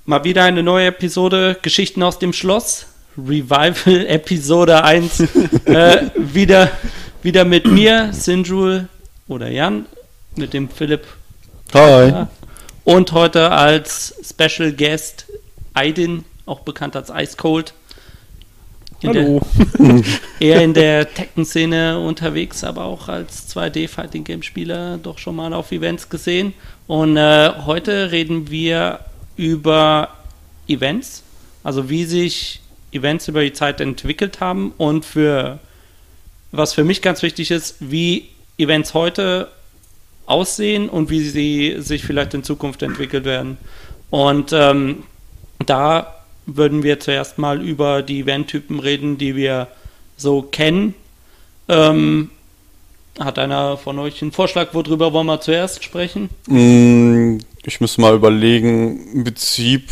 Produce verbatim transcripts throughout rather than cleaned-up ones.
Mal wieder eine neue Episode Geschichten aus dem Schloss. Revival Episode eins. äh, wieder, wieder mit mir, Sinjul oder Jan, mit dem Philipp. Hi. Ja. Und heute als Special Guest Aydin, auch bekannt als Ice Cold. In Hallo. Der, eher in der Tekken-Szene unterwegs, aber auch als zwei D-Fighting-Game-Spieler doch schon mal auf Events gesehen. Und äh, heute reden wir über Events, also wie sich Events über die Zeit entwickelt haben und für, was für mich ganz wichtig ist, wie Events heute aussehen und wie sie sich vielleicht in Zukunft entwickelt werden. Und ähm, da würden wir zuerst mal über die Eventtypen reden, die wir so kennen. Ähm, hat einer von euch einen Vorschlag, worüber wollen wir zuerst sprechen? Ich müsste mal überlegen, im Prinzip...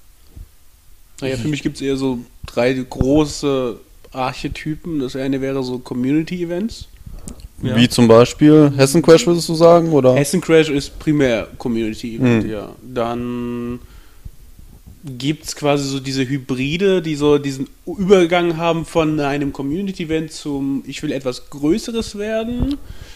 Naja, für mich gibt es eher so drei große Archetypen. Das eine wäre so Community-Events. Ja. Wie zum Beispiel Hessen Crash, würdest du sagen? Oder? Hessen Crash ist primär Community-Event, Hm. ja. Dann gibt es quasi so diese Hybride, die so diesen Übergang haben von einem Community-Event zum ich will etwas Größeres werden.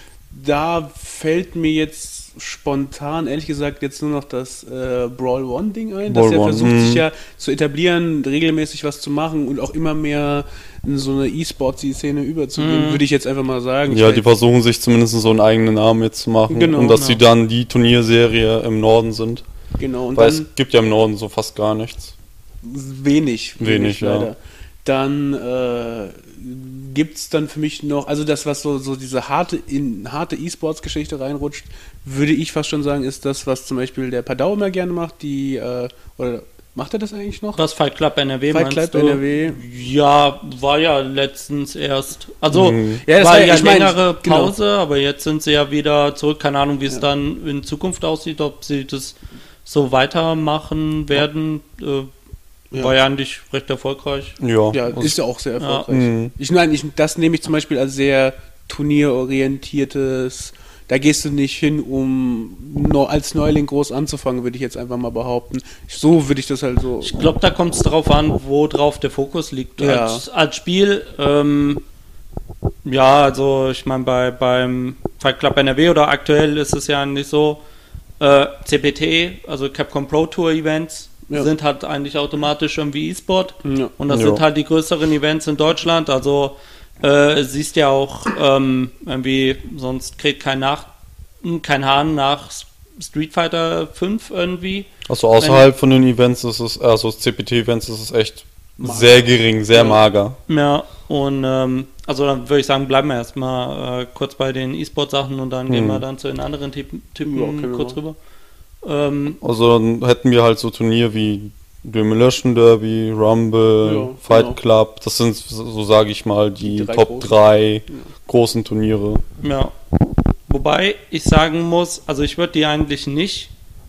Da fällt mir jetzt spontan, ehrlich gesagt, jetzt nur noch das äh, Brawl One-Ding ein, dass Brawl er One, versucht, mh. sich ja zu etablieren, regelmäßig was zu machen und auch immer mehr in so eine E-Sports-Szene überzugehen, Mhm. würde ich jetzt einfach mal sagen. Ja, Ich die versuchen sich zumindest so einen eigenen Namen jetzt zu machen. Genau, und dass genau. sie dann die Turnierserie im Norden sind. Genau, und Weil dann es gibt ja im Norden so fast gar nichts. wenig, Wenig, ja. leider. Dann äh, gibt es dann für mich noch, also das, was so, so diese harte in harte E-Sports-Geschichte reinrutscht, würde ich fast schon sagen, ist das, was zum Beispiel der Padau immer gerne macht, die, äh, oder macht er das eigentlich noch? Was Fight Club N R W Fight meinst Club du? N R W. Ja, war ja letztens erst. Also Mhm. Ja, das war war- ja ich mein, längere genau. Pause, aber jetzt sind sie ja wieder zurück. Keine Ahnung, wie es Ja. dann in Zukunft aussieht, ob sie das so weitermachen werden. Äh, Ja. War ja eigentlich recht erfolgreich. Ja, Ja, also- ist ja auch sehr erfolgreich. Mhm. Ich meine, ich, das nehme ich zum Beispiel als sehr turnierorientiertes. Da gehst du nicht hin, um no, als Neuling groß anzufangen, würde ich jetzt einfach mal behaupten. So würde ich das halt so. Ich glaube, da kommt es darauf an, wo drauf der Fokus liegt. Ja. Als, als Spiel, ähm, ja, also ich meine, bei, beim Fight Club N R W oder aktuell ist es ja nicht so, äh, C P T, also Capcom Pro Tour Events, Ja. sind halt eigentlich automatisch irgendwie E-Sport. Ja. Und das Ja. sind halt die größeren Events in Deutschland. Also äh, siehst ja auch ähm, irgendwie, sonst kriegt kein nach kein Hahn nach Street Fighter fünf irgendwie. Also außerhalb von den Events ist es, also C P T-Events ist es echt Mager. sehr gering, sehr Ja. mager. Ja, und ähm, also dann würde ich sagen, bleiben wir erstmal äh, kurz bei den E-Sport-Sachen und dann gehen Hm. wir dann zu den anderen Typen, Typen Ja, können wir kurz machen. rüber. Ähm, Also dann hätten wir halt so Turnier wie Demolition Derby, Rumble, Ja, Fight genau. Club. Das sind, so sage ich mal, die, Die drei Top großen. drei Ja. großen Turniere. ja. Wobei ich sagen muss, also ich würde die eigentlich nicht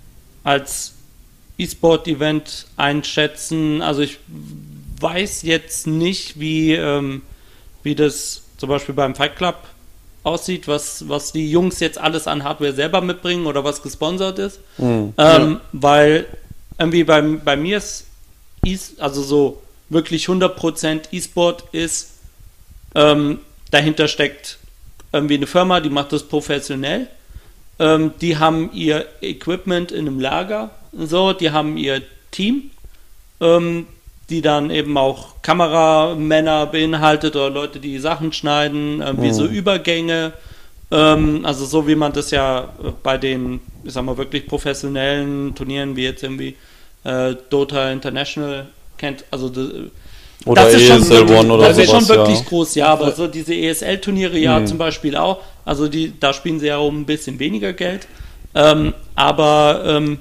als E-Sport-Event einschätzen. Also ich weiß jetzt nicht, wie, ähm, wie das zum Beispiel beim Fight Club aussieht, was, was die Jungs jetzt alles an Hardware selber mitbringen oder was gesponsert ist. Mhm. Ähm, Weil irgendwie bei, bei mir ist, E- also so wirklich hundert Prozent E-Sport ist, ähm, dahinter steckt irgendwie eine Firma, die macht das professionell. Ähm, die haben ihr Equipment in einem Lager, so, die haben ihr Team, ähm, die dann eben auch Kameramänner beinhaltet oder Leute, die Sachen schneiden, irgendwie Mhm. so Übergänge. Ähm, also so wie man das ja äh, bei den, ich sag mal, wirklich professionellen Turnieren wie jetzt irgendwie äh, Dota International kennt. Also das, Oder das ist E schon S L wirklich, One oder das ist sowas, schon wirklich ja. groß, ja, aber so diese E S L-Turniere ja Mhm. zum Beispiel auch. Also die, da spielen sie ja um ein bisschen weniger Geld. Ähm, aber ähm,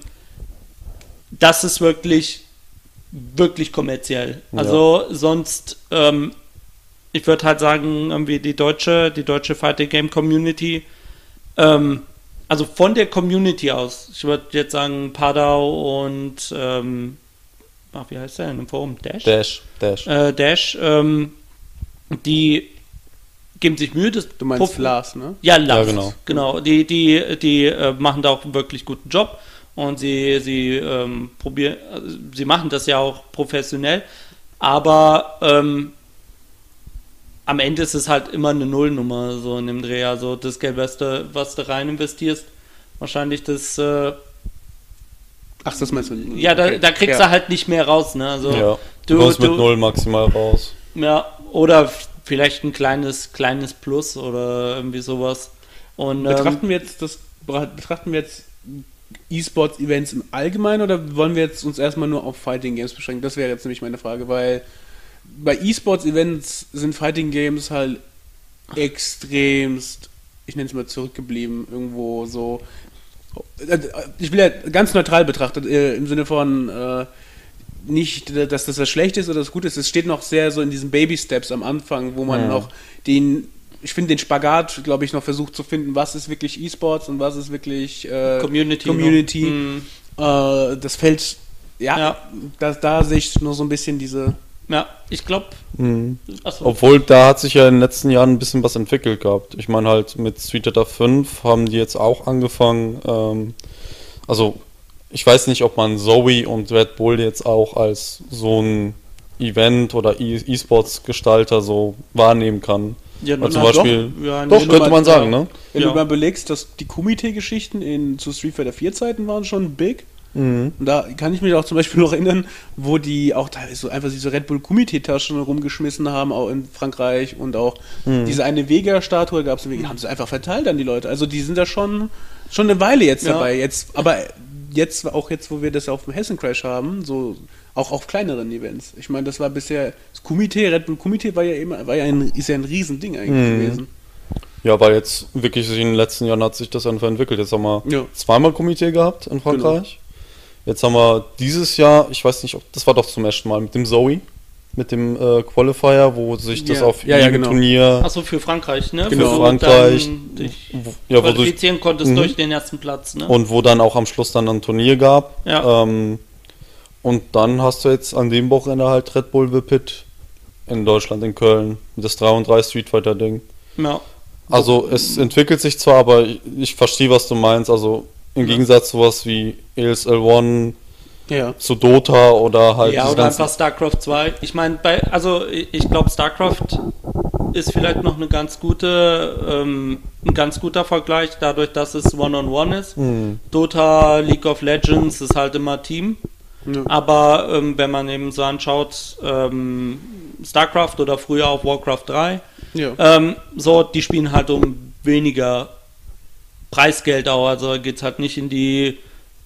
das ist wirklich wirklich kommerziell. Also sonst, ähm, ich würde halt sagen, irgendwie die deutsche, die deutsche Fighting Game Community, ähm, also von der Community aus, ich würde jetzt sagen Padau und ähm, ach, wie heißt der denn im Forum? Dash? Dash, Dash. Äh, Dash, ähm, die geben sich Mühe. Das Du meinst Prof- Lars, ne? Ja, Lars, Ja, genau. genau. Die, die, die äh, machen da auch einen wirklich guten Job. und sie, sie ähm, probieren, also sie machen das ja auch professionell, aber ähm, am Ende ist es halt immer eine Nullnummer so in dem Dreh. Also das Geld, was du, was du rein investierst, wahrscheinlich das äh, Ach, das meinst du? ja, da, Okay. da kriegst ja. du halt nicht mehr raus, ne? Also Ja, du du, kommst mit du null maximal raus. ja, oder f- vielleicht ein kleines, kleines Plus oder irgendwie sowas. Und ähm, Betrachten wir jetzt das betrachten wir jetzt E-Sports-Events im Allgemeinen oder wollen wir jetzt uns erstmal nur auf Fighting Games beschränken? Das wäre jetzt nämlich meine Frage, weil bei E-Sports-Events sind Fighting Games halt extremst, ich nenne es mal zurückgeblieben, irgendwo so. Ich will ja ganz neutral betrachtet, äh, im Sinne von äh, nicht, dass das was schlecht ist oder das gut ist. Es steht noch sehr so in diesen Baby-Steps am Anfang, wo man Ja. noch den, ich finde den Spagat, glaube ich, noch versucht zu finden, was ist wirklich E-Sports und was ist wirklich äh, Community. Community. noch. Hm, Äh, das fällt, ja, Ja. Da, da sehe ich nur so ein bisschen diese. ja, ich glaube. Mhm. Achso. Obwohl, da hat sich ja in den letzten Jahren ein bisschen was entwickelt gehabt. Ich meine halt, mit Street Fighter fünf haben die jetzt auch angefangen, ähm, also ich weiß nicht, ob man Zoe und Red Bull jetzt auch als so ein Event oder E- E-Sports-Gestalter so wahrnehmen kann. Ja, Weil zum na, Beispiel, doch, ja, doch, nee, könnte man sagen, ja. ne? Wenn Ja. du mal belegst, dass die Kumite-Geschichten in zu Street Fighter vier Zeiten waren schon big. Mhm. Und da kann ich mich auch zum Beispiel noch erinnern, wo die auch teilweise so einfach diese Red Bull Kumite-Taschen rumgeschmissen haben, auch in Frankreich und auch Mhm. diese eine Vega-Statue gab es, haben sie einfach verteilt an die Leute. Also die sind da schon, schon eine Weile jetzt Ja. dabei. Jetzt, aber jetzt, auch jetzt, wo wir das auf dem Hessen Crash haben, so auch auf kleineren Events. Ich meine, das war bisher, das Kumite, Red Bull Kumite war ja immer, war ja ein, ist ja ein Riesending eigentlich Mhm. gewesen. Ja, weil jetzt wirklich in den letzten Jahren hat sich das einfach entwickelt. Jetzt haben wir Ja. zweimal Komitee gehabt in Frankreich. Jetzt haben wir dieses Jahr, ich weiß nicht, ob das war doch zum ersten Mal mit dem Zoe, mit dem äh, Qualifier, wo sich das Ja. auf Ja, ja, jedem genau. Turnier Achso, für Frankreich, ne? Genau. Wo du Frankreich, dann dich wo- ja, wo du, qualifizieren konntest Mhm. durch den ersten Platz, ne? und wo dann auch am Schluss dann ein Turnier gab. Ja. Ähm, und dann hast du jetzt an dem Wochenende halt Red Bull Vipit in Deutschland, in Köln, das drei und drei Street Fighter Ding. ja. Also es entwickelt sich zwar, aber ich, ich verstehe, was du meinst. Also im Ja. Gegensatz zu was wie E S L eins Ja. zu Dota oder halt Ja, diese oder ganzen- einfach StarCraft zwei. Ich meine, bei, also ich ich glaube, StarCraft ist vielleicht noch eine ganz gute, ähm, ein ganz guter Vergleich, dadurch, dass es One-on-One ist. Hm. Dota, League of Legends ist halt immer Team. Ja. Aber ähm, wenn man eben so anschaut, ähm, StarCraft oder früher auch Warcraft drei, Ja. ähm, so, die spielen halt um weniger Preisgeld auch. Also geht es halt nicht in die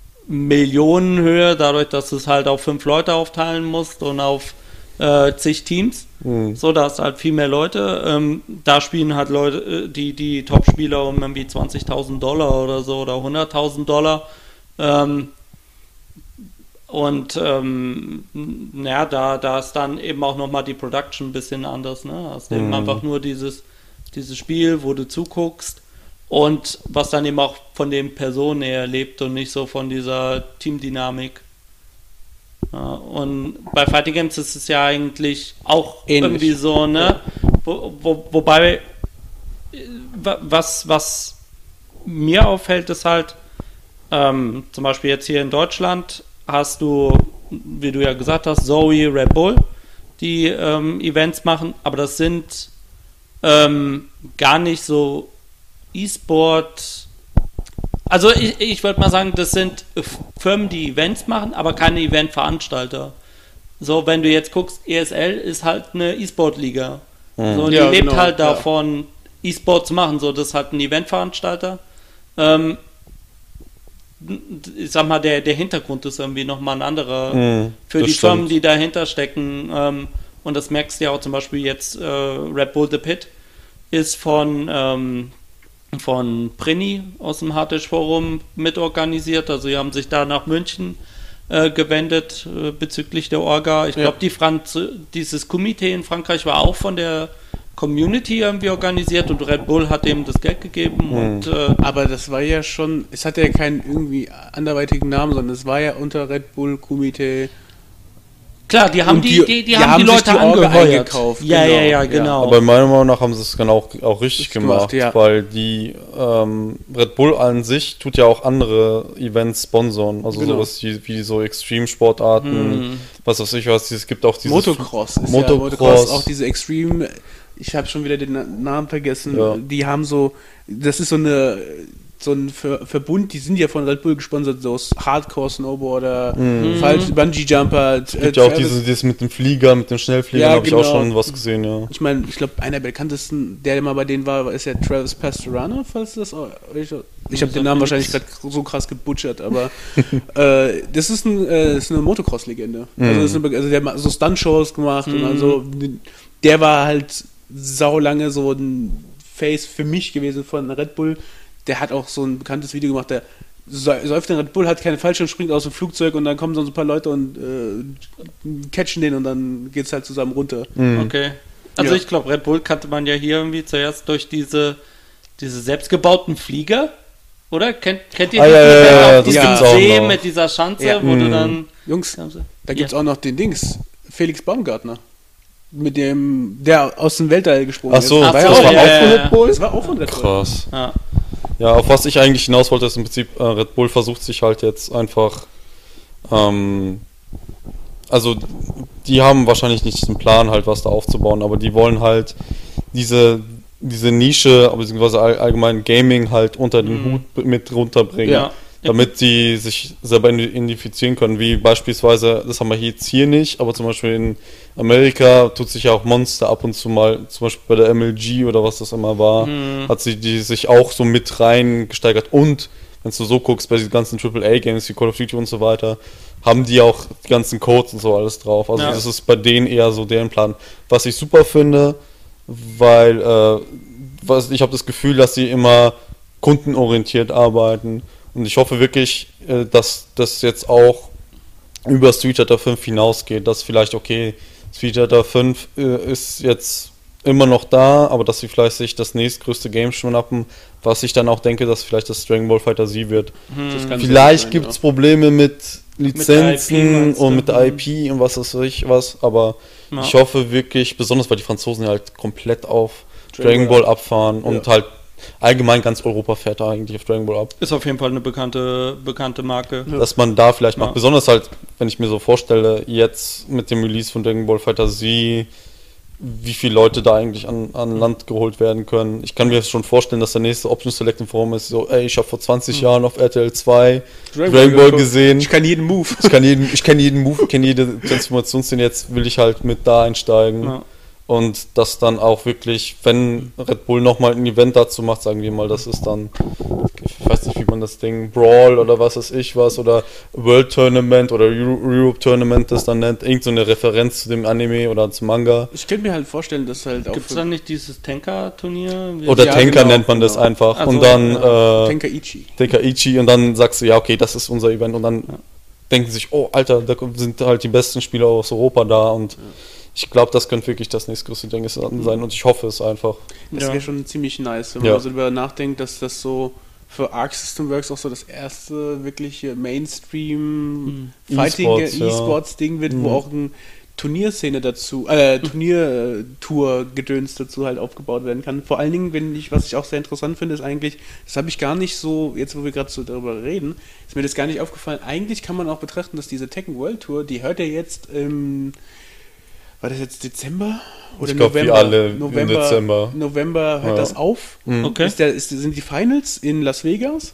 Millionenhöhe, dadurch, dass du es halt auf fünf Leute aufteilen musst und auf äh, zig Teams. Hm. So, da hast du halt viel mehr Leute. Ähm, da spielen halt Leute, äh, die, die Top-Spieler um irgendwie zwanzigtausend Dollar oder so oder hunderttausend Dollar. Ähm, und ähm, naja, da, da ist dann eben auch nochmal die Production ein bisschen anders. Ne? Hast eben Mhm. einfach nur dieses, dieses Spiel, wo du zuguckst und was dann eben auch von den Personen eher lebt und nicht so von dieser Teamdynamik. Ja, und bei Fighting Games ist es ja eigentlich auch Ähnlich. irgendwie so, ne? Wo, wo, wobei, äh, wa- was, was mir auffällt, ist halt, ähm, zum Beispiel jetzt hier in Deutschland hast du, wie du ja gesagt hast, Zoe, Red Bull, die ähm, Events machen, aber das sind ähm, gar nicht so E-Sport. Also ich, ich würde mal sagen, das sind F- Firmen, die Events machen, aber keine Eventveranstalter. So, wenn du jetzt guckst, E S L ist halt eine E-Sport-Liga. Mhm. So, die Ja, lebt genau, halt ja. davon, E-Sport zu machen. So, das ist halt ein Eventveranstalter. Ähm, ich sag mal, der, der Hintergrund ist irgendwie nochmal ein anderer Mhm, für das die stimmt. Firmen, die dahinter stecken. Ähm, und das merkst du ja auch zum Beispiel jetzt, äh, Red Bull The Pit ist von, ähm, von Prini aus dem Hardtisch-Forum mitorganisiert. Also, die haben sich da nach München äh, gewendet äh, bezüglich der Orga. Ich Ja. glaube, die Franz dieses Komitee in Frankreich war auch von der Community irgendwie organisiert und Red Bull hat dem das Geld gegeben. Mhm. Und äh, Aber das war ja schon, es hatte ja keinen irgendwie anderweitigen Namen, sondern es war ja unter Red Bull Kumite Klar, die haben Und die, die- die, die, die haben haben die sich Leute die Orga angeheuert. eingekauft, Ja, genau, ja, ja, ja. genau. Aber meiner Meinung nach haben sie es genau auch, auch richtig gemacht, gemacht, ja. weil die ähm, Red Bull an sich tut ja auch andere Events sponsoren, also Genau. sowas wie, wie so Extreme-Sportarten, Hm. was weiß ich was, es gibt auch dieses Motocross ist Motocross. ja Motocross, auch diese Extreme, ich habe schon wieder den Na- Namen vergessen, Ja. die haben so, das ist so eine so ein Ver Verbund, die sind ja von Red Bull gesponsert, so Hardcore-Snowboarder, Falsch, Bungee-Jumper, Es gibt ja auch dieses, dieses mit dem Flieger, mit dem Schnellflieger, Ja, habe ich auch genau. schon was gesehen, ja. Ich meine, ich glaube, einer der bekanntesten, der immer bei denen war, ist ja Travis Pastrana, falls das. Ich, ich habe den Namen wahrscheinlich gerade so krass gebutchert, aber äh, das ist, ein, äh, ist eine Motocross-Legende. Also, das ist eine, also der hat so Stunt-Shows gemacht und also der war halt saulange so ein Face für mich gewesen von Red Bull. Der hat auch so ein bekanntes Video gemacht, der säuft den Red Bull, hat keine Fallschirm, springt aus dem Flugzeug und dann kommen so ein paar Leute und äh, catchen den und dann geht's halt zusammen runter. Okay. Also Ja. ich glaube, Red Bull kannte man ja hier irgendwie zuerst durch diese, diese selbstgebauten Flieger, oder? Kennt, kennt ihr Ah, die ja, ja, Flieger ja, auf das diesem gibt's auch See noch. mit dieser Schanze, Ja. wo du Mhm. dann... Jungs, Haben sie- da gibt's Ja. auch noch den Dings, Felix Baumgartner. Mit dem, der aus dem Weltall gesprungen Ach so, ist. Ach War so, ja auch ja, von ja, Red ja. Bull. Das war auch von Red Bull. Krass. Ja. Ja, auf was ich eigentlich hinaus wollte, ist im Prinzip, äh, Red Bull versucht sich halt jetzt einfach, ähm, also die haben wahrscheinlich nicht den Plan, halt was da aufzubauen, aber die wollen halt diese, diese Nische, beziehungsweise all, allgemein Gaming halt unter den Mhm. Hut mit runterbringen, Ja. damit die sich selber identifizieren können, wie beispielsweise, das haben wir jetzt hier nicht, aber zum Beispiel in Amerika tut sich ja auch Monster ab und zu mal, zum Beispiel bei der M L G oder was das immer war, Mhm. hat sie die sich auch so mit rein gesteigert. Und wenn du so guckst, bei diesen ganzen Triple A Games wie Call of Duty und so weiter, haben die auch die ganzen Codes und so alles drauf. Also Ja. das ist bei denen eher so deren Plan. Was ich super finde, weil äh, was, ich habe das Gefühl, dass sie immer kundenorientiert arbeiten. Und ich hoffe wirklich, äh, dass das jetzt auch über Street Fighter fünf hinausgeht, dass vielleicht, okay, Street Fighter fünf äh, ist jetzt immer noch da, aber dass sie vielleicht sich das nächstgrößte Game schnappen, was ich dann auch denke, dass vielleicht das Dragon Ball Fighter Z wird. Das kann Vielleicht sein, gibt es ja. Probleme mit der I P Lizenzen meinst du? und mit der I P und was weiß ich was, aber Ja. ich hoffe wirklich, besonders weil die Franzosen ja halt komplett auf Dragon Dragon Ball Ball abfahren und Ja. halt allgemein ganz Europa fährt da eigentlich auf Dragon Ball ab. Ist auf jeden Fall eine bekannte, bekannte Marke. Ja. Dass man da vielleicht macht, Ja. besonders halt, wenn ich mir so vorstelle, jetzt mit dem Release von Dragon Ball Fighter Z, wie viele Leute da eigentlich an, an Land geholt werden können. Ich kann mir schon vorstellen, dass der nächste Option Select in Form ist, so, ey, ich habe vor zwanzig Jahren auf R T L zwei Dragon, Ball geguckt. gesehen. Ich kann jeden Move. Ich kann jeden, ich kenne jeden Move, kenne jede Transformationsszene, jetzt will ich halt mit da einsteigen. Ja. Und das dann auch wirklich, wenn Red Bull nochmal ein Event dazu macht, sagen wir mal, das ist dann, ich weiß nicht, wie man das Ding, Brawl oder was weiß ich was, oder World Tournament oder Euro Europe Tournament das dann nennt, irgend so eine Referenz zu dem Anime oder zum Manga. Ich könnte mir halt vorstellen, dass halt auch Gibt es für dann nicht dieses Tenka-Turnier? Wie- Oder Ja, Tenka genau, nennt man das genau. einfach. Ach so, und dann ja. äh, Tenkaichi. Tenkaichi und dann sagst du, ja, okay, das ist unser Event und dann denken sich, oh, Alter, da sind halt die besten Spieler aus Europa da und ich glaube, das könnte wirklich das nächstgrößte Ding sein und ich hoffe es einfach. Das Ja. wäre schon ziemlich nice, wenn Ja. man so darüber nachdenkt, dass das so für Arc System Works auch so das erste wirkliche Mainstream Fighting E-Sports, ja. E-Sports Ding wird, wo Mhm. auch ein Turnierszene dazu, äh, Turniertour-Gedöns dazu halt aufgebaut werden kann. Vor allen Dingen, wenn ich, was ich auch sehr interessant finde, ist eigentlich, das habe ich gar nicht so, jetzt wo wir gerade so darüber reden, ist mir das gar nicht aufgefallen. Eigentlich kann man auch betrachten, dass diese Tekken World Tour, die hört ja jetzt im, war das jetzt Dezember? Oder Ich glaub, wie November? alle im November, Dezember. November hört Ja. das auf. Mhm. Okay. Ist der, ist, sind die Finals in Las Vegas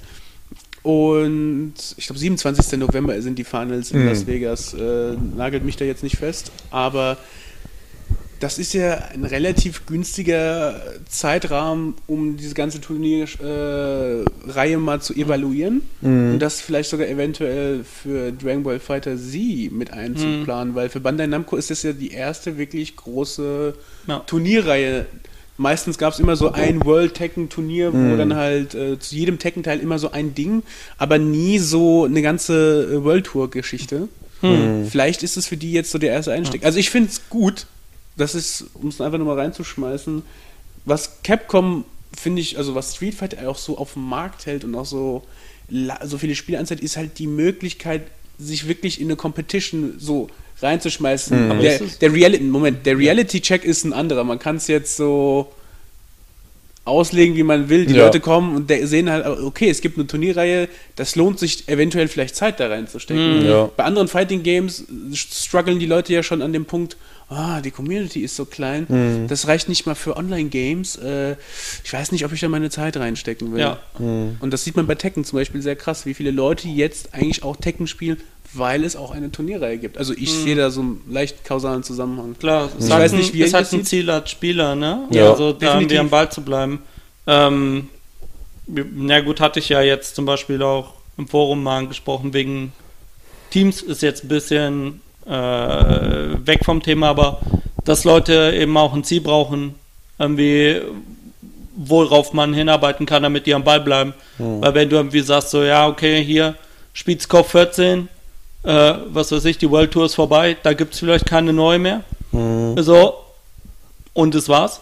und ich glaube siebenundzwanzigsten November sind die Finals in Mhm. Las Vegas. Äh, nagelt mich da jetzt nicht fest, aber das ist ja ein relativ günstiger Zeitrahmen, um diese ganze Turnierreihe äh, mal zu evaluieren und das vielleicht sogar eventuell für Dragon Ball Fighter Z mit einzuplanen, weil für Bandai Namco ist das ja die erste wirklich große Ja. Turnierreihe. Meistens gab es immer so ein World Tekken Turnier, wo Mhm. dann halt äh, zu jedem Tekken-Teil immer so ein Ding, aber nie so eine ganze äh, World Tour Geschichte. Mhm. Vielleicht ist es für die jetzt so der erste Einstieg. Also ich finde es gut, das ist, um es einfach nur mal reinzuschmeißen, was Capcom, finde ich, also was Street Fighter auch so auf dem Markt hält und auch so, la- so viele Spiele anzeigt, ist halt die Möglichkeit, sich wirklich in eine Competition so reinzuschmeißen. Aber Der, ist es- der Reality, Moment, der Reality-Check ist ein anderer. Man kann es jetzt so auslegen, wie man will. Die Ja. Leute kommen und de- sehen halt, okay, es gibt eine Turnierreihe, das lohnt sich eventuell vielleicht Zeit da reinzustecken. Mhm. Ja. Bei anderen Fighting Games strugglen die Leute ja schon an dem Punkt, ah, die Community ist so klein, Mhm. das reicht nicht mal für Online-Games. Äh, ich weiß nicht, ob ich da meine Zeit reinstecken will. Ja. Mhm. Und das sieht man bei Tekken zum Beispiel sehr krass, wie viele Leute jetzt eigentlich auch Tekken spielen, weil es auch eine Turnierreihe gibt. Also ich sehe da so einen leicht kausalen Zusammenhang. Klar, es Ich ist weiß halt, nicht, ein, wie ihr ist halt das ein seht. Ziel als Spieler, ne? Ja. Also da Definitiv. irgendwie am Ball zu bleiben. Ähm, na gut, hatte ich ja jetzt zum Beispiel auch im Forum mal angesprochen, wegen Teams ist jetzt ein bisschen äh, weg vom Thema, aber dass Leute eben auch ein Ziel brauchen, irgendwie, worauf man hinarbeiten kann, damit die am Ball bleiben. Mhm. Weil wenn du irgendwie sagst, so ja, okay, hier spielst Kopf vierzehn, äh, was weiß ich, die World Tour ist vorbei, da gibt es vielleicht keine neue mehr. Mhm. So, und das war's.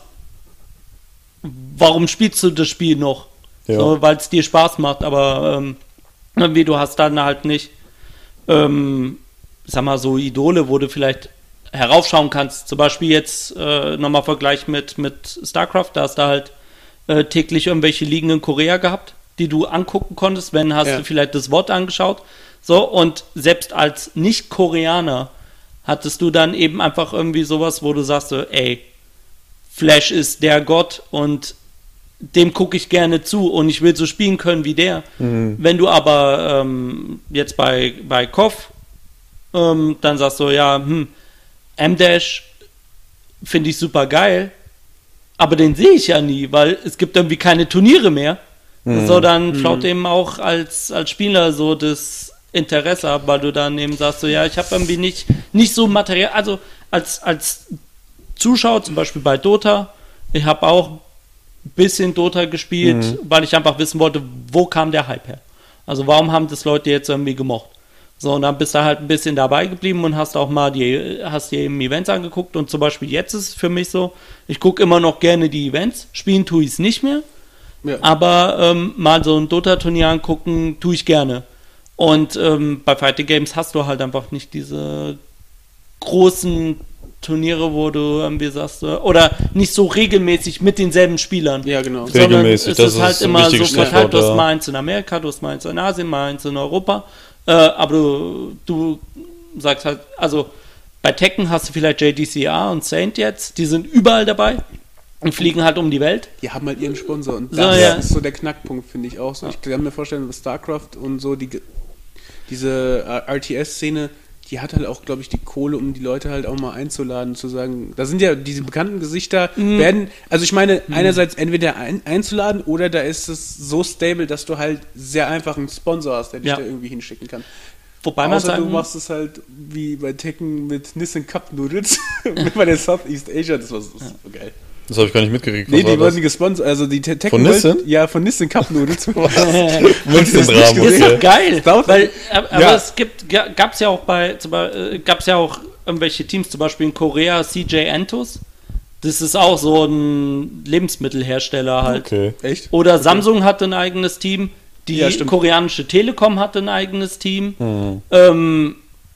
Warum spielst du das Spiel noch? Ja. So, weil es dir Spaß macht, aber ähm, irgendwie du hast dann halt nicht, ähm, sag mal, so Idole, wo du vielleicht heraufschauen kannst. Zum Beispiel jetzt äh, nochmal Vergleich mit, mit StarCraft, da hast du halt äh, täglich irgendwelche Ligen in Korea gehabt, die du angucken konntest, wenn hast Ja. du vielleicht das Wort angeschaut. So, und selbst als Nicht-Koreaner hattest du dann eben einfach irgendwie sowas, wo du sagst so, ey, Flash ist der Gott und dem gucke ich gerne zu und ich will so spielen können wie der. Mhm. Wenn du aber ähm, jetzt bei, bei Koff ähm, dann sagst du, ja, hm, M-Dash finde ich super geil, aber den sehe ich ja nie, weil es gibt irgendwie keine Turniere mehr. Mhm. So, dann flaut eben auch als, als Spieler so das Interesse ab, weil du dann eben sagst, so, ja, ich habe irgendwie nicht, nicht so Material, also als, als Zuschauer, zum Beispiel bei Dota, ich habe auch ein bisschen Dota gespielt, Mhm. weil ich einfach wissen wollte, wo kam der Hype her? Also warum haben das Leute jetzt irgendwie gemocht? So, und dann bist du halt ein bisschen dabei geblieben und hast auch mal die, hast dir eben Events angeguckt und zum Beispiel jetzt ist es für mich so, ich gucke immer noch gerne die Events, spielen tue ich es nicht mehr, Ja. aber ähm, mal so ein Dota-Turnier angucken tue ich gerne. Und ähm, bei Fighting Games hast du halt einfach nicht diese großen Turniere, wo du irgendwie sagst, äh, oder nicht so regelmäßig mit denselben Spielern. Ja, genau. Ja. Regelmäßig, es das ist halt ist ein immer so wichtiges verteilt, du hast Stichwort, ja. mal eins in Amerika, du hast mal eins in Asien, mal eins in Europa, äh, aber du, du sagst halt, also bei Tekken hast du vielleicht J D C R und Saint jetzt, die sind überall dabei und fliegen halt um die Welt. Die haben halt ihren Sponsor und So, das ja. ist so der Knackpunkt, finde ich auch so. Ich kann mir vorstellen, dass StarCraft und so, die, diese äh, R T S-Szene, die hat halt auch, glaube ich, die Kohle, um die Leute halt auch mal einzuladen, zu sagen, da sind ja diese bekannten Gesichter, Mhm. werden, also ich meine, einerseits entweder ein, einzuladen oder da ist es so stable, dass du halt sehr einfach einen Sponsor hast, der dich Ja. da irgendwie hinschicken kann. Wobei man Außer du sagen, machst es halt wie bei Tekken mit Nissan Cup Noodles, bei der Southeast Asia, das war so, das war geil. Das habe ich gar nicht mitgekriegt. Was Nee, war die das? wurden gesponsert, also die Te- Tekken Von World- Nissan? Ja, von Nissan Cup Noodles. Willst du das den nicht Rahmen? gesehen? ist Okay. doch geil, dauert- weil, aber Ja. es gibt, gab es ja auch bei, zum Beispiel, gab es ja auch irgendwelche Teams, zum Beispiel in Korea, C J Entos, das ist auch so ein Lebensmittelhersteller halt. Okay. Echt? Oder Samsung hatte ein eigenes Team, die Ja, stimmt. koreanische Telekom hatte ein eigenes Team. Hm. Ähm,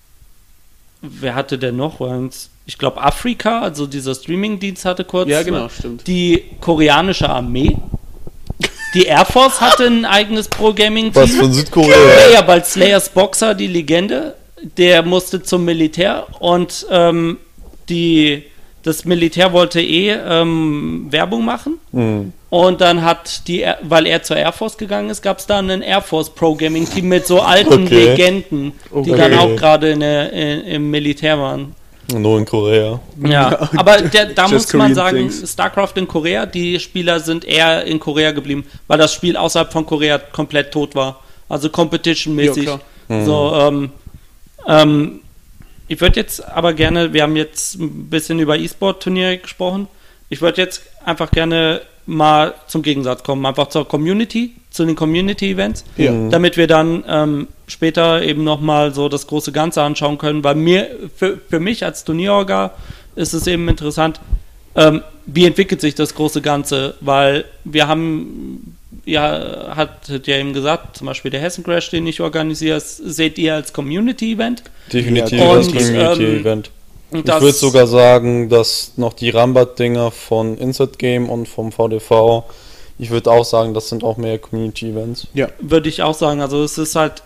wer hatte denn noch eins? Ich glaube Afrika, also dieser Streaming-Dienst hatte kurz. Ja, genau, stimmt. Die koreanische Armee. Die Air Force hatte ein eigenes Pro-Gaming-Team. Was von Südkorea? Ja, ja, weil Slayers Boxer, die Legende, der musste zum Militär und ähm, die, das Militär wollte eh ähm, Werbung machen. Hm. Und dann hat die, Air- weil er zur Air Force gegangen ist, gab es da ein Air Force Pro Gaming Team mit so alten Okay. Legenden, die Okay. dann auch gerade in der- in, im Militär waren. Nur in Korea. Ja, aber der, da Just muss man Korean sagen, things. StarCraft in Korea, die Spieler sind eher in Korea geblieben, weil das Spiel außerhalb von Korea komplett tot war. Also competition-mäßig. Ja, klar. So, ähm, ähm, ich würde jetzt aber gerne, wir haben jetzt ein bisschen über E-Sport-Turniere gesprochen, ich würde jetzt einfach gerne mal zum Gegensatz kommen, einfach zur Community, zu den Community-Events, Ja. damit wir dann ähm, später eben nochmal so das große Ganze anschauen können, weil mir, für, für mich als Turnierorga ist es eben interessant, ähm, wie entwickelt sich das große Ganze, weil wir haben ihr hattet ja eben gesagt, zum Beispiel der Hessen Crash, den ich organisiere, das seht ihr als Community-Event. Definitiv Und, als Community-Event. ähm, ich würde sogar sagen, dass noch die Rambat-Dinger von Insert Game und vom V D V, ich würde auch sagen, das sind auch mehr Community-Events. Ja. Würde ich auch sagen. Also es ist halt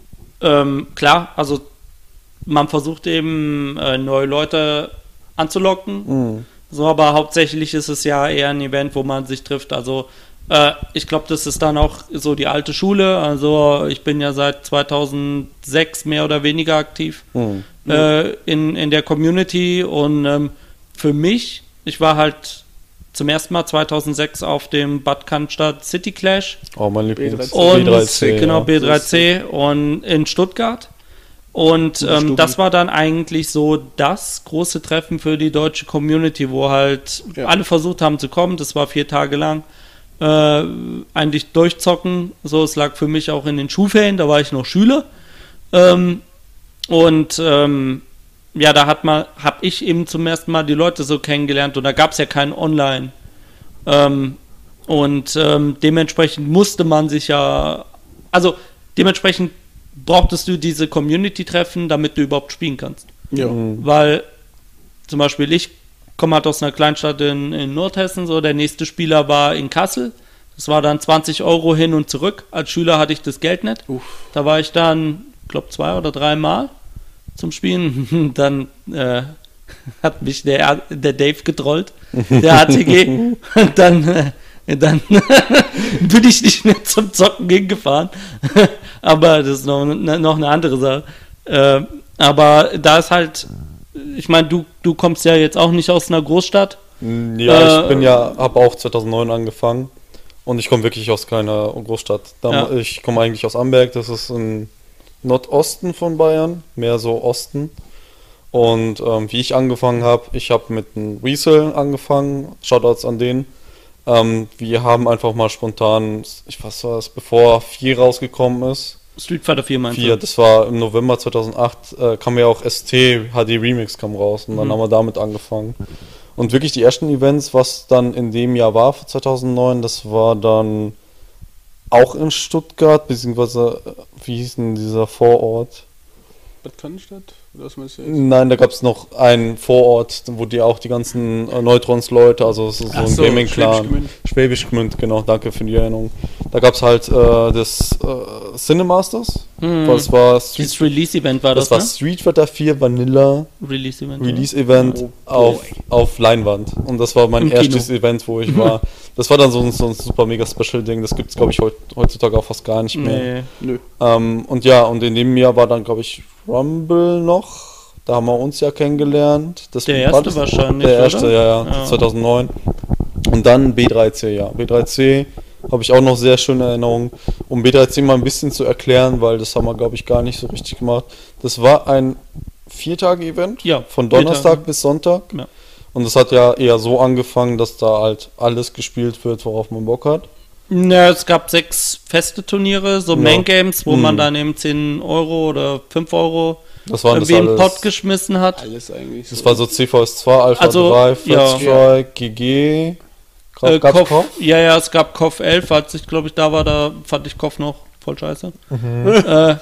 ähm, klar, also man versucht eben äh, neue Leute anzulocken. Mhm. So, aber hauptsächlich ist es ja eher ein Event, wo man sich trifft. Also äh, ich glaube, das ist dann auch so die alte Schule. Also ich bin ja seit zweitausendsechs mehr oder weniger aktiv Mhm. äh, in, in der Community und ähm, für mich, ich war halt zum ersten Mal zweitausendsechs auf dem Bad Cannstatt City Clash. Oh, mein Lieblings. B drei C. Und, B drei C, genau, ja. B drei C und in Stuttgart. Und ähm, Studi. das war dann eigentlich so das große Treffen für die deutsche Community, wo halt Ja. alle versucht haben zu kommen. Das war vier Tage lang. Äh, eigentlich durchzocken. So, es lag für mich auch in den Schulferien, da war ich noch Schüler. Ähm, und ähm, ja, da hat man, habe ich eben zum ersten Mal die Leute so kennengelernt und da gab es ja kein Online. Ähm, und ähm, dementsprechend musste man sich ja, also dementsprechend brauchtest du diese Community-Treffen, damit du überhaupt spielen kannst. Ja. Weil zum Beispiel ich komme halt aus einer Kleinstadt in, in Nordhessen, so der nächste Spieler war in Kassel. Das war dann zwanzig Euro hin und zurück. Als Schüler hatte ich das Geld nicht. Uff. Da war ich dann, ich glaube, zwei oder drei Mal zum Spielen. Dann äh, hat mich der, der Dave getrollt, der A T G. Und dann, äh, dann bin ich nicht mehr zum Zocken hingefahren. Aber das ist noch, noch eine andere Sache. Äh, aber da ist halt, ich meine, du, du kommst ja jetzt auch nicht aus einer Großstadt. Ja, Äh, ich bin ja, habe auch zweitausendneun angefangen und ich komme wirklich aus keiner Großstadt. Da, Ja. Ich komme eigentlich aus Amberg, das ist im Nordosten von Bayern, mehr so Osten. Und ähm, wie ich angefangen habe, ich habe mit einem Resell angefangen, Shoutouts an den. Ähm, wir haben einfach mal spontan, ich weiß was, bevor vier rausgekommen ist, Street Fighter vier meinst vier, du? das war im November zweitausendacht, äh, kam ja auch S T, H D Remix kam raus und dann Mhm. haben wir damit angefangen. Und wirklich die ersten Events, was dann in dem Jahr war, für zweitausendneun, das war dann auch in Stuttgart, beziehungsweise, äh, wie hieß denn dieser Vorort? Bad Cannstatt? Oder was meinst du jetzt? Nein, da gab es noch einen Vorort, wo die auch die ganzen äh, Neutrons-Leute, also es ist so Ach ein so, Gaming-Clan. Schwäbisch Gmünd. Schwäbisch Gmünd, genau, danke für die Erinnerung. Da gab es halt äh, das äh, Cinemasters, Mhm. was war Dieses Release-Event war das, das war Street Fighter vier Vanilla ne? Release-Event. oder? Release-Event Oh, auf, auf Leinwand. Und das war mein Im erstes Kino. Event, wo ich war. Das war dann so ein, so ein super mega Special-Ding. Das gibt es, glaube ich, heut, heutzutage auch fast gar nicht mehr. Nee. Nö. Ähm, und ja, und in dem Jahr war dann, glaube ich, Rumble noch. Da haben wir uns ja kennengelernt. Das Der war erste das- wahrscheinlich, Der erste, oder? ja, ja, Ja. zweitausendneun. Und dann B drei C, ja. B drei C habe ich auch noch sehr schöne Erinnerungen. Um B drei C mal ein bisschen zu erklären, weil das haben wir, glaube ich, gar nicht so richtig gemacht. Das war ein Vier-Tage-Event, Ja, von vier Donnerstag Tage. bis Sonntag. Ja. Und das hat ja eher so angefangen, dass da halt alles gespielt wird, worauf man Bock hat. Ja, es gab sechs feste Turniere, so Ja. Main Games, wo Mhm. man dann eben zehn Euro oder fünf Euro Das waren das irgendwie im alles. Pot geschmissen hat. Alles eigentlich. Das war so C V S zwei, Alpha Also, drei, First ja. Strike, G G. Gra- Äh, gab's Kof, Kof? ja, ja, es gab Kof elf, als ich glaube ich da war, da fand ich Kof noch voll scheiße. Mhm. Äh,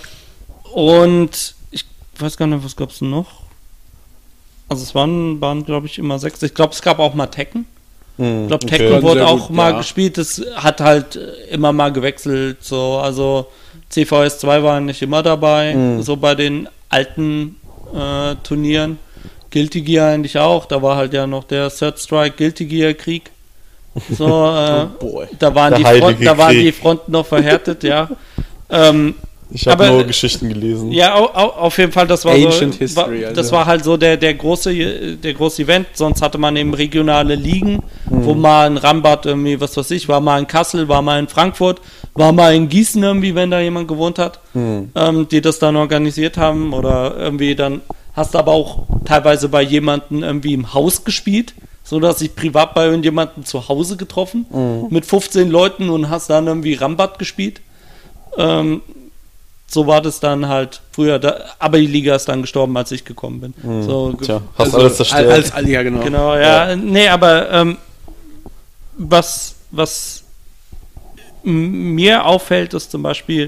und ich weiß gar nicht, was gab es noch? Also es waren, waren glaube ich, immer sechs. Ich glaube, es gab auch mal Tekken. Mhm, Ich glaube, okay. Tekken Sehr wurde gut, auch mal ja. gespielt. Das hat halt äh, immer mal gewechselt. So, also C V S zwei war nicht immer dabei. Mhm. So bei den alten äh, Turnieren. Guilty Gear eigentlich auch. Da war halt ja noch der Third Strike Guilty Gear Krieg. So, äh, Oh boy. da waren Der die heilige Fronten, da waren Krieg. die Fronten noch verhärtet, ja. Ähm, Ich habe aber- nur Geschichten gelesen. ja, au, au, auf jeden Fall, das war Ancient so, History, war, also. das war halt so der, der große der große Event, sonst hatte man eben regionale Ligen, wo mal ein Rambat irgendwie, was weiß ich, war mal in Kassel, war mal in Frankfurt, war mal in Gießen irgendwie, wenn da jemand gewohnt hat, Hm. ähm, die das dann organisiert haben oder irgendwie dann hast du aber auch teilweise bei jemandem irgendwie im Haus gespielt, so dass ich privat bei irgendjemandem zu Hause getroffen, mit fünfzehn Leuten und hast dann irgendwie Rambat gespielt. Ähm, so war das dann halt früher, da, aber die Liga ist dann gestorben, als ich gekommen bin. So, ge- Tja, hast Also, alles zerstört. Als, als, ja, genau. genau, ja, nee, aber ähm, was, was m- mir auffällt, ist zum Beispiel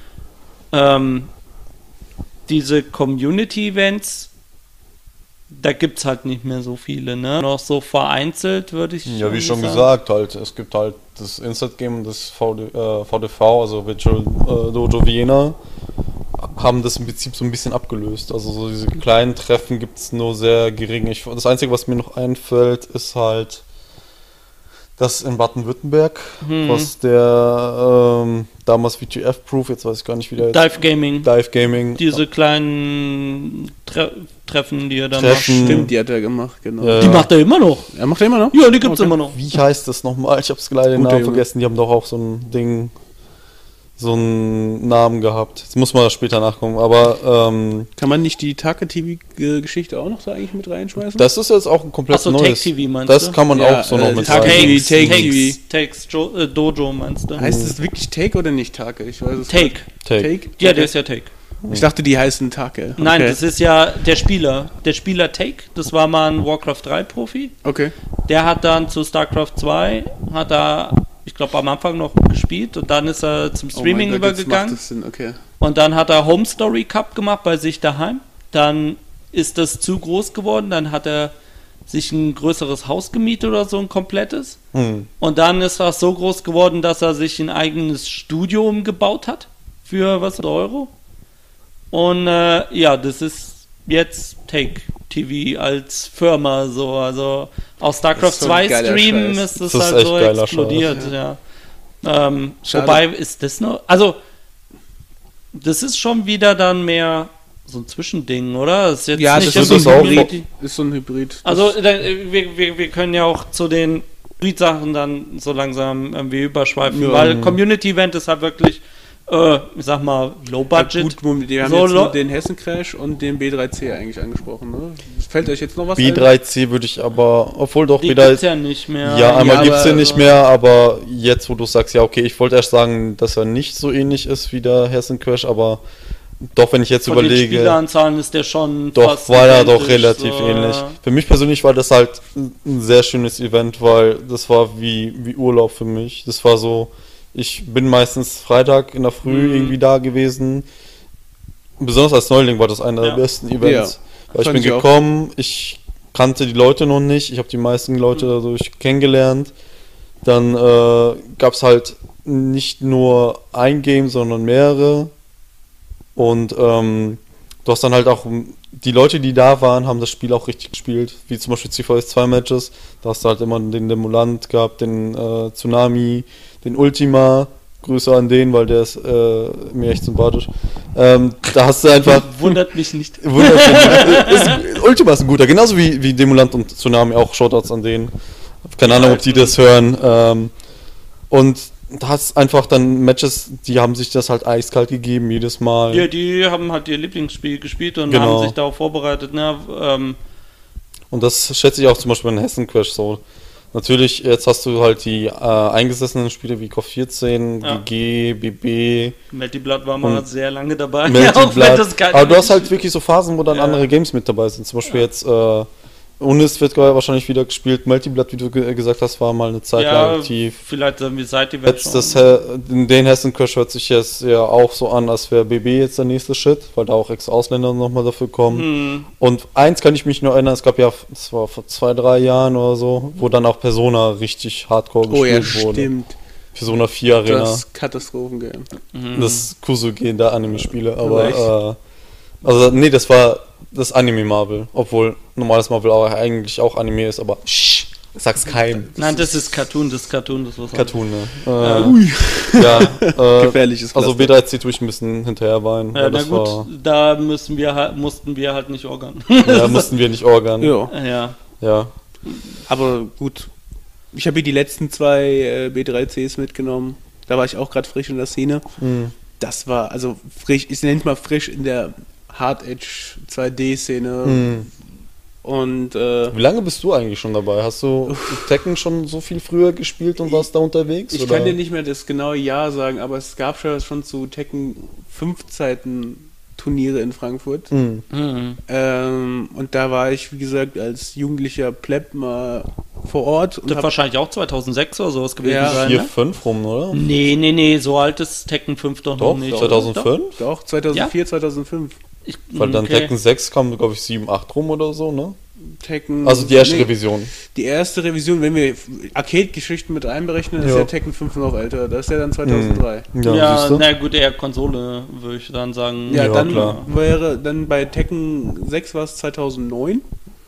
ähm, diese Community-Events, da gibt es halt nicht mehr so viele, ne? Noch so vereinzelt, würde ich Ja, wie schon sagen. gesagt, halt, es gibt halt das Instant-Game und das V D, äh, V D V, also Virtual äh, Dojo Vienna, haben das im Prinzip so ein bisschen abgelöst. Also so diese kleinen Treffen gibt es nur sehr gering. Ich, das Einzige, was mir noch einfällt, ist halt das in Baden-Württemberg, Hm. was der ähm, damals V T F-Proof, jetzt weiß ich gar nicht, wie der jetzt... Dive Gaming. Dive Gaming. Diese kleinen Tre Treffen, die er da Treffen. macht. Stimmt, die hat er gemacht, genau. Ja. Die macht er immer noch. Er macht er immer noch? Ja, die gibt's Okay. immer noch. Wie heißt das nochmal? Ich hab's leider den Guter Namen Junge. vergessen. Die haben doch auch so ein Ding, so einen Namen gehabt. Jetzt muss man später nachgucken. Aber ähm, Kann man nicht die Take-T V-Geschichte auch noch so eigentlich mit reinschmeißen? das ist jetzt auch ein komplett Achso, neues. Take-T V meinst Das du? kann man Ja, auch so äh, noch mit Take- rein. Takes, Take Takes, T V. Takes jo äh, Dojo meinst du? Heißt es wirklich Take oder nicht Take? Ich weiß es Take. nicht. Take. Take? Ja, Okay. der ist ja Take. Ich dachte, die heißen Take. Nein, okay. das ist ja der Spieler. Der Spieler Take, das war mal ein Warcraft drei Profi. Okay. Der hat dann zu StarCraft zwei, hat da, ich glaube, am Anfang noch gespielt und dann ist er zum Streaming oh mein Gott, jetzt übergegangen. macht das Sinn, okay. Und dann hat er Home Story Cup gemacht bei sich daheim. Dann ist das zu groß geworden. Dann hat er sich ein größeres Haus gemietet oder so, ein komplettes. Hm. Und dann ist das so groß geworden, dass er sich ein eigenes Studio umgebaut hat. Für was Euro. Und äh, ja, das ist jetzt Take T V als Firma so. Also aus StarCraft Das ist so ein zwei geiler Streamen Scheiß. ist das, Das ist halt echt so geiler explodiert. Scheiß. Ja. Ähm, Schade. wobei ist das noch. Also das ist schon wieder dann mehr so ein Zwischending, oder? Das ist jetzt Ja, nicht das ist so so ein Hybrid. Hybrid. Ist so ein Hybrid. Also dann, äh, wir, wir, wir können ja auch zu den Hybrid-Sachen dann so langsam irgendwie überschweifen, Ja. weil Community-Event ist halt wirklich, äh, ich sag mal, low budget. Gut, Moment, wir haben So jetzt lo- nur den Hessen-Crash und den B drei C eigentlich angesprochen, ne? Fällt euch jetzt noch was B drei C würde ich aber, obwohl doch Die wieder... gibt's ja nicht mehr. Ja, einmal Ja, gibt's aber- den nicht mehr, aber jetzt, wo du sagst, ja, okay, ich wollte erst sagen, dass er nicht so ähnlich ist wie der Hessen Crash, aber doch, wenn ich jetzt Von den überlege, Spieleranzahlen ist der schon doch fast war er doch identisch, relativ so, ähnlich. ja. Für mich persönlich war das halt ein sehr schönes Event, weil das war wie, wie Urlaub für mich. Das war so, ich bin meistens Freitag in der Früh Mhm. irgendwie da gewesen. Besonders als Neuling war das einer Ja. der besten Events. Ja, weil ich fand bin ich auch. gekommen, ich kannte die Leute noch nicht, ich habe die meisten Leute dadurch kennengelernt. Dann äh, gab es halt nicht nur ein Game, sondern mehrere. Und ähm, du hast dann halt auch, die Leute, die da waren, haben das Spiel auch richtig gespielt. Wie zum Beispiel C V S zwei Matches. Da hast du halt immer den Demolant gehabt, den äh, Tsunami, den Ultima. Grüße an den, weil der ist äh, mir echt sympathisch. Ähm, da hast du einfach... Wundert mich nicht. Wunderschön. ist, Ultima ist ein guter, genauso wie, wie Demolant und Tsunami, auch Shoutouts an denen. Keine Ahnung, ob die das hören. Ähm, und da hast einfach dann Matches, die haben sich das halt eiskalt gegeben, jedes Mal. Ja, die haben halt ihr Lieblingsspiel gespielt und Genau. haben sich darauf vorbereitet. Ne? Ähm, Und das schätze ich auch zum Beispiel in Hessen Crash so. Natürlich, jetzt hast du halt die äh, eingesessenen Spiele wie K O V vierzehn, Ja. G G, B B, Melty Blood war mal Und sehr lange dabei. Melty auch wenn Blood. das keiner Aber du hast wirklich- halt wirklich so Phasen, wo dann Ja. andere Games mit dabei sind. Zum Beispiel jetzt äh, Unis wird wahrscheinlich wieder gespielt. Melty Blood, wie du ge gesagt hast, war mal eine Zeit ja, lang aktiv. vielleicht sagen wir seit die Jetzt das, äh, den Hessen Crash hört sich jetzt ja auch so an, als wäre B B jetzt der nächste Shit, weil da auch Ex-Ausländer nochmal dafür kommen. Hm, Und eins kann ich mich nur erinnern, es gab ja, das war vor zwei, drei Jahren oder so, wo dann auch Persona richtig hardcore Oh ja, gespielt wurde. stimmt. Persona vier Arena. Das, Das Katastrophengame. hm. das Kusuge der Anime-Spiele. Aber echt? Aber, äh, also, nee, das war das Anime-Marvel. Obwohl normales Marvel auch eigentlich auch Anime ist, aber shh, sag's keinem. Nein, das ist Cartoon, das ist Cartoon, das ist was anderes. Cartoon, ne? Ja. Äh, Ui. ja, äh, Gefährliches also Pflaster. B drei C tue ich ein bisschen hinterher weinen. Ja, weil na das gut, war, da müssen wir halt, mussten wir halt nicht organ. ja, mussten wir nicht organ. Ja, ja. Ja. aber gut. Ich habe hier die letzten zwei äh, B drei Cs mitgenommen. Da war ich auch gerade frisch in der Szene. Hm. Das war, also frisch, ich nenne es mal frisch in der Hard Edge zwei D-Szene. Hm. Und äh, Wie lange bist du eigentlich schon dabei? Hast du Tekken schon so viel früher gespielt und warst da unterwegs? ich oder? kann dir nicht mehr das genaue Jahr sagen, aber es gab schon, schon zu Tekken fünf Zeiten Turniere in Frankfurt. Hm. Mhm. Ähm, und da war ich, wie gesagt, als jugendlicher Pleb mal vor Ort. Und Das hab, wahrscheinlich auch zweitausendsechs oder sowas gewesen Ja. sein, vier, ne? fünf rum, oder? Nee, nee, nee, so alt ist Tekken fünf doch, Doch, noch nicht. zweitausendfünf? doch, zweitausendvier, zweitausendfünf. Ich, Weil dann okay. Tekken sechs kam, glaube ich, sieben, acht rum oder so, ne? Tekken. Also die erste nee, Revision. Die erste Revision, wenn wir Arcade-Geschichten mit einberechnen, ist Ja. ja Tekken fünf noch älter. Das ist ja dann zweitausenddrei. Ja, siehst du? na gut, eher Konsole, würde ich dann sagen. Ja, Ja, dann klar. wäre, dann bei Tekken sechs war es zweitausendneun.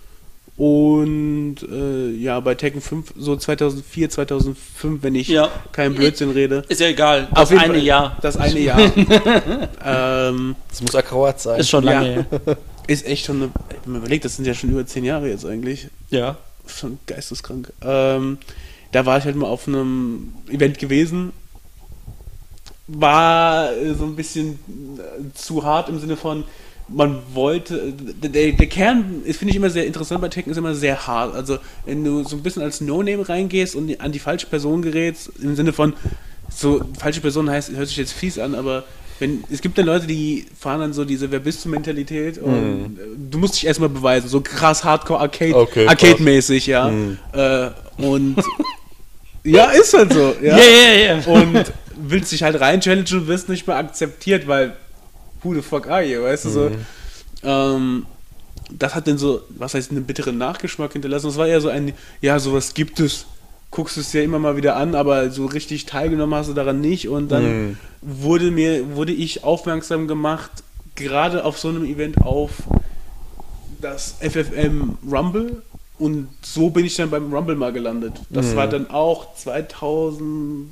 Und äh, ja, bei Tekken fünf so zweitausendvier, zweitausendfünf, wenn ich Ja. keinen Blödsinn rede. Ist ja egal, Auf das jeden eine Fall, Jahr. Das eine Jahr. ähm, Das muss akkurat sein. Ist schon Ja. lange her. ist echt schon eine. Ich hab mir überlegt, das sind ja schon über zehn Jahre jetzt eigentlich. Ja. Schon geisteskrank. Ähm, da war ich halt mal auf einem Event gewesen. War äh, so ein bisschen äh, zu hart im Sinne von, man wollte, der, der Kern, ist, finde ich immer sehr interessant bei Tekken, ist immer sehr hart. Also, wenn du so ein bisschen als No-Name reingehst und an die falsche Person gerätst, im Sinne von, so, falsche Person heißt, hört sich jetzt fies an, aber wenn, es gibt dann Leute, die fahren dann so diese Wer bist du Mentalität und Mhm. äh, du musst dich erstmal beweisen, so krass Hardcore Arcade, Okay, Arcade-mäßig, ja. Mhm. Äh, und ja, ist halt so, ja. Ja, ja, ja. Und willst dich halt rein challengen und wirst nicht mehr akzeptiert, weil who the fuck are you, weißt du so. Ähm, das hat dann so, was heißt, einen bitteren Nachgeschmack hinterlassen. Das war eher so ein, ja, sowas gibt es, guckst es dir immer mal wieder an, aber so richtig teilgenommen hast du daran nicht. Und dann Mhm. wurde mir, wurde ich aufmerksam gemacht, gerade auf so einem Event auf das F F M Rumble. Und so bin ich dann beim Rumble mal gelandet. Das Mhm. war dann auch zweitausendzehn,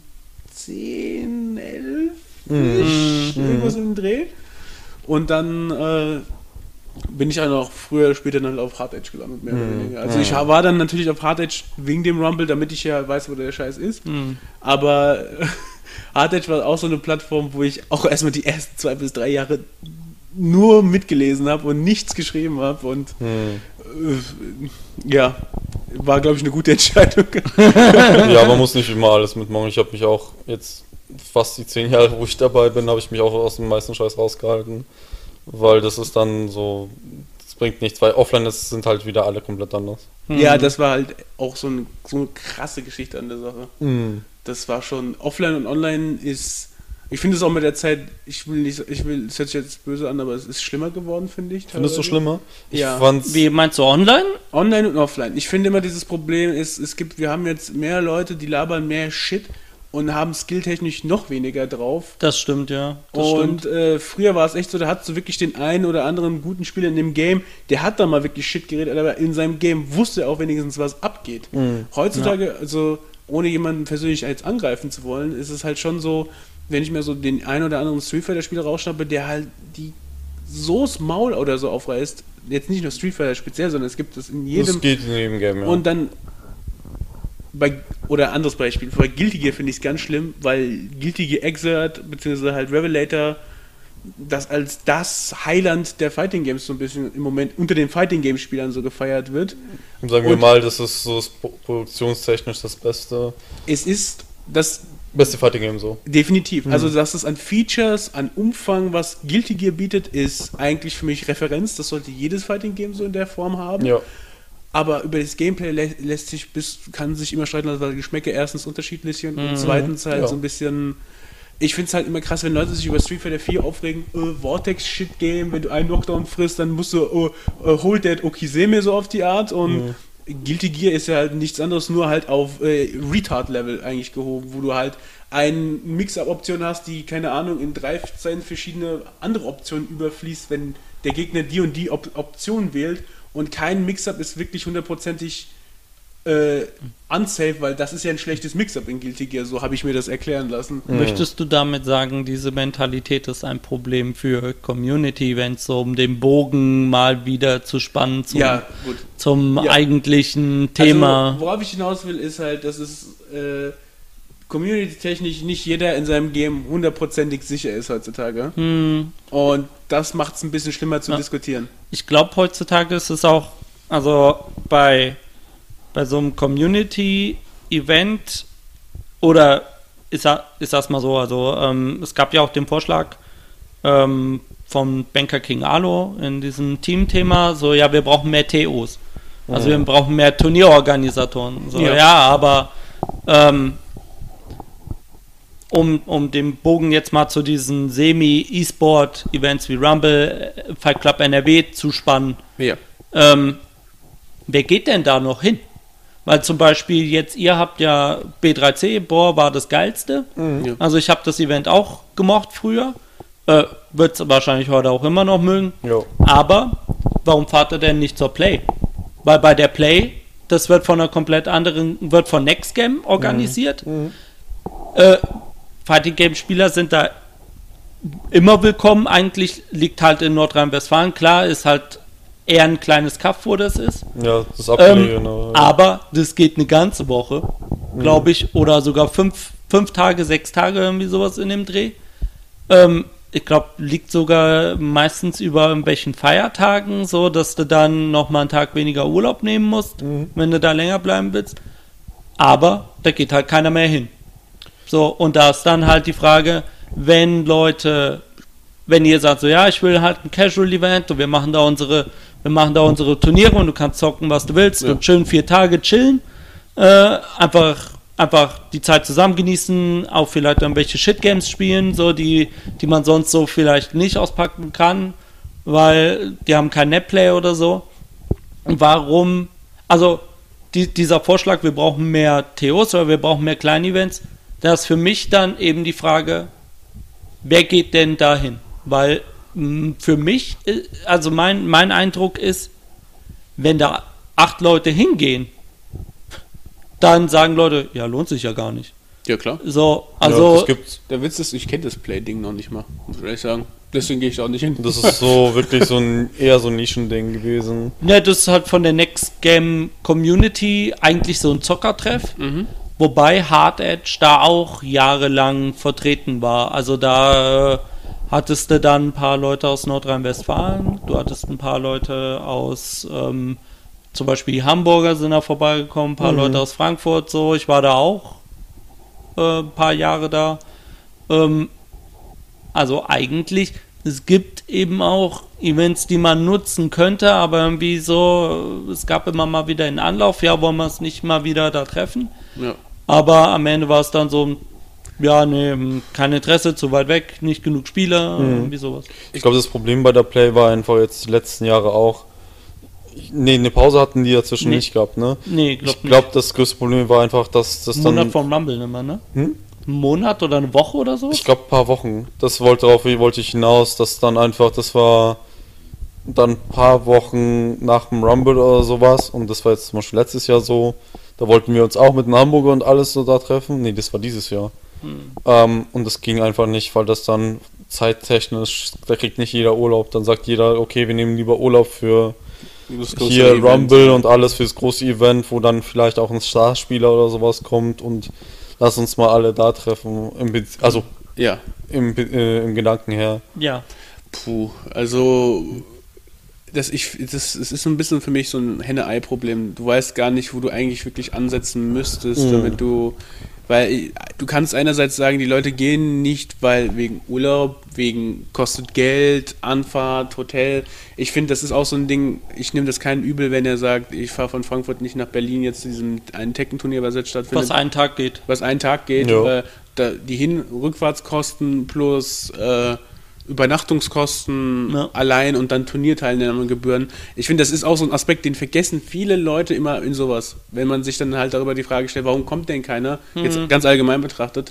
elf, Mhm. irgendwas im Dreh. Und dann äh, bin ich auch noch früher oder später dann auf Hard Edge gelandet, mehr oder Mhm. weniger. Also ich war dann natürlich auf Hard Edge wegen dem Rumble, damit ich ja weiß, wo der Scheiß ist. Hm. Aber Hard Edge war auch so eine Plattform, wo ich auch erstmal die ersten zwei bis drei Jahre nur mitgelesen habe und nichts geschrieben habe. Und Hm. äh, ja, war, glaube ich, eine gute Entscheidung. Ja, man muss nicht immer alles mitmachen. Ich habe mich auch jetzt fast die zehn Jahre, wo ich dabei bin, habe ich mich auch aus dem meisten Scheiß rausgehalten. Weil das ist dann so, das bringt nichts, weil offline ist, sind halt wieder alle komplett anders. Ja, das war halt auch so eine, so eine krasse Geschichte an der Sache. Mhm. Das war schon, offline und online ist, ich finde es auch mit der Zeit, ich will nicht, ich will, es hört sich jetzt böse an, aber es ist schlimmer geworden, finde ich. Findest du teilweise. schlimmer? Ich Ja. fand's. Wie meinst du online? Online und offline. Ich finde immer, dieses Problem ist, es gibt, wir haben jetzt mehr Leute, die labern mehr Shit und haben skilltechnisch noch weniger drauf. Das stimmt, ja. Das Und stimmt. äh, früher war es echt so, da hat so wirklich den einen oder anderen guten Spieler in dem Game, der hat da mal wirklich Shit geredet, aber in seinem Game wusste er auch wenigstens, was abgeht. Mhm. Heutzutage, also ohne jemanden persönlich jetzt angreifen zu wollen, ist es halt schon so, wenn ich mir so den einen oder anderen Street Fighter Spieler rausschnappe, der halt die so das Maul oder so aufreißt, jetzt nicht nur Street Fighter speziell, sondern es gibt es in jedem Das geht in jedem Game, ja. und dann bei, oder anderes Beispiel, bei Guilty Gear finde ich es ganz schlimm, weil Guilty Gear Exert bzw. halt Revelator das als das Highland der Fighting Games so ein bisschen im Moment unter den Fighting Game Spielern so gefeiert wird. Und sagen wir und- mal, das ist so das pro- produktionstechnisch das beste, Es ist das beste Fighting Game so. definitiv, also dass es an Features, an Umfang, was Guilty Gear bietet, ist eigentlich für mich Referenz, das sollte jedes Fighting Game so in der Form haben. Ja. Aber über das Gameplay lä lässt sich bis, kann sich immer streiten, weil die Geschmäcker erstens unterschiedlich sind und zweitens halt Ja. so ein bisschen. Ich finde es halt immer krass, wenn Leute sich über Street Fighter vier aufregen, äh, Vortex-Shit-Game, wenn du einen Knockdown frisst, dann musst du, oh, äh, hold that Okizeme so auf die Art und Guilty Gear ist ja halt nichts anderes, nur halt auf äh, Retard-Level eigentlich gehoben, wo du halt eine Mix-Up-Option hast, die, keine Ahnung, in dreizehn verschiedene andere Optionen überfließt, wenn der Gegner die und die Op Option wählt und kein Mix-Up ist wirklich hundertprozentig äh, unsafe, weil das ist ja ein schlechtes Mix-Up in Guilty Gear, so habe ich mir das erklären lassen. Möchtest du damit sagen, diese Mentalität ist ein Problem für Community-Events, so um den Bogen mal wieder zu spannen zum, Ja, gut. zum Ja. eigentlichen Thema? Also, worauf ich hinaus will, ist halt, dass es äh, community-technisch nicht jeder in seinem Game hundertprozentig sicher ist heutzutage. Hm, Und das macht es ein bisschen schlimmer zu Ja. diskutieren. ich glaube, heutzutage ist es auch, also bei, bei so einem Community-Event oder ist, da- ist das mal so, also ähm, es gab ja auch den Vorschlag ähm, vom Banker King Alo in diesem Team-Thema, so ja, wir brauchen mehr T Os. Also wir brauchen mehr Turnierorganisatoren. So. Ja. Ja, aber ähm, um, um den Bogen jetzt mal zu diesen Semi-E-Sport-Events wie Rumble, Fight Club N R W zu spannen. Ja. Ähm, wer geht denn da noch hin? Weil zum Beispiel jetzt, ihr habt ja B drei C, boah, war das Geilste. Ja. Also ich habe das Event auch gemocht früher. Äh, Wird es wahrscheinlich heute auch immer noch mögen. Jo. Aber warum fahrt ihr denn nicht zur Play? Weil bei der Play, das wird von einer komplett anderen, wird von Next Game organisiert. Mhm. Äh, Fighting Game Spieler sind da immer willkommen. Eigentlich liegt halt in Nordrhein-Westfalen. Klar, ist halt eher ein kleines Kaff, wo das ist. Ja, das ist Ähm, abgelegen. aber- aber das geht eine ganze Woche, glaube ich, oder sogar fünf, fünf Tage, sechs Tage, irgendwie sowas in dem Dreh. Ähm, ich glaube, liegt sogar meistens über irgendwelchen Feiertagen, so dass du dann nochmal einen Tag weniger Urlaub nehmen musst, wenn du da länger bleiben willst. Aber da geht halt keiner mehr hin. So, und da ist dann halt die Frage, wenn Leute, wenn ihr sagt, so ja, ich will halt ein Casual-Event und wir machen da unsere, wir machen da unsere Turniere und du kannst zocken, was du willst Ja. und schön vier Tage chillen, äh, einfach, einfach die Zeit zusammen genießen, auch vielleicht irgendwelche Shit-Games spielen, so die, die man sonst so vielleicht nicht auspacken kann, weil die haben kein Netplay oder so. Und warum, also die, dieser Vorschlag, wir brauchen mehr T Os oder wir brauchen mehr Klein-Events, da ist für mich dann eben die Frage, wer geht denn dahin? Weil mh, für mich, äh, also mein, mein Eindruck ist, wenn da acht Leute hingehen, dann sagen Leute, ja, lohnt sich ja gar nicht. Ja, klar. So, ja, also, das gibt's. Der Witz ist, ich kenne das Play-Ding noch nicht mal, muss ich ehrlich sagen. Deswegen gehe ich da auch nicht hin. Das ist so wirklich so ein eher so ein Nischending gewesen. ne, das ist halt von der Next Game Community eigentlich so ein Zockertreff. Mhm. Wobei Hard Edge da auch jahrelang vertreten war. Also da äh, hattest du dann ein paar Leute aus Nordrhein-Westfalen, du hattest ein paar Leute aus, ähm, zum Beispiel die Hamburger sind da vorbeigekommen, ein paar Mhm. Leute aus Frankfurt, so. Ich war da auch äh, ein paar Jahre da. Ähm, also eigentlich, es gibt eben auch Events, die man nutzen könnte, aber irgendwie so, es gab immer mal wieder einen Anlauf, ja, wollen wir es nicht mal wieder da treffen? Ja. Aber am Ende war es dann so, ja, nee, kein Interesse, zu weit weg, nicht genug Spieler, Mhm. irgendwie sowas. Ich glaube, das Problem bei der Play war einfach jetzt die letzten Jahre auch. Nee, eine Pause hatten die ja zwischen Nee. nicht gehabt, ne? Nee, glaub Ich glaube, das größte Problem war einfach, dass das nicht. Ein Monat dann. vom Rumble immer, ne? Hm? Ein Monat oder eine Woche oder so? Ich glaube, ein paar Wochen. Das wollte darauf wollte ich hinaus, dass dann einfach, das war dann ein paar Wochen nach dem Rumble oder sowas. Und das war jetzt zum Beispiel letztes Jahr so. Da wollten wir uns auch mit den Hamburger und alles so da treffen. Nee, das war dieses Jahr. Hm. Ähm, und das ging einfach nicht, weil das dann zeittechnisch, da kriegt nicht jeder Urlaub. Dann sagt jeder, okay, wir nehmen lieber Urlaub für Das große hier Event. Rumble und alles fürs große Event, wo dann vielleicht auch ein Starspieler oder sowas kommt und lass uns mal alle da treffen. Im Be also Ja. im, Be- äh, im Gedanken her. Ja. Puh, also das, ich, das, es ist so ein bisschen für mich so ein Henne-Ei-Problem. Du weißt gar nicht, wo du eigentlich wirklich ansetzen müsstest, Mhm. damit du, weil du kannst einerseits sagen, die Leute gehen nicht, weil wegen Urlaub, wegen kostet Geld, Anfahrt, Hotel. Ich finde, das ist auch so ein Ding, ich nehme das keinen übel, wenn er sagt, ich fahre von Frankfurt nicht nach Berlin jetzt zu diesem einen Tekken-Turnier, was jetzt stattfindet. Was einen Tag geht. was einen Tag geht, Ja. äh, da, die Hin- und Rückfahrtskosten plus äh, Übernachtungskosten Ja. allein und dann Turnierteilnahmegebühren. Ich finde, das ist auch so ein Aspekt, den vergessen viele Leute immer in sowas. Wenn man sich dann halt darüber die Frage stellt, warum kommt denn keiner? Jetzt ganz allgemein betrachtet.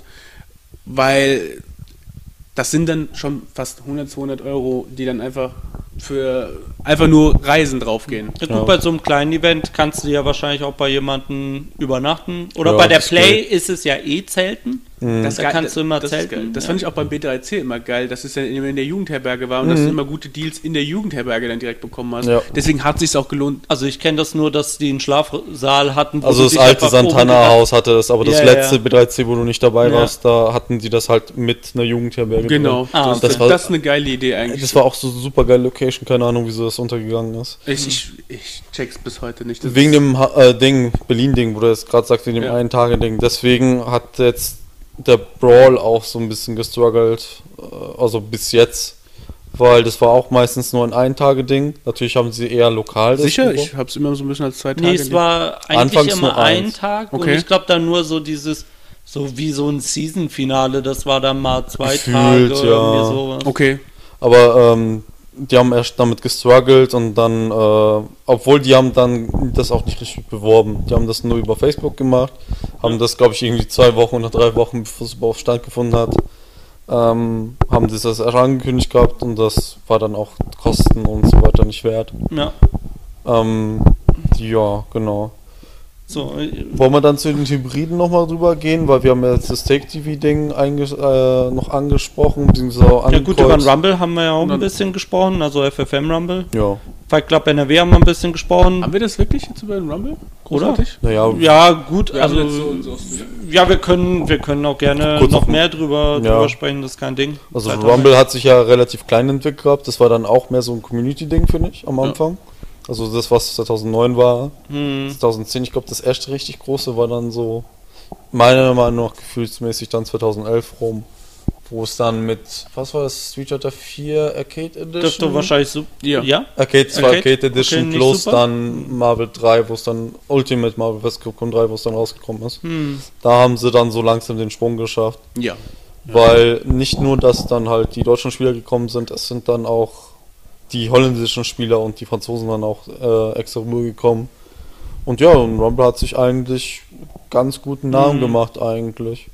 Weil das sind dann schon fast hundert, zweihundert Euro, die dann einfach für einfach nur Reisen draufgehen. Ja, gut, Ja. bei so einem kleinen Event kannst du ja wahrscheinlich auch bei jemandem übernachten. Oder Ja, bei der das Play geht. ist es ja eh Zelten. Das Da geil- kannst du immer das ist zelten, geil. Das ja. fand ich auch beim B drei C immer geil, dass es ja immer in der Jugendherberge war und dass du immer gute Deals in der Jugendherberge dann direkt bekommen hast. Ja. Deswegen hat es sich auch gelohnt. Also ich kenne das nur, dass die einen Schlafsaal hatten. wo Also du das dich alte einfach oben Santana-Haus hatte es, aber das Ja, ja, letzte ja. B drei C, wo du nicht dabei Ja. warst, da hatten die das halt mit einer Jugendherberge. Genau. drin. Ah, das, okay. das, war- ist eine geile Idee eigentlich. Das war auch so super geile Location, keine Ahnung, wieso das untergegangen ist. ich, ich, ich check's bis heute nicht. Das Wegen ist- dem Ha- äh, Ding, Berlin-Ding, wo du jetzt gerade sagst, wegen dem Ja. Ein-Tage-Ding. Deswegen hat jetzt der Brawl auch so ein bisschen gestruggelt, äh, also bis jetzt, weil das war auch meistens nur ein Ein-Tage-Ding. Natürlich haben sie eher lokal das Sicher? über- Ich habe es immer so ein bisschen als zwei Tage. Nee, es war eigentlich Anfangs immer nur ein eins. Tag und Okay. ich glaube dann nur so dieses, so wie so ein Season-Finale, das war dann mal zwei Gefühlt, Tage, ja. irgendwie sowas. Okay. Aber ähm, die haben erst damit gestruggelt und dann, äh, obwohl die haben dann das auch nicht richtig beworben. Die haben das nur über Facebook gemacht, haben das, glaube ich, irgendwie zwei Wochen oder drei Wochen, bevor es überhaupt stattgefunden hat, ähm, haben sie das erst angekündigt gehabt und das war dann auch Kosten und so weiter nicht wert. Ja, Ähm, ja, genau. so. äh, Wollen wir dann zu den Hybriden nochmal drüber gehen, weil wir haben ja jetzt das Take-T V-Ding einges- äh, noch angesprochen, beziehungsweise auch Ja gut, über den angekreuzt. Rumble haben wir ja auch ein dann- bisschen gesprochen, also F F M Rumble. Ja, Fight Club N R W haben wir ein bisschen gesprochen. Haben wir das wirklich jetzt über den Rumble? Oder? Großartig? naja, Ja, gut, Wir haben also jetzt so- so- ja, wir können, wir können auch gerne Kurz noch auf- mehr drüber, ja. drüber sprechen, das ist kein Ding. also Zeit Rumble hat sich ja relativ klein entwickelt gehabt, das war dann auch mehr so ein Community-Ding, finde ich, am Ja. Anfang. Also das, was zweitausendneun war, Hm. zweitausendzehn, ich glaube, das erste richtig große war dann so, meiner Meinung nach gefühlsmäßig dann zweitausendelf rum, wo es dann mit, was war das, Street Fighter vier Arcade Edition? Dürfte wahrscheinlich so. Ja. Ja? Arcade zwei Arcade? Arcade Edition Okay, nicht plus super. dann Marvel drei, wo es dann Ultimate Marvel vs. Capcom drei, wo es dann rausgekommen ist. Hm. Da haben sie dann so langsam den Sprung geschafft, Ja. weil nicht nur, dass dann halt die deutschen Spieler gekommen sind, es sind dann auch die holländischen Spieler und die Franzosen dann auch äh, extra rübergekommen. Und ja, und Rumble hat sich eigentlich ganz guten Namen Mhm. gemacht eigentlich.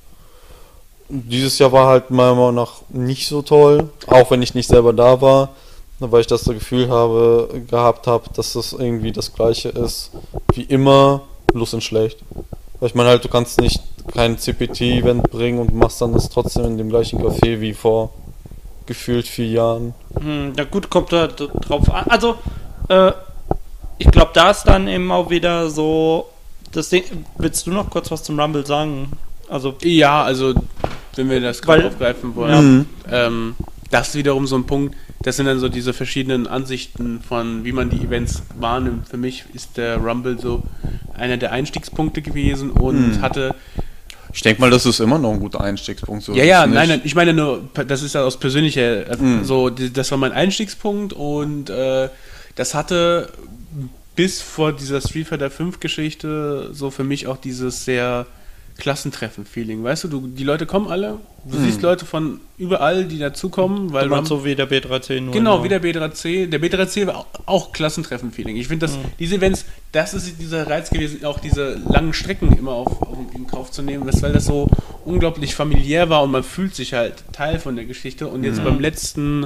Dieses Jahr war halt meiner Meinung nach nicht so toll, auch wenn ich nicht selber da war, weil ich das Gefühl habe, gehabt habe, dass das irgendwie das gleiche ist wie immer, bloß in schlecht. Weil ich meine halt, du kannst nicht kein C P T-Event bringen und machst dann das trotzdem in dem gleichen Café wie vor gefühlt vier Jahren. Hm, na gut, kommt da d- drauf an. Also, äh, ich glaube, da ist dann eben auch wieder so das Ding. Willst du noch kurz was zum Rumble sagen? Also, Ja, also, wenn wir das Weil- gerade aufgreifen wollen, Ja. ähm, das ist wiederum so ein Punkt, das sind dann so diese verschiedenen Ansichten von, wie man die Events wahrnimmt. Für mich ist der Rumble so einer der Einstiegspunkte gewesen und Mhm. hatte Ich denke mal, das ist immer noch ein guter Einstiegspunkt. So ja, ist ja, es nicht. nein, nein, ich meine nur, das ist ja aus persönlicher, äh, Mm. so, die- das war mein Einstiegspunkt und äh, das hatte bis vor dieser Street Fighter fünf Geschichte so für mich auch dieses sehr Klassentreffen-Feeling, weißt du, du, die Leute kommen alle, du Mm. siehst Leute von überall, die dazukommen, weil du meinst Rum- so wie der B drei C nur. Genau, in- wie der B drei C. Der B drei C war auch, auch Klassentreffen-Feeling. Ich finde, dass diese Events, das ist dieser Reiz gewesen, auch diese langen Strecken immer auf, auf in Kauf zu nehmen, weil das so unglaublich familiär war und man fühlt sich halt Teil von der Geschichte. Und jetzt beim letzten,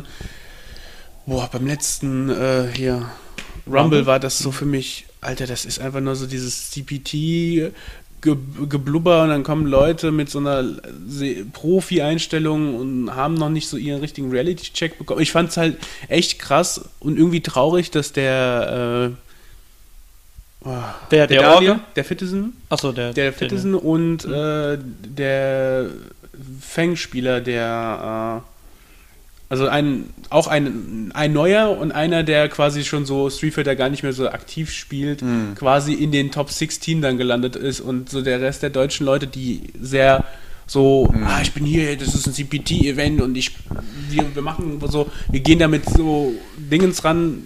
boah, beim letzten äh, hier Rumble, Rumble? war das so für mich, Alter, das ist einfach nur so dieses C P T. Ge- Geblubber und dann kommen Leute mit so einer Se- Profi-Einstellung und haben noch nicht so ihren richtigen Reality-Check bekommen. Ich fand es halt echt krass und irgendwie traurig, dass der äh, oh, Wer, der Daniel, Orge? der Fittisen, Achso, der. der Fittisen und äh, der Fang-Spieler, der äh, also ein, auch ein, ein neuer und einer, der quasi schon so Street Fighter gar nicht mehr so aktiv spielt, Mhm. quasi in den Top sechzehn dann gelandet ist und so der Rest der deutschen Leute, die sehr so, Mhm. ah, ich bin hier, das ist ein C P T-Event und ich, wir, wir machen so, wir gehen damit so Dingens ran.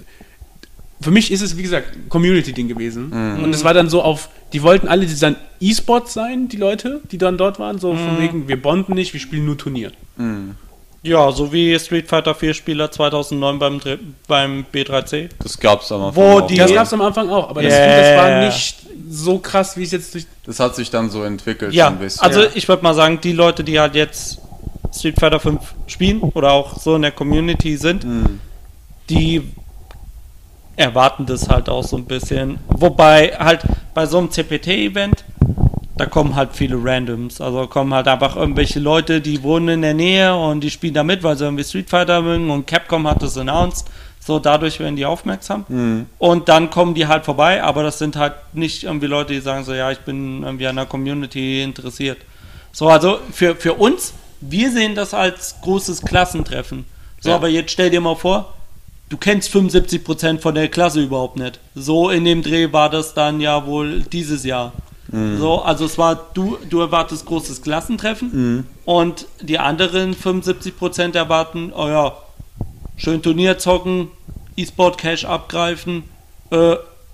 Für mich ist es, wie gesagt, ein Community-Ding gewesen. Mhm. Und es war dann so auf, die wollten alle die dann E-Sports sein, die Leute, die dann dort waren, so von Mhm. wegen, wir bonden nicht, wir spielen nur Turnier. Mhm. Ja, so wie Street Fighter vier Spieler zweitausendneun beim, Dr- beim B drei C. Das gab's am Anfang Wo auch. die- Das gab es am Anfang auch, aber das, Yeah. das war nicht so krass, wie es jetzt durch. Das hat sich dann so entwickelt Ja, so ein bisschen. also Ja. ich würde mal sagen, die Leute, die halt jetzt Street Fighter fünf spielen oder auch so in der Community sind, Mhm. die erwarten das halt auch so ein bisschen. Wobei halt bei so einem C P T-Event, da kommen halt viele Randoms. Also kommen halt einfach irgendwelche Leute, die wohnen in der Nähe und die spielen da mit, weil sie irgendwie Street Fighter mögen und Capcom hat das announced. So, dadurch werden die aufmerksam. Mhm. Und dann kommen die halt vorbei, aber das sind halt nicht irgendwie Leute, die sagen so, ja, ich bin irgendwie an der Community interessiert. So, also für, für uns, wir sehen das als großes Klassentreffen. So, Ja. aber jetzt stell dir mal vor, du kennst fünfundsiebzig Prozent von der Klasse überhaupt nicht. So in dem Dreh war das dann ja wohl dieses Jahr. So, also es war, du, du erwartest großes Klassentreffen Mhm. und die anderen fünfundsiebzig Prozent erwarten, oh ja, schön Turnier zocken, E-Sport-Cash abgreifen, äh,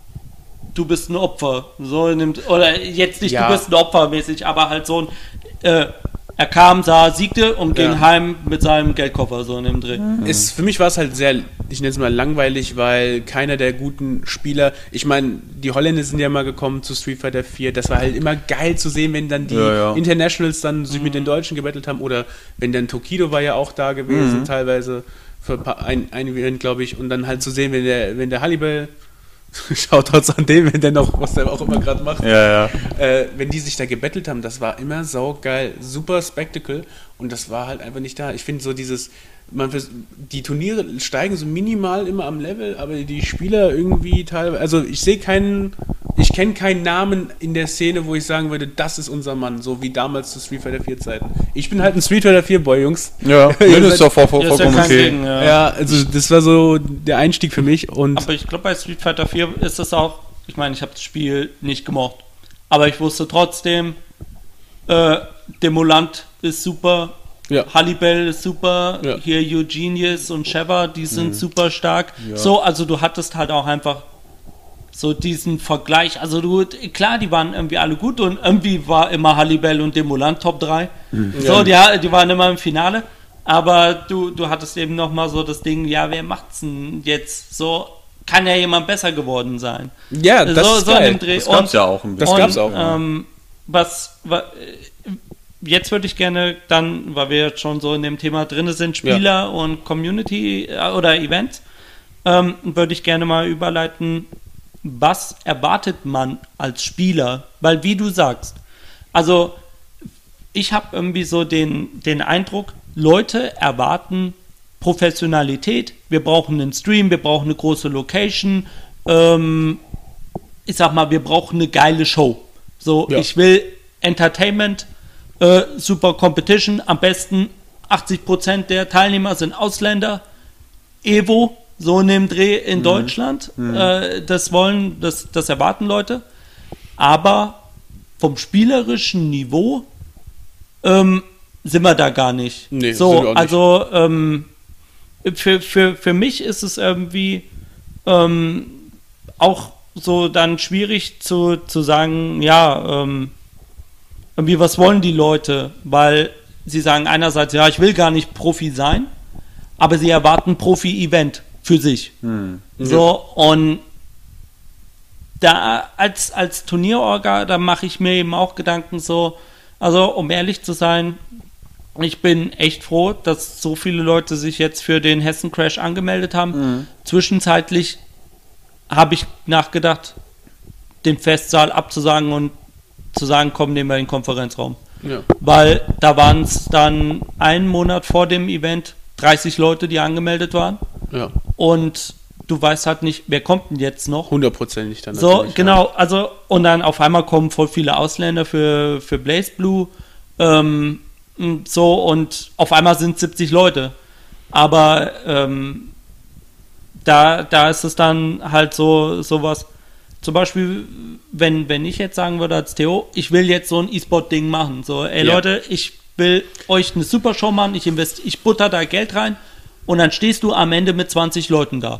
du bist ein Opfer. So nimmt, oder jetzt nicht, Ja. du bist ein Opfer mäßig, aber halt so ein, äh, er kam, sah, siegte und ging Ja. heim mit seinem Geldkoffer, so in dem Dreh. Es, für mich war es halt sehr, ich nenne es mal langweilig, weil keiner der guten Spieler, ich meine, die Holländer sind ja mal gekommen zu Street Fighter vier, das war halt immer geil zu sehen, wenn dann die Ja, ja. Internationals dann sich mit den Deutschen gebettelt haben, oder wenn dann Tokido war ja auch da gewesen, teilweise für ein, paar, ein, ein Event, glaube ich, und dann halt zu sehen, wenn der, wenn der Hannibal, Shoutouts an den, wenn der noch, was der auch immer gerade macht, Ja, ja. äh, wenn die sich da gebettelt haben, das war immer saugeil, super Spectacle, und das war halt einfach nicht da. Ich finde so dieses, man, vers- die Turniere steigen so minimal immer am Level, aber die Spieler irgendwie teilweise, also ich sehe keinen, ich kenne keinen Namen in der Szene, wo ich sagen würde, das ist unser Mann, so wie damals zu Street Fighter vier Zeiten. Ich bin halt ein Street Fighter vier Boy, Jungs. Ja, Ihr das ist seid- doch voll, voll, Ja, ist ja vollkommen kein okay. Ding, ja. Ja, also das war so der Einstieg für mich, und Aber ich glaube, bei Street Fighter vier ist es auch, ich meine, ich habe das Spiel nicht gemocht, aber ich wusste trotzdem, äh, Demolant ist super, ja. Hannibal ist super, Ja. hier Eugenius und Sheva, die sind super stark. Ja. So, also du hattest halt auch einfach so diesen Vergleich. Also du, klar, die waren irgendwie alle gut und irgendwie war immer Hannibal und Demolant Top drei. So, die, die waren immer im Finale. Aber du, du hattest eben nochmal so das Ding, ja, wer macht's denn jetzt? So, kann ja jemand besser geworden sein. Ja, das so, ist so in geil. dem Dreh. Das gab's Und- ja auch ein Das bisschen. gab's auch. Ähm, was, wa, äh, jetzt würde ich gerne dann, weil wir jetzt schon so in dem Thema drin sind, Spieler und Community äh, oder Events, ähm, würde ich gerne mal überleiten, was erwartet man als Spieler? Weil wie du sagst, also ich habe irgendwie so den, den Eindruck, Leute erwarten Professionalität, wir brauchen einen Stream, wir brauchen eine große Location, ähm, ich sag mal, wir brauchen eine geile Show. So, Ja. ich will Entertainment, äh, super Competition, am besten achtzig Prozent der Teilnehmer sind Ausländer, Evo, so in dem Dreh in Deutschland, äh, das wollen, das, das erwarten Leute, aber vom spielerischen Niveau ähm, sind wir da gar nicht. Nee, sind so, wir auch nicht. also ähm, für, für, für mich ist es irgendwie ähm, auch so dann schwierig zu, zu sagen, ja, ähm, irgendwie, was wollen die Leute? Weil sie sagen einerseits, ja, ich will gar nicht Profi sein, aber sie erwarten Profi-Event für sich. So, und da als, als Turnierorga, da mache ich mir eben auch Gedanken so, also um ehrlich zu sein, ich bin echt froh, dass so viele Leute sich jetzt für den Hessen Crash angemeldet haben. Zwischenzeitlich habe ich nachgedacht, den Festsaal abzusagen und zu sagen, komm, nehmen wir den Konferenzraum. Ja. Weil da waren es dann einen Monat vor dem Event dreißig Leute, die angemeldet waren. Ja, Und du weißt halt nicht, wer kommt denn jetzt noch? hundertprozentig dann So, natürlich, genau, also, und dann auf einmal kommen voll viele Ausländer für, für Blaze Blue, ähm, so, und auf einmal sind siebzig Leute. Aber, ähm, da, da ist es dann halt so, sowas, zum Beispiel, wenn, wenn ich jetzt sagen würde als Theo, ich will jetzt so ein E-Sport-Ding machen, so, ey Ja. Leute, ich will euch eine Super Show machen, ich invest, ich butter da Geld rein, und dann stehst du am Ende mit zwanzig Leuten da.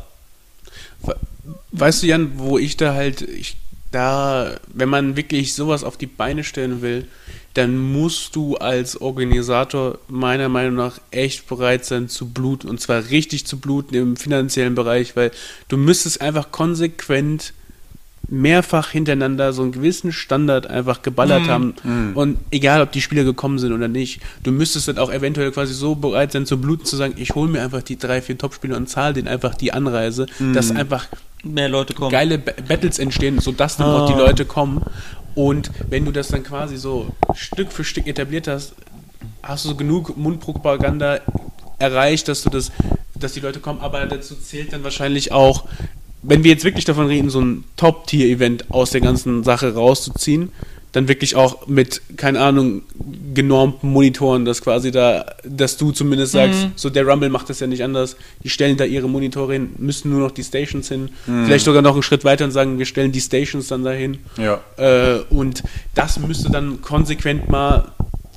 Weißt du, Jan, wo ich da halt, ich, da, wenn man wirklich sowas auf die Beine stellen will, dann musst du als Organisator meiner Meinung nach echt bereit sein zu bluten, und zwar richtig zu bluten im finanziellen Bereich, weil du müsstest einfach konsequent mehrfach hintereinander so einen gewissen Standard einfach geballert Mhm. haben, und egal, ob die Spieler gekommen sind oder nicht, du müsstest dann auch eventuell quasi so bereit sein zu bluten, zu sagen, ich hole mir einfach die drei, vier Top-Spieler und zahle denen einfach die Anreise, dass einfach Mehr Leute kommen. geile ba- Battles entstehen, sodass dann Ah. auch die Leute kommen. Und wenn du das dann quasi so Stück für Stück etabliert hast, hast du genug Mundpropaganda erreicht, dass du das, dass die Leute kommen. Aber dazu zählt dann wahrscheinlich auch, wenn wir jetzt wirklich davon reden, so ein Top-Tier-Event aus der ganzen Sache rauszuziehen, dann wirklich auch mit, keine Ahnung, genormten Monitoren, dass quasi da, dass du zumindest sagst, Mhm. so der Rumble macht das ja nicht anders, die stellen da ihre Monitore hin, müssen nur noch die Stations hin, vielleicht sogar noch einen Schritt weiter und sagen, wir stellen die Stations dann dahin. Ja. Äh, und das müsste dann konsequent mal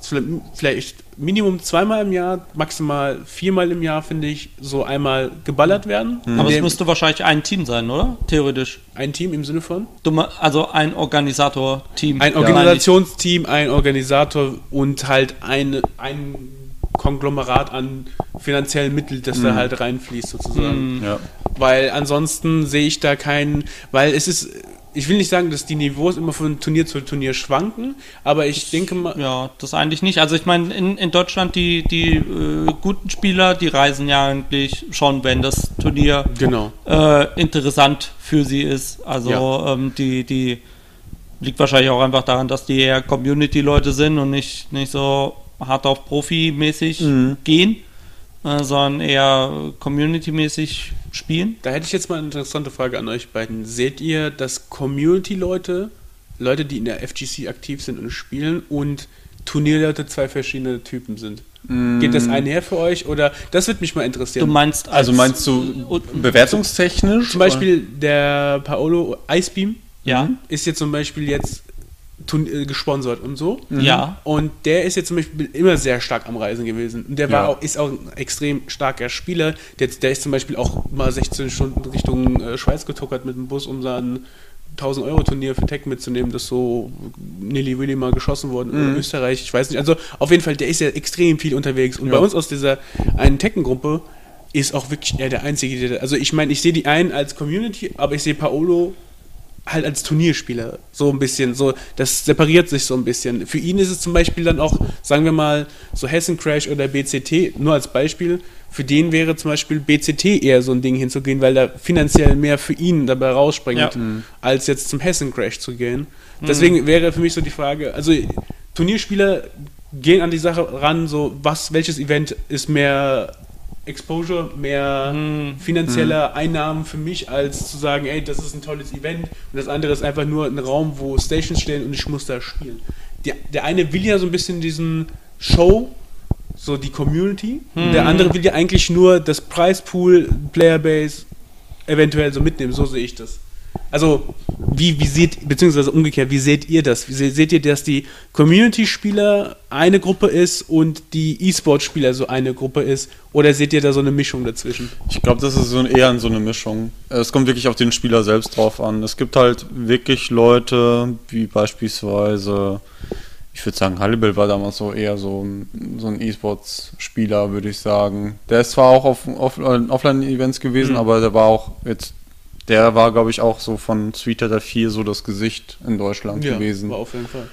vielleicht Minimum zweimal im Jahr, maximal viermal im Jahr, finde ich, so einmal geballert werden. Mhm. Aber es müsste wahrscheinlich ein Team sein, oder? Theoretisch. Ein Team im Sinne von? Also ein Organisator-Team. Ein Organisationsteam, ein Organisator und halt ein, ein Konglomerat an finanziellen Mitteln, das mhm. da halt reinfließt sozusagen. Mhm. Ja. Weil ansonsten sehe ich da keinen, weil es ist, ich will nicht sagen, dass die Niveaus immer von Turnier zu Turnier schwanken, aber ich das, denke mal... Ja, das eigentlich nicht. Also ich meine, in, in Deutschland, die, die äh, guten Spieler, die reisen ja eigentlich schon, wenn das Turnier genau. äh, interessant für sie ist. Also ja. ähm, die, die liegt wahrscheinlich auch einfach daran, dass die eher Community-Leute sind und nicht, nicht so hart auf Profi-mäßig mhm. gehen, äh, sondern eher Community-mäßig spielen. Da hätte ich jetzt mal eine interessante Frage an euch beiden. Seht ihr, dass Community-Leute, Leute, die in der F G C aktiv sind und spielen, und Turnierleute zwei verschiedene Typen sind? Mm. Geht das einher für euch? Oder das würde mich mal interessieren. Du meinst als, also meinst du bewertungstechnisch? Zum Beispiel der Paolo Icebeam ja. ist jetzt zum Beispiel jetzt gesponsert und so. Ja. Und der ist jetzt zum Beispiel immer sehr stark am Reisen gewesen. Und der war ja. auch, ist auch ein extrem starker Spieler. Der, der ist zum Beispiel auch mal sechzehn Stunden Richtung äh, Schweiz getuckert mit dem Bus, um sein tausend Euro Turnier für Tech mitzunehmen, das so Nilly Willy mal geschossen worden mhm. in Österreich. Ich weiß nicht. Also auf jeden Fall, der ist ja extrem viel unterwegs. Und ja. bei uns aus dieser einen Tekken-Gruppe ist auch wirklich er der Einzige, der, also ich meine, ich sehe die einen als Community, aber ich sehe Paolo halt als Turnierspieler, so ein bisschen, so, das separiert sich so ein bisschen. Für ihn ist es zum Beispiel dann auch, sagen wir mal, so Hessen Crash oder B C T, nur als Beispiel, für den wäre zum Beispiel B C T eher so ein Ding hinzugehen, weil da finanziell mehr für ihn dabei rausspringt, ja. als jetzt zum Hessen Crash zu gehen. Mhm. Deswegen wäre für mich so die Frage, also Turnierspieler gehen an die Sache ran, so, was, welches Event ist mehr Exposure, mehr hm. finanzielle hm. Einnahmen für mich, als zu sagen, ey, das ist ein tolles Event, und das andere ist einfach nur ein Raum, wo Stations stehen und ich muss da spielen. Die, der eine will ja so ein bisschen diesen Show, so die Community, hm. und der andere will ja eigentlich nur das Preispool, Playerbase eventuell so mitnehmen, so sehe ich das. Also, wie, wie seht, beziehungsweise umgekehrt, wie seht ihr das? Wie seht, seht ihr, dass die Community-Spieler eine Gruppe ist und die E-Sport-Spieler so eine Gruppe ist? Oder seht ihr da so eine Mischung dazwischen? Ich glaube, das ist so eher so eine Mischung. Es kommt wirklich auf den Spieler selbst drauf an. Es gibt halt wirklich Leute, wie beispielsweise, ich würde sagen, Hannibal war damals so eher so ein, so ein E-Sports-Spieler, würde ich sagen. Der ist zwar auch auf, auf Offline-Events gewesen, mhm. aber der war auch jetzt Der war, glaube ich, auch so von Street Fighter vier so das Gesicht in Deutschland ja, gewesen. War auf jeden Fall.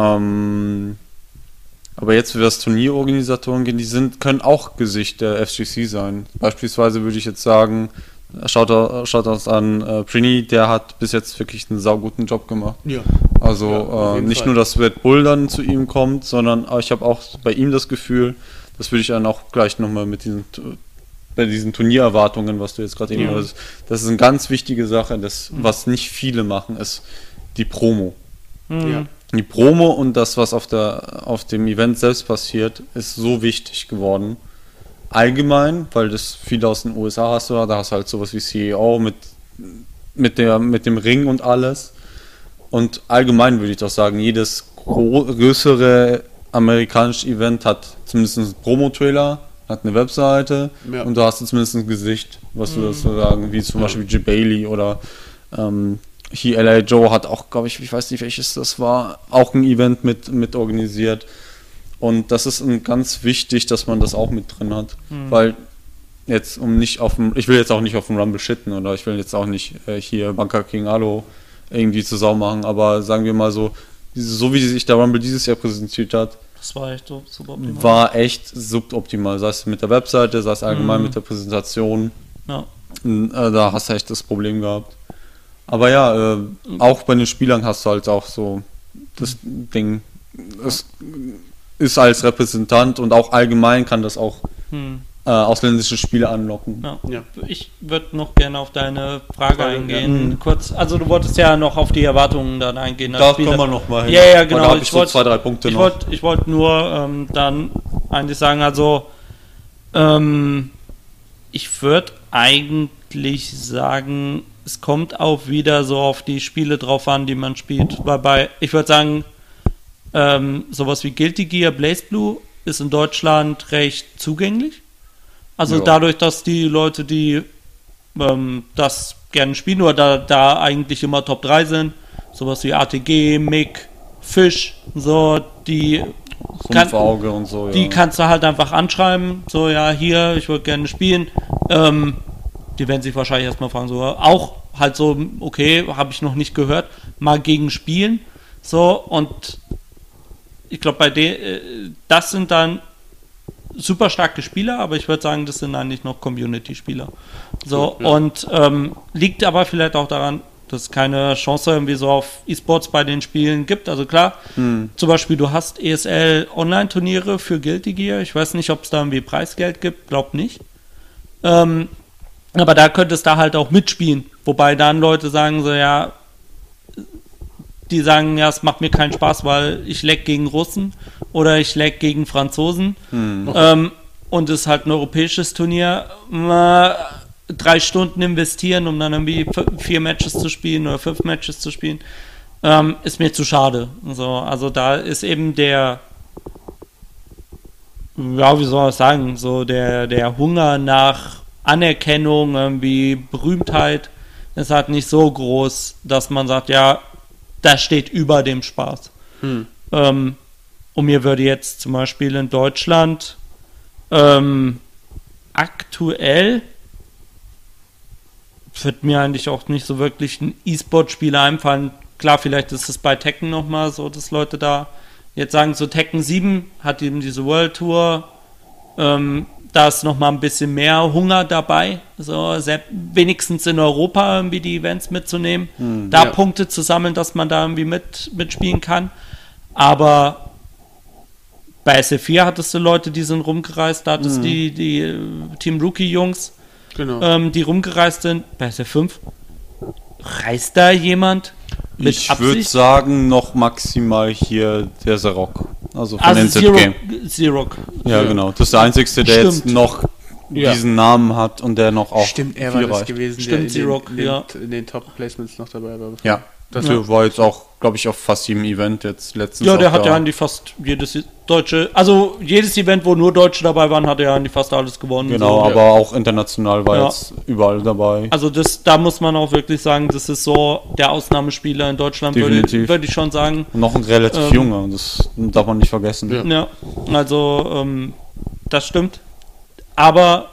Ähm, aber jetzt, was Turnierorganisatoren gehen, die sind, können auch Gesicht der F G C sein. Beispielsweise würde ich jetzt sagen, schaut, schaut das an äh, Prini, der hat bis jetzt wirklich einen sauguten Job gemacht. Ja. Also ja, äh, nicht Fall. nur, dass Red Bull dann zu ihm kommt, sondern ich habe auch bei ihm das Gefühl, das würde ich dann auch gleich nochmal mit diesen bei diesen Turniererwartungen, was du jetzt gerade eben ja. hast, das ist eine ganz wichtige Sache, das, mhm. was nicht viele machen, ist die Promo. Mhm. Ja. Die Promo und das, was auf der auf dem Event selbst passiert, ist so wichtig geworden. Allgemein, weil das viele aus den U S A hast du, da hast du halt sowas wie C E O mit, mit, der, mit dem Ring und alles. Und allgemein würde ich doch sagen, jedes gro- größere amerikanische Event hat zumindest einen Promo-Trailer, hat eine Webseite ja. und du hast zumindest ein Gesicht, was mhm. du dazu sagen, wie zum ja. Beispiel J Bailey oder ähm, hier L A Joe hat auch, glaube ich, ich weiß nicht welches das war, auch ein Event mit, mit organisiert. Und das ist ein ganz wichtig, dass man das auch mit drin hat, mhm. weil jetzt um nicht auf dem, ich will jetzt auch nicht auf dem Rumble shitten oder ich will jetzt auch nicht äh, hier Banker King Alo irgendwie zu Sau machen, aber sagen wir mal so, so wie sich der Rumble dieses Jahr präsentiert hat, das war echt so suboptimal. War echt suboptimal, sei es mit der Webseite, sei es allgemein mhm. mit der Präsentation. Ja. Da hast du echt das Problem gehabt. Aber ja, äh, auch bei den Spielern hast du halt auch so das Ding. Es ist als Repräsentant und auch allgemein kann das auch mhm. äh, ausländische Spiele anlocken. Ja. Ja. Ich würde noch gerne auf deine Frage, Frage eingehen. Ja. Kurz, also du wolltest ja noch auf die Erwartungen dann eingehen. Da kommen wir noch mal hin. Ja, ja, genau. Da habe ich, ich so wollt, zwei, drei Punkte ich noch. Wollt, ich wollte nur ähm, dann eigentlich sagen, also ähm, ich würde eigentlich sagen, es kommt auch wieder so auf die Spiele drauf an, die man spielt. Weil bei, ich würde sagen, ähm, sowas wie Guilty Gear, BlazBlue ist in Deutschland recht zugänglich. Also Ja. dadurch, dass die Leute, die ähm, das gerne spielen oder da, da eigentlich immer Top drei sind, sowas wie A T G, M I G, Fish, so, die kann, Auge und so, ja. die kannst du halt einfach anschreiben, so, ja, hier, ich würde gerne spielen. Ähm, die werden sich wahrscheinlich erstmal fragen, so, auch halt so, okay, habe ich noch nicht gehört, mal gegen spielen, so, und ich glaube, bei den, äh, das sind dann super starke Spieler, aber ich würde sagen, das sind eigentlich noch Community-Spieler. So, Ja. und ähm, liegt aber vielleicht auch daran, dass es keine Chance irgendwie so auf E-Sports bei den Spielen gibt. Also klar, Hm. zum Beispiel, du hast E S L Online-Turniere für Guilty Gear. Ich weiß nicht, ob es da irgendwie Preisgeld gibt, glaub nicht. Ähm, aber da könntest du halt auch mitspielen. Wobei dann Leute sagen so, ja, die sagen, ja, es macht mir keinen Spaß, weil ich leck gegen Russen oder ich leck gegen Franzosen. Hm. Ähm, und es ist halt ein europäisches Turnier. Mal drei Stunden investieren, um dann irgendwie f- vier Matches zu spielen oder fünf Matches zu spielen, ähm, ist mir zu schade. So, also da ist eben der, ja, wie soll man das sagen, so der, der Hunger nach Anerkennung, irgendwie Berühmtheit, ist halt nicht so groß, dass man sagt, ja, das steht über dem Spaß. Hm. Ähm, und mir würde jetzt zum Beispiel in Deutschland ähm, aktuell wird mir eigentlich auch nicht so wirklich ein E-Sport-Spieler einfallen. Klar, vielleicht ist es bei Tekken nochmal so, dass Leute da jetzt sagen, so Tekken sieben hat eben diese World Tour, ähm, da ist nochmal ein bisschen mehr Hunger dabei, so sehr, wenigstens in Europa irgendwie die Events mitzunehmen, Hm, da ja. Punkte zu sammeln, dass man da irgendwie mit, mitspielen kann. Aber bei S F vier hattest du Leute, die sind rumgereist, da hattest du Mhm. die, die äh, Team Rookie-Jungs, Genau. ähm, die rumgereist sind. Bei S F fünf reist da jemand mit Ich würde Absicht? sagen, noch maximal hier der Zarok. Also von Also N Z Zero, Game. Zero. Ja, genau. Das ist der einzige, der Stimmt. jetzt noch Ja. diesen Namen hat und der noch auch Stimmt, er viel war das reicht. gewesen, Stimmt, der in Zero, den, in, den, ja. in den Top-Placements noch dabei war. Ja, das Ja. war jetzt auch, glaube ich, auf fast jedem Event jetzt letztens. Ja, der auch hat da. ja eigentlich fast jedes deutsche, also jedes Event, wo nur Deutsche dabei waren, hat er ja eigentlich fast alles gewonnen. Genau, so. aber auch international war Ja. jetzt überall dabei. Also das, da muss man auch wirklich sagen, das ist so der Ausnahmespieler in Deutschland, würde, Definitiv. würde ich schon sagen. Und noch ein relativ Ähm, junger, das darf man nicht vergessen. Ja. Ja, also ähm, das stimmt. Aber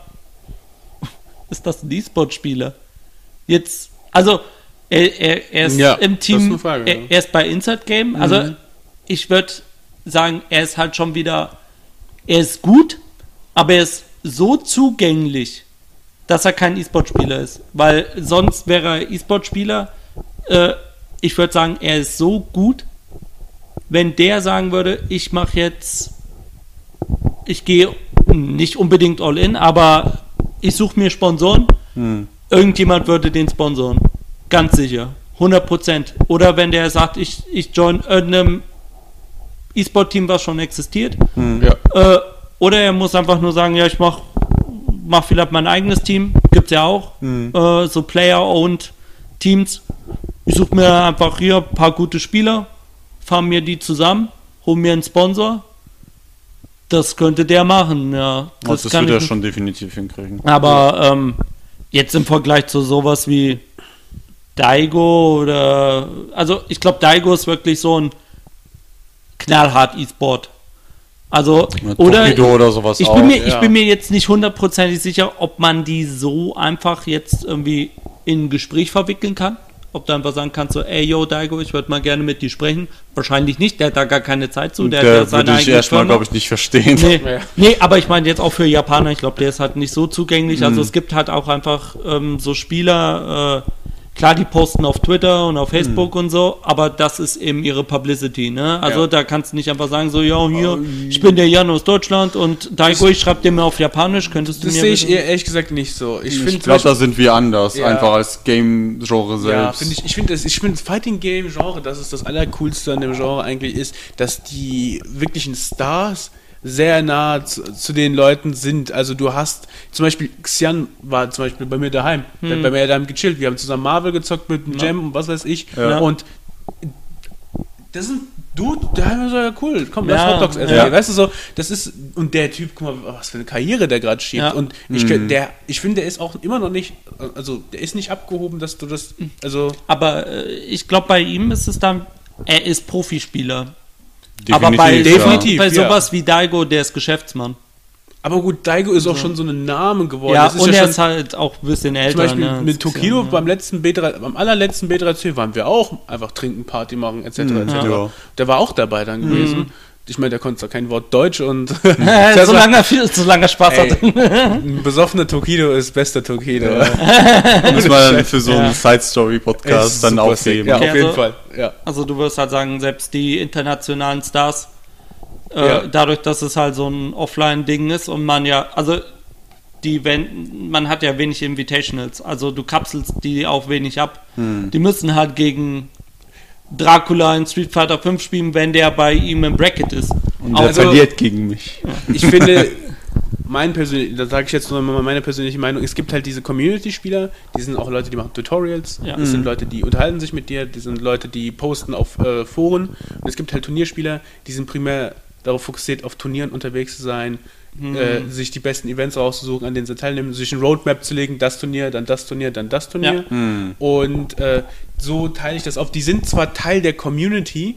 ist das ein E-Sport-Spieler? Jetzt, also er, er, er ist Ja, im das Team, ist eine Frage, er, ja. er ist bei Inside Game. Also Mhm. ich würde sagen, er ist halt schon wieder, er ist gut, aber er ist so zugänglich, dass er kein E-Sport-Spieler ist. Weil sonst wäre er E-Sport-Spieler. Äh, ich würde sagen, er ist so gut, wenn der sagen würde, ich mache jetzt, ich gehe nicht unbedingt all in, aber ich suche mir Sponsoren, Hm. irgendjemand würde den sponsoren. Ganz sicher. hundert Prozent. Oder wenn der sagt, ich, ich join irgendeinem E-Sport-Team, was schon existiert. Hm. Ja. Äh, oder er muss einfach nur sagen, ja, ich mach, mach vielleicht mein eigenes Team. Gibt's ja auch. Hm. Äh, so Player-owned Teams. Ich suche mir einfach hier ein paar gute Spieler, fahre mir die zusammen, hol mir einen Sponsor. Das könnte der machen, ja. Das, das kann wird er ich- schon definitiv hinkriegen. Aber ähm, jetzt im Vergleich zu sowas wie Daigo oder, also ich glaube, Daigo ist wirklich so ein knallhart E-Sport. Also, Ja, oder Tokido oder sowas ich auch. bin, mir, ich ja. bin mir jetzt nicht hundertprozentig sicher, ob man die so einfach jetzt irgendwie in ein Gespräch verwickeln kann. Ob du einfach sagen kannst, so, ey, yo, Daigo, ich würde mal gerne mit dir sprechen. Wahrscheinlich nicht, der hat da gar keine Zeit zu. Der, hat ja der seine würde ich eigene erstmal, Firma. glaube ich, nicht verstehen. Nee, Ja. nee, aber ich meine jetzt auch für Japaner, ich glaube, der ist halt nicht so zugänglich. Also Mhm. es gibt halt auch einfach ähm, so Spieler, äh, klar, die posten auf Twitter und auf Facebook und so, aber das ist eben ihre Publicity, ne? Also Ja. da kannst du nicht einfach sagen, so, ja, hier, Ähm, ich bin der Jan aus Deutschland und Daigo, ich schreib dir mal auf Japanisch, könntest du Das mir sehe ich bitte- eher, ehrlich gesagt nicht so. Ich, Ich, finde glaube, da sind wir anders, Ja. einfach als Game-Genre selbst. Ja, finde ich, ich finde das, ich finde Fighting Game Genre, das ist das Allercoolste an dem Genre eigentlich ist, dass die wirklichen Stars sehr nah zu, zu den Leuten sind. Also du hast, zum Beispiel Xian war zum Beispiel bei mir daheim, der hat bei mir daheim gechillt. Wir haben zusammen Marvel gezockt mit dem Ja. Jam und was weiß ich. Ja. Und das sind Du, der ist ja cool, komm, lass Ja, Hot Dogs essen. ja. Weißt du so, das ist, und der Typ, guck mal, was für eine Karriere der gerade schiebt. Ja. Und ich, könnt- der, ich finde, der ist auch immer noch nicht, also der ist nicht abgehoben, dass du das, also, Aber äh, ich glaube, bei ihm ist es dann, er ist Profispieler. Aber bei, Definitiv, definitiv, bei ja. sowas wie Daigo, der ist Geschäftsmann. aber gut, Daigo ist auch schon so ein Name geworden. Ja, Das ist und ja er schon, ist halt auch ein bisschen älter. zum Beispiel ne? mit Das ist Tokido ja, beim letzten B drei, beim allerletzten B drei C waren wir auch einfach trinken, Party machen, et cetera et cetera. Ja. Der war auch dabei dann gewesen. Ich meine, der konnte zwar kein Wort Deutsch und Äh, solange, er viel- solange er Spaß Ey, hat. ein besoffener Tokido ist bester Tokido. Muss man dann für so einen Ja. Side-Story-Podcast Ist dann super sick. aufheben. Ja, Okay, auf jeden also- Fall. Ja. Also du wirst halt sagen, selbst die internationalen Stars, äh, Ja. dadurch, dass es halt so ein Offline-Ding ist und man ja, also die, wenn, man hat ja wenig Invitationals, also du kapselst die auch wenig ab. Hm. Die müssen halt gegen Dracula in Street Fighter fünf spielen, wenn der bei ihm im Bracket ist. Und Auch- der Also- verliert gegen mich. Ich finde, mein persönlich, da sage ich jetzt nur mal meine persönliche Meinung, es gibt halt diese Community-Spieler, die sind auch Leute, die machen Tutorials, Ja. das sind Leute, die unterhalten sich mit dir, die sind Leute, die posten auf äh, Foren und es gibt halt Turnierspieler, die sind primär darauf fokussiert, auf Turnieren unterwegs zu sein, äh, sich die besten Events rauszusuchen, an denen sie teilnehmen, sich ein Roadmap zu legen, das Turnier, dann das Turnier, dann das Turnier. Ja. Und äh, so teile ich das auf. Die sind zwar Teil der Community,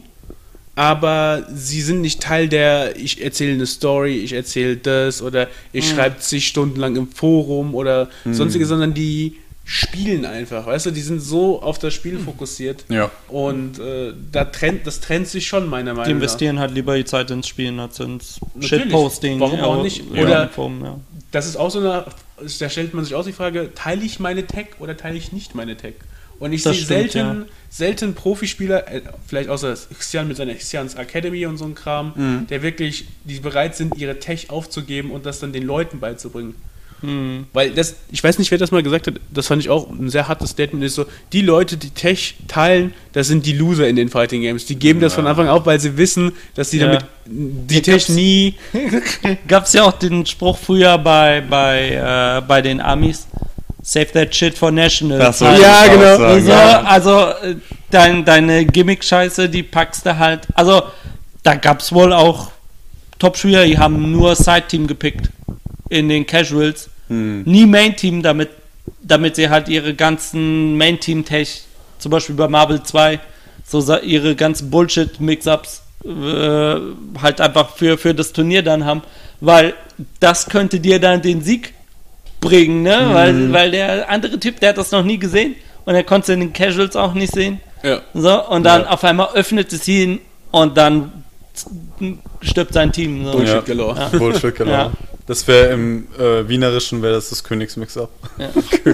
aber sie sind nicht Teil der, ich erzähle eine Story, ich erzähle das oder ich schreibe zig Stunden lang im Forum oder sonstige, sondern die spielen einfach, weißt du, die sind so auf das Spiel fokussiert Ja. und äh, da trennt, das trennt sich schon meiner Meinung Die nach. investieren halt lieber die Zeit ins Spielen als ins Natürlich. Shitposting. Warum auch ja, nicht? ja, Oder- Form, ja. Das ist auch so eine, da stellt man sich auch die Frage, teile ich meine Tech oder teile ich nicht meine Tech? Und ich Das sehe stimmt, selten, ja. selten Profispieler, äh, vielleicht außer Xian mit seiner Xian's Academy und so ein Kram, Mhm. der wirklich, die bereit sind, ihre Tech aufzugeben und das dann den Leuten beizubringen. Hm. Weil das, ich weiß nicht, wer das mal gesagt hat, das fand ich auch ein sehr hartes Statement, ist so, die Leute, die Tech teilen, das sind die Loser in den Fighting Games. Die geben das von Anfang an auf, weil sie wissen, dass sie Ja. damit die Ja, Tech gab's- nie... Gab es ja auch den Spruch früher bei, bei, äh, bei den Amis, save that shit for nationals. Das wollte Ja, ich auch genau. sagen, Also, ja. also äh, dein, deine Gimmick-Scheiße, die packst du halt. Also, da gab es wohl auch Top-Spieler, die haben nur Side-Team gepickt in den Casuals. Hm. Nie Main-Team, damit, damit sie halt ihre ganzen Main-Team-Tech, zum Beispiel bei Marvel zwei, so sa- ihre ganzen Bullshit-Mix-Ups äh, halt einfach für, für das Turnier dann haben. Weil das könnte dir dann den Sieg bringen, ne? Weil, weil der andere Typ, der hat das noch nie gesehen und er konnte es in den Casuals auch nicht sehen. Ja. So, und dann Ja. auf einmal öffnet es ihn und dann stirbt sein Team. So. Bullshit Ja. galore. Bullshit, genau. Ja. Das wäre im äh, Wienerischen wäre das das Königsmix-Up. Ja.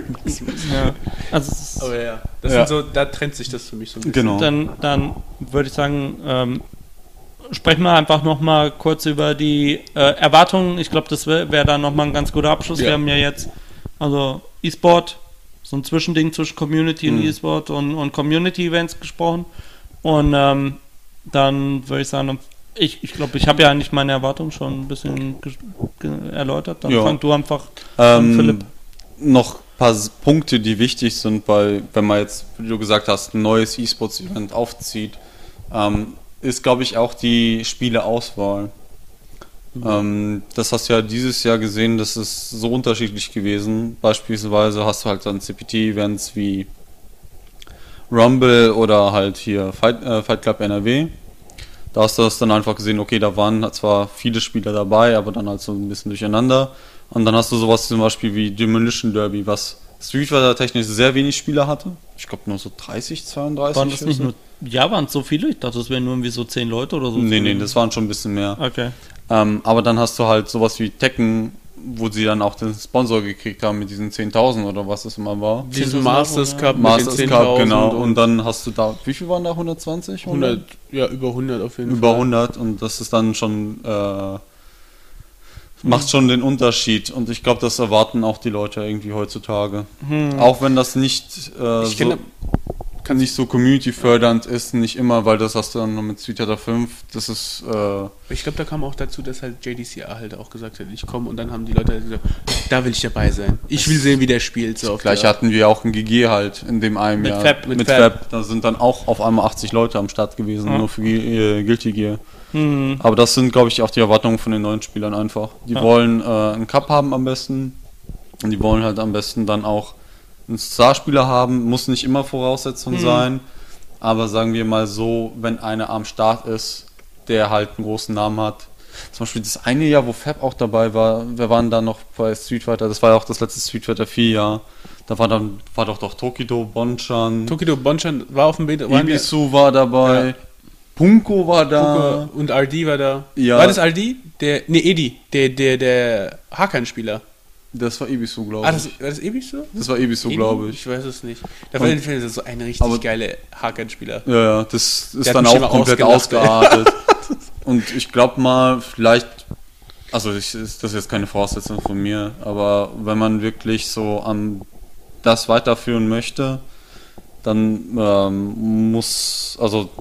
Ja. Also es ist- Aber ja, das Ja. sind so, da trennt sich das für mich so ein bisschen. Genau. dann, dann würde ich sagen, ähm, sprechen wir einfach nochmal kurz über die äh, Erwartungen. Ich glaube, das wäre wär dann nochmal ein ganz guter Abschluss. Ja. Wir haben ja jetzt, also E-Sport, so ein Zwischending zwischen Community und Mhm. E-Sport und, und Community-Events gesprochen. Und ähm, dann würde ich sagen, ich ich, glaube, ich habe ja eigentlich meine Erwartungen schon ein bisschen ges- ge- erläutert. Dann Ja. fang du einfach an, Ähm, Philipp. noch ein paar S- Punkte, die wichtig sind, weil, wenn man jetzt, wie du gesagt hast, ein neues E-Sports-Event aufzieht, ähm, ist, glaube ich, auch die Spieleauswahl. Ähm, das hast du ja dieses Jahr gesehen, das ist so unterschiedlich gewesen. Beispielsweise hast du halt dann C P T-Events wie Rumble oder halt hier Fight, äh, Fight Club N R W. Da hast du das dann einfach gesehen, okay, da waren zwar viele Spieler dabei, aber dann halt so ein bisschen durcheinander. Und dann hast du sowas zum Beispiel wie Demolition Derby, was Street Fighter technisch sehr wenig Spieler hatte. Ich glaube nur so dreißig, zweiunddreißig. Waren das nicht oder nur, ja, waren es so viele? Ich dachte, das wären nur irgendwie so zehn Leute oder so. so? Nee, nee, das waren schon ein bisschen mehr. Okay. Ähm, aber dann hast du halt sowas wie Tekken, wo sie dann auch den Sponsor gekriegt haben mit diesen zehntausend oder was es immer war. Diesen zehntausend Masters Euro, Cup mit Masters den Cup, zehntausend genau. Und dann hast du da, wie viel waren da? hundertzwanzig? hundert, ja, über hundert auf jeden Über Fall. hundert und das ist dann schon, äh, macht schon den Unterschied und ich glaube, das erwarten auch die Leute irgendwie heutzutage. Auch wenn das nicht äh, Ich so, kenne nicht so community-fördernd ist, nicht immer, weil das hast du dann noch mit Street Fighter fünf, das ist... Äh, ich glaube, da kam auch dazu, dass halt J D C A halt auch gesagt hat, ich komme und dann haben die Leute halt gesagt, da will ich dabei sein. Ich will sehen, wie der spielt. So gleich hatten wir auch ein G G halt in dem einen mit Jahr. Fab, mit mit Fab. Fab. Da sind dann auch auf einmal achtzig Leute am Start gewesen, ja. nur für äh, Guilty Gear. Mhm. Aber das sind, glaube ich, auch die Erwartungen von den neuen Spielern einfach. Die ja. wollen äh, einen Cup haben am besten und die wollen halt am besten dann auch einen Starspieler haben, muss nicht immer Voraussetzung mhm. sein. Aber sagen wir mal so, wenn einer am Start ist, der halt einen großen Namen hat. Zum Beispiel das eine Jahr, wo Fab auch dabei war, wir waren da noch bei Street Fighter, das war ja auch das letzte Street Fighter vier Jahr. Da war dann war doch doch Tokido, Bonchan. Tokido, Bonchan war auf dem Bild. Ibisu war dabei. Ja. Punko war da. Punko und R D war da. Ja. War das R D? Der, nee, Edi, der, der, der Hakan-Spieler. Das war Ibisu, glaube ich. Ah, das, war das Ibisu? Das war Ibisu, glaube ich. Ich weiß es nicht. Da war jedenfalls so ein richtig aber, geile Hakan-Spieler. Ja, ja, das ist dann auch komplett ausgeartet. Und ich glaube mal, vielleicht, also ich, das ist jetzt keine Voraussetzung von mir, aber wenn man wirklich so an das weiterführen möchte, dann ähm, muss, also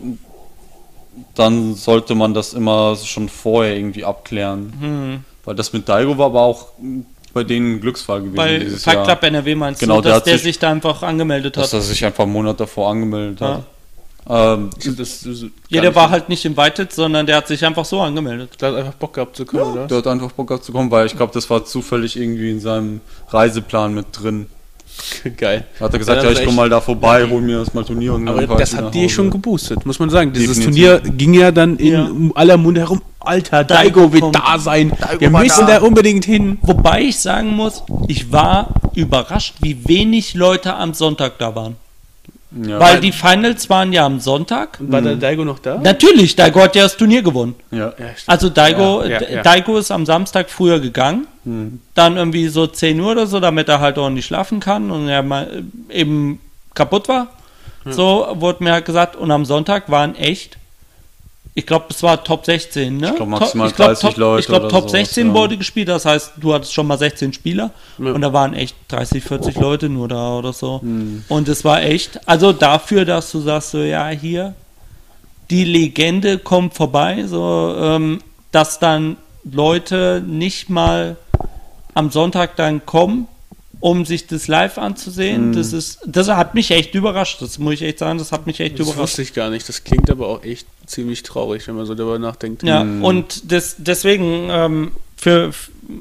dann sollte man das immer schon vorher irgendwie abklären. Hm. Weil das mit Daigo war aber auch bei denen ein Glücksfall gewesen. Bei dieses Fight Jahr. Club N R W meinst genau, du, dass der, der sich, sich da einfach angemeldet hat? Dass er sich einfach einen Monat davor angemeldet ja. hat. Ähm, das, das ja, der war halt nicht invited, sondern der hat sich einfach so angemeldet. Der hat einfach Bock gehabt zu kommen, ja, oder? Der hat einfach Bock gehabt zu kommen, weil ich glaube, das war zufällig irgendwie in seinem Reiseplan mit drin. Geil. Da hat er gesagt, ja, ja ich komme mal da vorbei, hol mir das mal Turnier und aber dann das hat die schon geboostet, muss man sagen. Dieses Definitiv. Turnier ging ja dann in ja. aller Munde herum. Alter, Daigo wird da sein. Daigo Wir müssen da. da unbedingt hin. Wobei ich sagen muss, ich war überrascht, wie wenig Leute am Sonntag da waren. Ja. Weil die Finals waren ja am Sonntag. Und war der Daigo noch da? Natürlich, Daigo hat ja das Turnier gewonnen. Ja. Also Daigo, ja, ja, ja. Daigo ist am Samstag früher gegangen, mhm. dann irgendwie so zehn Uhr oder so, damit er halt auch nicht schlafen kann und er mal eben kaputt war. Ja. So wurde mir halt gesagt, und am Sonntag waren echt, ich glaube, es war Top sechzehn, ne? Ich glaube, maximal ich glaub, dreißig Top, Leute. Ich glaube, Top sowas, sechzehn ja. wurde gespielt, das heißt, du hattest schon mal sechzehn Spieler ja. und da waren echt dreißig, vierzig Leute nur da oder so. Mhm. Und es war echt, also dafür, dass du sagst, so, ja, hier, die Legende kommt vorbei, so, ähm, dass dann Leute nicht mal am Sonntag dann kommen, um sich das live anzusehen, mm. das ist, das hat mich echt überrascht, das muss ich echt sagen, das hat mich echt das überrascht. Das wusste ich gar nicht, das klingt aber auch echt ziemlich traurig, wenn man so darüber nachdenkt. Ja, mm. und das, deswegen, ähm, für,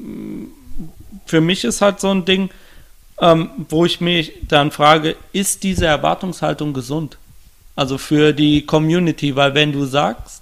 für mich ist halt so ein Ding, ähm, wo ich mich dann frage, ist diese Erwartungshaltung gesund? Also für die Community, weil wenn du sagst,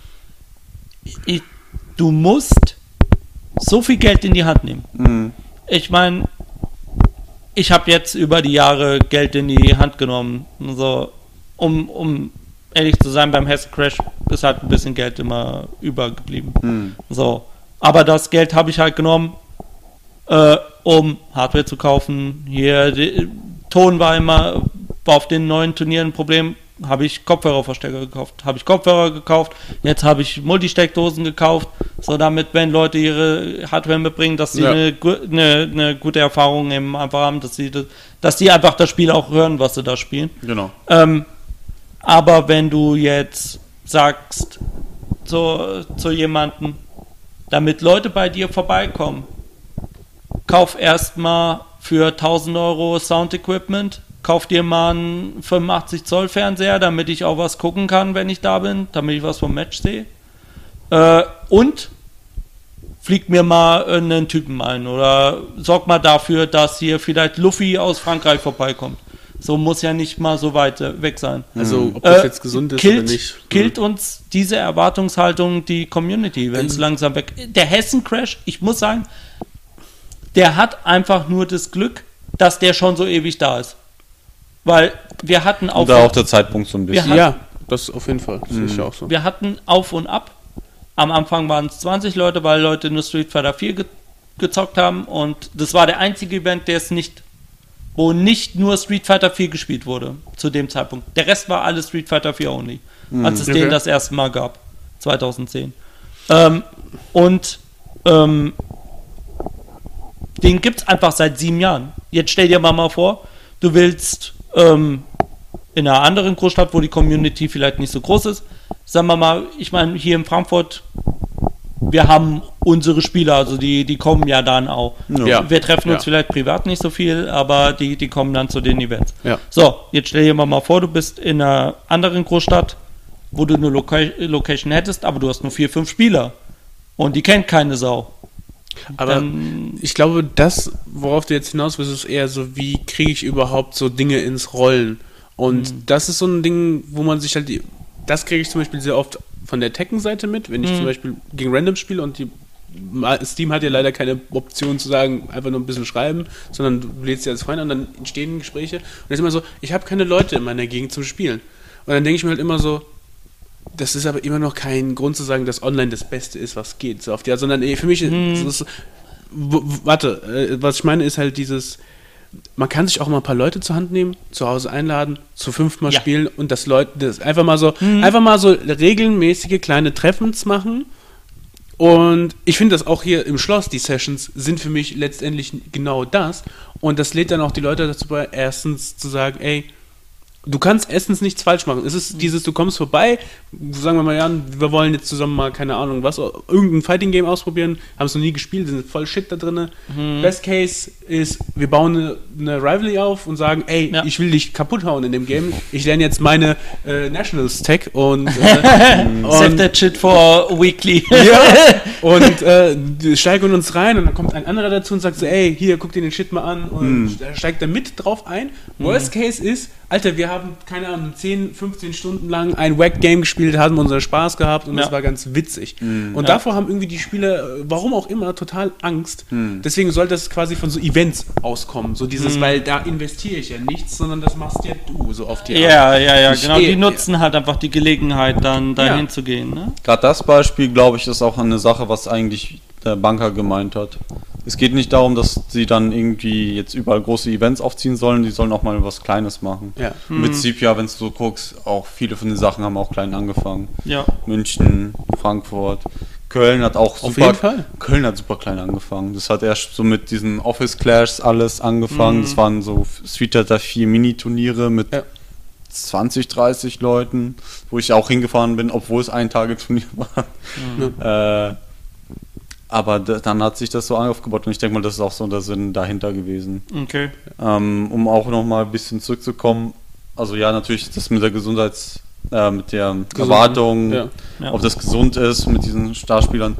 ich, du musst so viel Geld in die Hand nehmen. Mm. Ich meine, ich habe jetzt über die Jahre Geld in die Hand genommen. So, um, um ehrlich zu sein, beim Hessen Crash ist halt ein bisschen Geld immer übergeblieben. Hm. So, aber das Geld habe ich halt genommen, äh, um Hardware zu kaufen. Hier, die, Ton war immer, war auf den neuen Turnieren ein Problem. Habe ich Kopfhörerverstärker gekauft, habe ich Kopfhörer gekauft, jetzt habe ich Multisteckdosen gekauft, so damit, wenn Leute ihre Hardware mitbringen, dass sie ja. eine, eine, eine gute Erfahrung eben einfach haben, dass sie, das, dass sie einfach das Spiel auch hören, was sie da spielen. Genau. Ähm, aber wenn du jetzt sagst zu, zu jemandem, damit Leute bei dir vorbeikommen, kauf erstmal für tausend Euro Sound-Equipment, kauf dir mal einen fünfundachtzig Zoll Fernseher, damit ich auch was gucken kann, wenn ich da bin, damit ich was vom Match sehe. Äh, und flieg mir mal einen Typen ein oder sorg mal dafür, dass hier vielleicht Luffy aus Frankreich vorbeikommt. So muss ja nicht mal so weit weg sein. Also ob das äh, jetzt gesund ist killt, oder nicht. Killt uns diese Erwartungshaltung die Community, wenn es langsam weg... Der Hessen-Crash, ich muss sagen, der hat einfach nur das Glück, dass der schon so ewig da ist. Weil wir hatten auf... Da auch der Zeitpunkt so ein bisschen. Hatten, ja, das auf jeden Fall. Das mhm. ist ja auch so. Wir hatten auf und ab. Am Anfang waren es zwanzig Leute, weil Leute nur Street Fighter vier ge- gezockt haben. Und das war der einzige Event, der es nicht... wo nicht nur Street Fighter vier gespielt wurde, zu dem Zeitpunkt. Der Rest war alles Street Fighter vier only. Mhm. Als es okay. den das erste Mal gab. zweitausendzehn. Ähm, und... Ähm, den gibt es einfach seit sieben Jahren. Jetzt stell dir mal, mal vor, du willst ähm, in einer anderen Großstadt, wo die Community vielleicht nicht so groß ist, sagen wir mal, ich meine, hier in Frankfurt, wir haben unsere Spieler, also die, die kommen ja dann auch. Ja. Wir treffen uns Ja. vielleicht privat nicht so viel, aber die, die kommen dann zu den Events. Ja. So, jetzt stell dir mal vor, du bist in einer anderen Großstadt, wo du eine Loca- Location hättest, aber du hast nur vier, fünf Spieler und die kennt keine Sau. Aber Dann- ich glaube, das, worauf du jetzt hinaus willst, ist eher so, wie kriege ich überhaupt so Dinge ins Rollen? Und Mhm. das ist so ein Ding, wo man sich halt, die, das kriege ich zum Beispiel sehr oft von der Tekken-Seite mit, wenn ich Mhm. zum Beispiel gegen Random spiele und die Steam hat ja leider keine Option zu sagen, einfach nur ein bisschen schreiben, sondern du lädst ja als Freund an, dann entstehen Gespräche. Und das ist immer so, ich habe keine Leute in meiner Gegend zum Spielen. Und dann denke ich mir halt immer so, das ist aber immer noch kein Grund zu sagen, dass online das Beste ist, was geht. So auf die Art, sondern ey, für mich Hm. ist es, w- w- warte, äh, was ich meine ist halt dieses, man kann sich auch mal ein paar Leute zur Hand nehmen, zu Hause einladen, zu fünfmal Ja. spielen und das Leute, das einfach mal so, Mhm. einfach mal so regelmäßige kleine Treffens machen. Und ich finde das auch hier im Schloss, die Sessions sind für mich letztendlich genau das. Und das lädt dann auch die Leute dazu bei, erstens zu sagen, ey, du kannst erstens nichts falsch machen. Es ist dieses, du kommst vorbei, sagen wir mal, ja, wir wollen jetzt zusammen mal, keine Ahnung, was, irgendein Fighting-Game ausprobieren, haben es noch nie gespielt, sind voll Shit da drin. Mhm. Best Case ist, wir bauen eine, eine Rivalry auf und sagen, ey, Ja. ich will dich kaputt hauen in dem Game. Ich lerne jetzt meine äh, Nationals-Tech und, äh, Save und that shit for weekly. ja, und äh, wir steigern uns rein und dann kommt ein anderer dazu und sagt so, ey, hier, guck dir den Shit mal an und da steigt er mit drauf ein. Worst Case ist, Alter, wir haben, keine Ahnung, zehn, fünfzehn Stunden lang ein Wack-Game gespielt, haben unseren Spaß gehabt und Ja. das war ganz witzig. Und Ja. davor haben irgendwie die Spieler, äh, warum auch immer, total Angst. Deswegen soll das quasi von so Events auskommen. So dieses, weil da investiere ich ja nichts, sondern das machst ja du, so auf die Art. Ja, ja, ja, Ich genau. stehe- Die nutzen halt einfach die Gelegenheit, dann dahin Ja. zu gehen. Ne? Gerade das Beispiel, glaube ich, ist auch eine Sache, was eigentlich der Banker gemeint hat. Es geht nicht darum, dass sie dann irgendwie jetzt überall große Events aufziehen sollen, die sollen auch mal was Kleines machen. Ja. Mit Sepia, wenn du so guckst, auch viele von den Sachen haben auch klein angefangen. Ja. München, Frankfurt, Köln hat auch Auf super, jeden Fall. Köln hat super klein angefangen. Das hat erst so mit diesen Office Clashs alles angefangen. Mhm. Das waren so Street Fighter vier Mini-Turniere mit Ja. zwanzig, dreißig Leuten, wo ich auch hingefahren bin, obwohl es ein Tage-Turnier war. Äh, aber d- dann hat sich das so aufgebaut und ich denke mal, das ist auch so der Sinn dahinter gewesen. Okay. Ähm, um auch noch mal ein bisschen zurückzukommen, also ja, natürlich das mit der Gesundheits-, äh, mit der Erwartung, Ja. Ja. ob das gesund ist mit diesen Starspielern.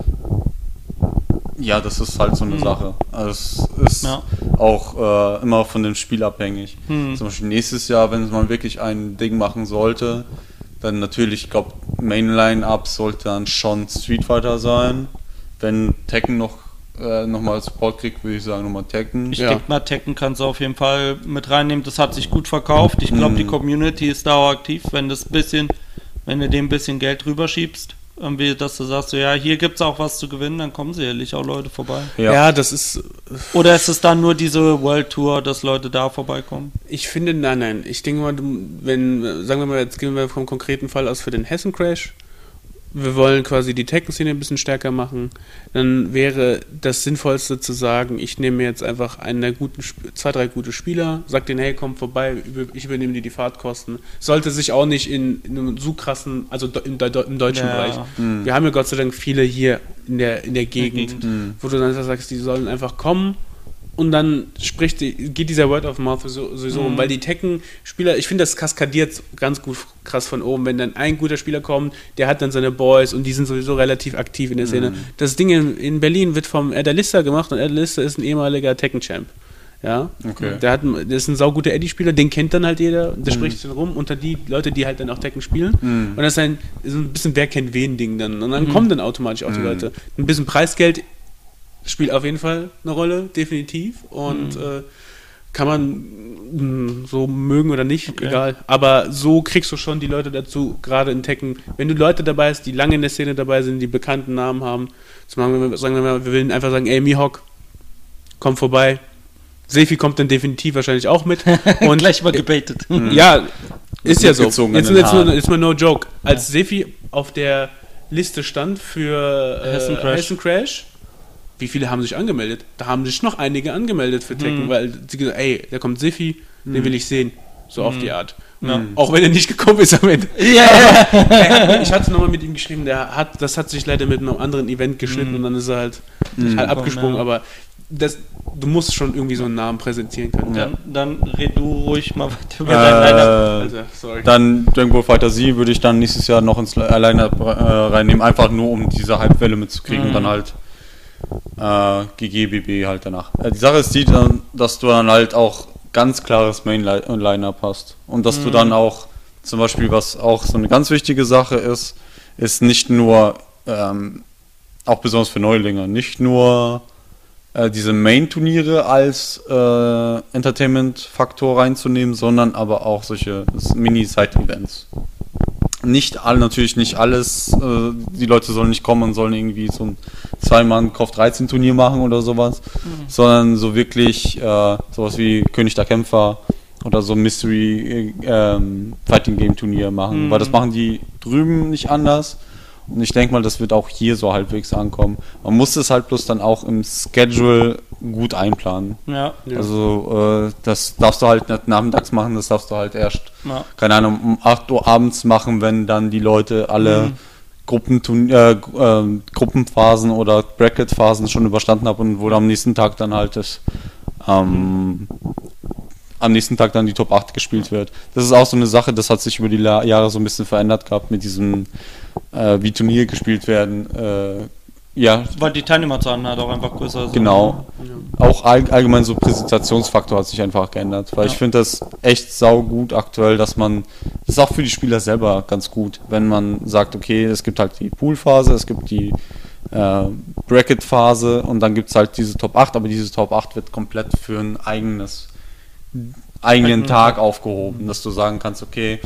Ja, das ist halt so eine Mhm. Sache. Also es ist Ja. auch äh, immer von dem Spiel abhängig. Mhm. Zum Beispiel nächstes Jahr, wenn man wirklich ein Ding machen sollte, dann natürlich, ich glaube, Mainline-Up sollte dann schon Street Fighter sein. Wenn Tekken noch, äh, noch mal Support kriegt, würde ich sagen, nochmal Tekken. Ich Ja. denke mal, Tekken kannst du auf jeden Fall mit reinnehmen. Das hat sich gut verkauft. Ich glaube, Mhm. die Community ist daueraktiv, wenn das bisschen, wenn du dem ein bisschen Geld rüberschiebst. Irgendwie, dass du sagst, so, ja, hier gibt es auch was zu gewinnen, dann kommen sicherlich auch Leute vorbei. Ja. Ja, das ist, Oder ist es dann nur diese World Tour, dass Leute da vorbeikommen? ich finde, nein, nein. Ich denke mal, du- wenn, sagen wir mal, jetzt gehen wir vom konkreten Fall aus für den Hessen Crash. Wir wollen quasi die Tekken-Szene ein bisschen stärker machen. Dann wäre das Sinnvollste zu sagen, ich nehme jetzt einfach einen der guten, Sp- zwei, drei gute Spieler, sag denen, hey, komm vorbei, über- ich übernehme dir die Fahrtkosten. Sollte sich auch nicht in, in einem so krassen, also do- im, Deu- im deutschen Ja. Bereich. Mhm. Wir haben ja Gott sei Dank viele hier in der, in der Gegend, Gegend. Mhm. wo du dann einfach sagst, die sollen einfach kommen und dann spricht die, geht dieser Word of Mouth so- sowieso um, Mhm. weil die Tekken-Spieler, ich finde, das kaskadiert ganz gut krass von oben, wenn dann ein guter Spieler kommt, der hat dann seine Boys und die sind sowieso relativ aktiv in der Szene. Mhm. Das Ding in, in Berlin wird vom Erdalista gemacht und Erdalista ist ein ehemaliger Tekken-Champ. Ja, Okay. der hat, ein- der ist ein sauguter Eddie-Spieler, den kennt dann halt jeder, der spricht dann rum unter die Leute, die halt dann auch Tekken spielen. Mhm. Und das ist ein, ist ein bisschen wer kennt wen Ding dann. Und dann Mhm. kommen dann automatisch auch die Mhm. Leute. Ein bisschen Preisgeld spielt auf jeden Fall eine Rolle, definitiv. Und Mhm. äh, kann man mh, so mögen oder nicht, Okay. egal. Aber so kriegst du schon die Leute dazu, gerade in Tekken. Wenn du Leute dabei hast, die lange in der Szene dabei sind, die bekannten Namen haben, zum Beispiel, sagen wir mal, wir wollen einfach sagen, ey, Mihawk, komm vorbei. Sefi kommt dann definitiv wahrscheinlich auch mit. Und gleich mal gebaitet. Ja, ist ja so. Mitgezogen Jetzt, an den jetzt, nur, Haaren. jetzt mal no joke. Als Sefi auf der Liste stand für äh, Hessen Crash. Hessen Crash, wie viele haben sich angemeldet? Da haben sich noch einige angemeldet für Tekken, Mhm. weil sie gesagt, ey, da kommt Sefi, den will ich sehen. So auf die Art. Ja. Auch wenn er nicht gekommen ist am Ende. Ja, Ja, ich hatte nochmal mit ihm geschrieben, der hat, das hat sich leider mit einem anderen Event geschnitten Mhm. und dann ist er halt, Mhm. halt abgesprungen, Ja. aber das, du musst schon irgendwie so einen Namen präsentieren können. Dann, dann red du ruhig mal weiter über dein Line-Up. Äh, Also, sorry. dann Dragon Ball Fighter Z würde ich dann nächstes Jahr noch ins Line-Up äh, reinnehmen, einfach nur um diese Hypewelle mitzukriegen Mhm. und dann halt äh, G G B B halt danach. Äh, die Sache ist die, dann, dass du dann halt auch ganz klares Main-Line-Up hast und dass Mhm. du dann auch zum Beispiel, was auch so eine ganz wichtige Sache ist, ist nicht nur, ähm, auch besonders für Neulinge, nicht nur äh, diese Main-Turniere als äh, Entertainment-Faktor reinzunehmen, sondern aber auch solche Mini-Side-Events. Nicht alle, natürlich nicht alles, äh, die Leute sollen nicht kommen und sollen irgendwie so ein Zwei-Mann-Kauf dreizehn Turnier machen oder sowas, Mhm. sondern so wirklich äh, sowas wie König der Kämpfer oder so Mystery ähm, Fighting Game Turnier machen, Mhm. weil das machen die drüben nicht anders. Und ich denke mal, das wird auch hier so halbwegs ankommen. Man muss es halt bloß dann auch im Schedule gut einplanen. Ja, Ja. Also äh, das darfst du halt nicht nachmittags machen, das darfst du halt erst, ja. keine Ahnung, um acht Uhr abends machen, wenn dann die Leute alle Mhm. Gruppentun äh, äh, Gruppenphasen oder Bracket-Phasen schon überstanden haben und wo am nächsten Tag dann halt das ähm, am nächsten Tag dann die Top acht gespielt wird. Das ist auch so eine Sache, das hat sich über die La- Jahre so ein bisschen verändert gehabt mit diesem, äh, wie Turniere gespielt werden. Äh, ja, Weil die Teilnehmerzahlen halt auch einfach größer sind. genau. Ja. Auch all, allgemein so Präsentationsfaktor hat sich einfach geändert, weil Ja. ich finde das echt saugut aktuell, dass man, das ist auch für die Spieler selber ganz gut, wenn man sagt, okay, es gibt halt die Poolphase, es gibt die äh, Bracket-Phase und dann gibt es halt diese Top acht, aber diese Top acht wird komplett für ein eigenes eigenen Mhm. Tag aufgehoben, dass du sagen kannst, okay,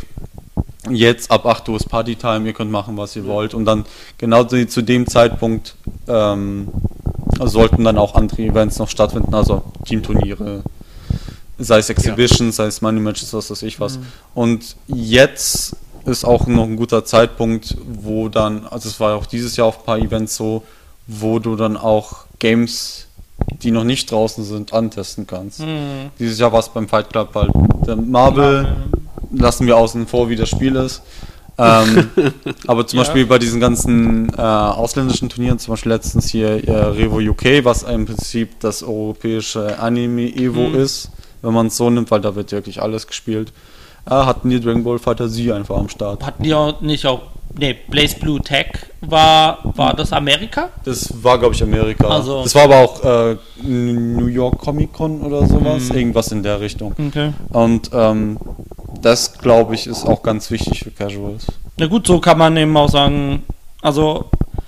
jetzt ab acht Uhr ist Partytime, ihr könnt machen, was ihr wollt und dann genau zu, zu dem Zeitpunkt ähm, sollten dann auch andere Events noch stattfinden, also Teamturniere, sei es Exhibitions, sei es Money Matches, was weiß ich was. Mhm. Und jetzt ist auch noch ein guter Zeitpunkt, wo dann, also es war auch dieses Jahr auf ein paar Events so, wo du dann auch Games, die noch nicht draußen sind, antesten kannst. Mhm. Dieses Jahr war es beim Fight Club halt der Marvel, lassen wir außen vor, wie das Spiel ist. Ähm, aber zum Ja. Beispiel bei diesen ganzen äh, ausländischen Turnieren, zum Beispiel letztens hier äh, Revo U K, was im Prinzip das europäische Anime-Evo Mhm. ist, wenn man es so nimmt, weil da wird wirklich alles gespielt, äh, hatten die Dragon Ball Fighter Z einfach am Start. Hatten die auch nicht auch. Nee, Blaze Blue Tech war, war das Amerika? Das war, glaube ich, Amerika. Also- das war aber auch äh, New York Comic Con oder sowas, Mhm. irgendwas in der Richtung. Okay. Und ähm, das, glaube ich, ist auch ganz wichtig für Casuals. Na gut, so kann man eben auch sagen, also,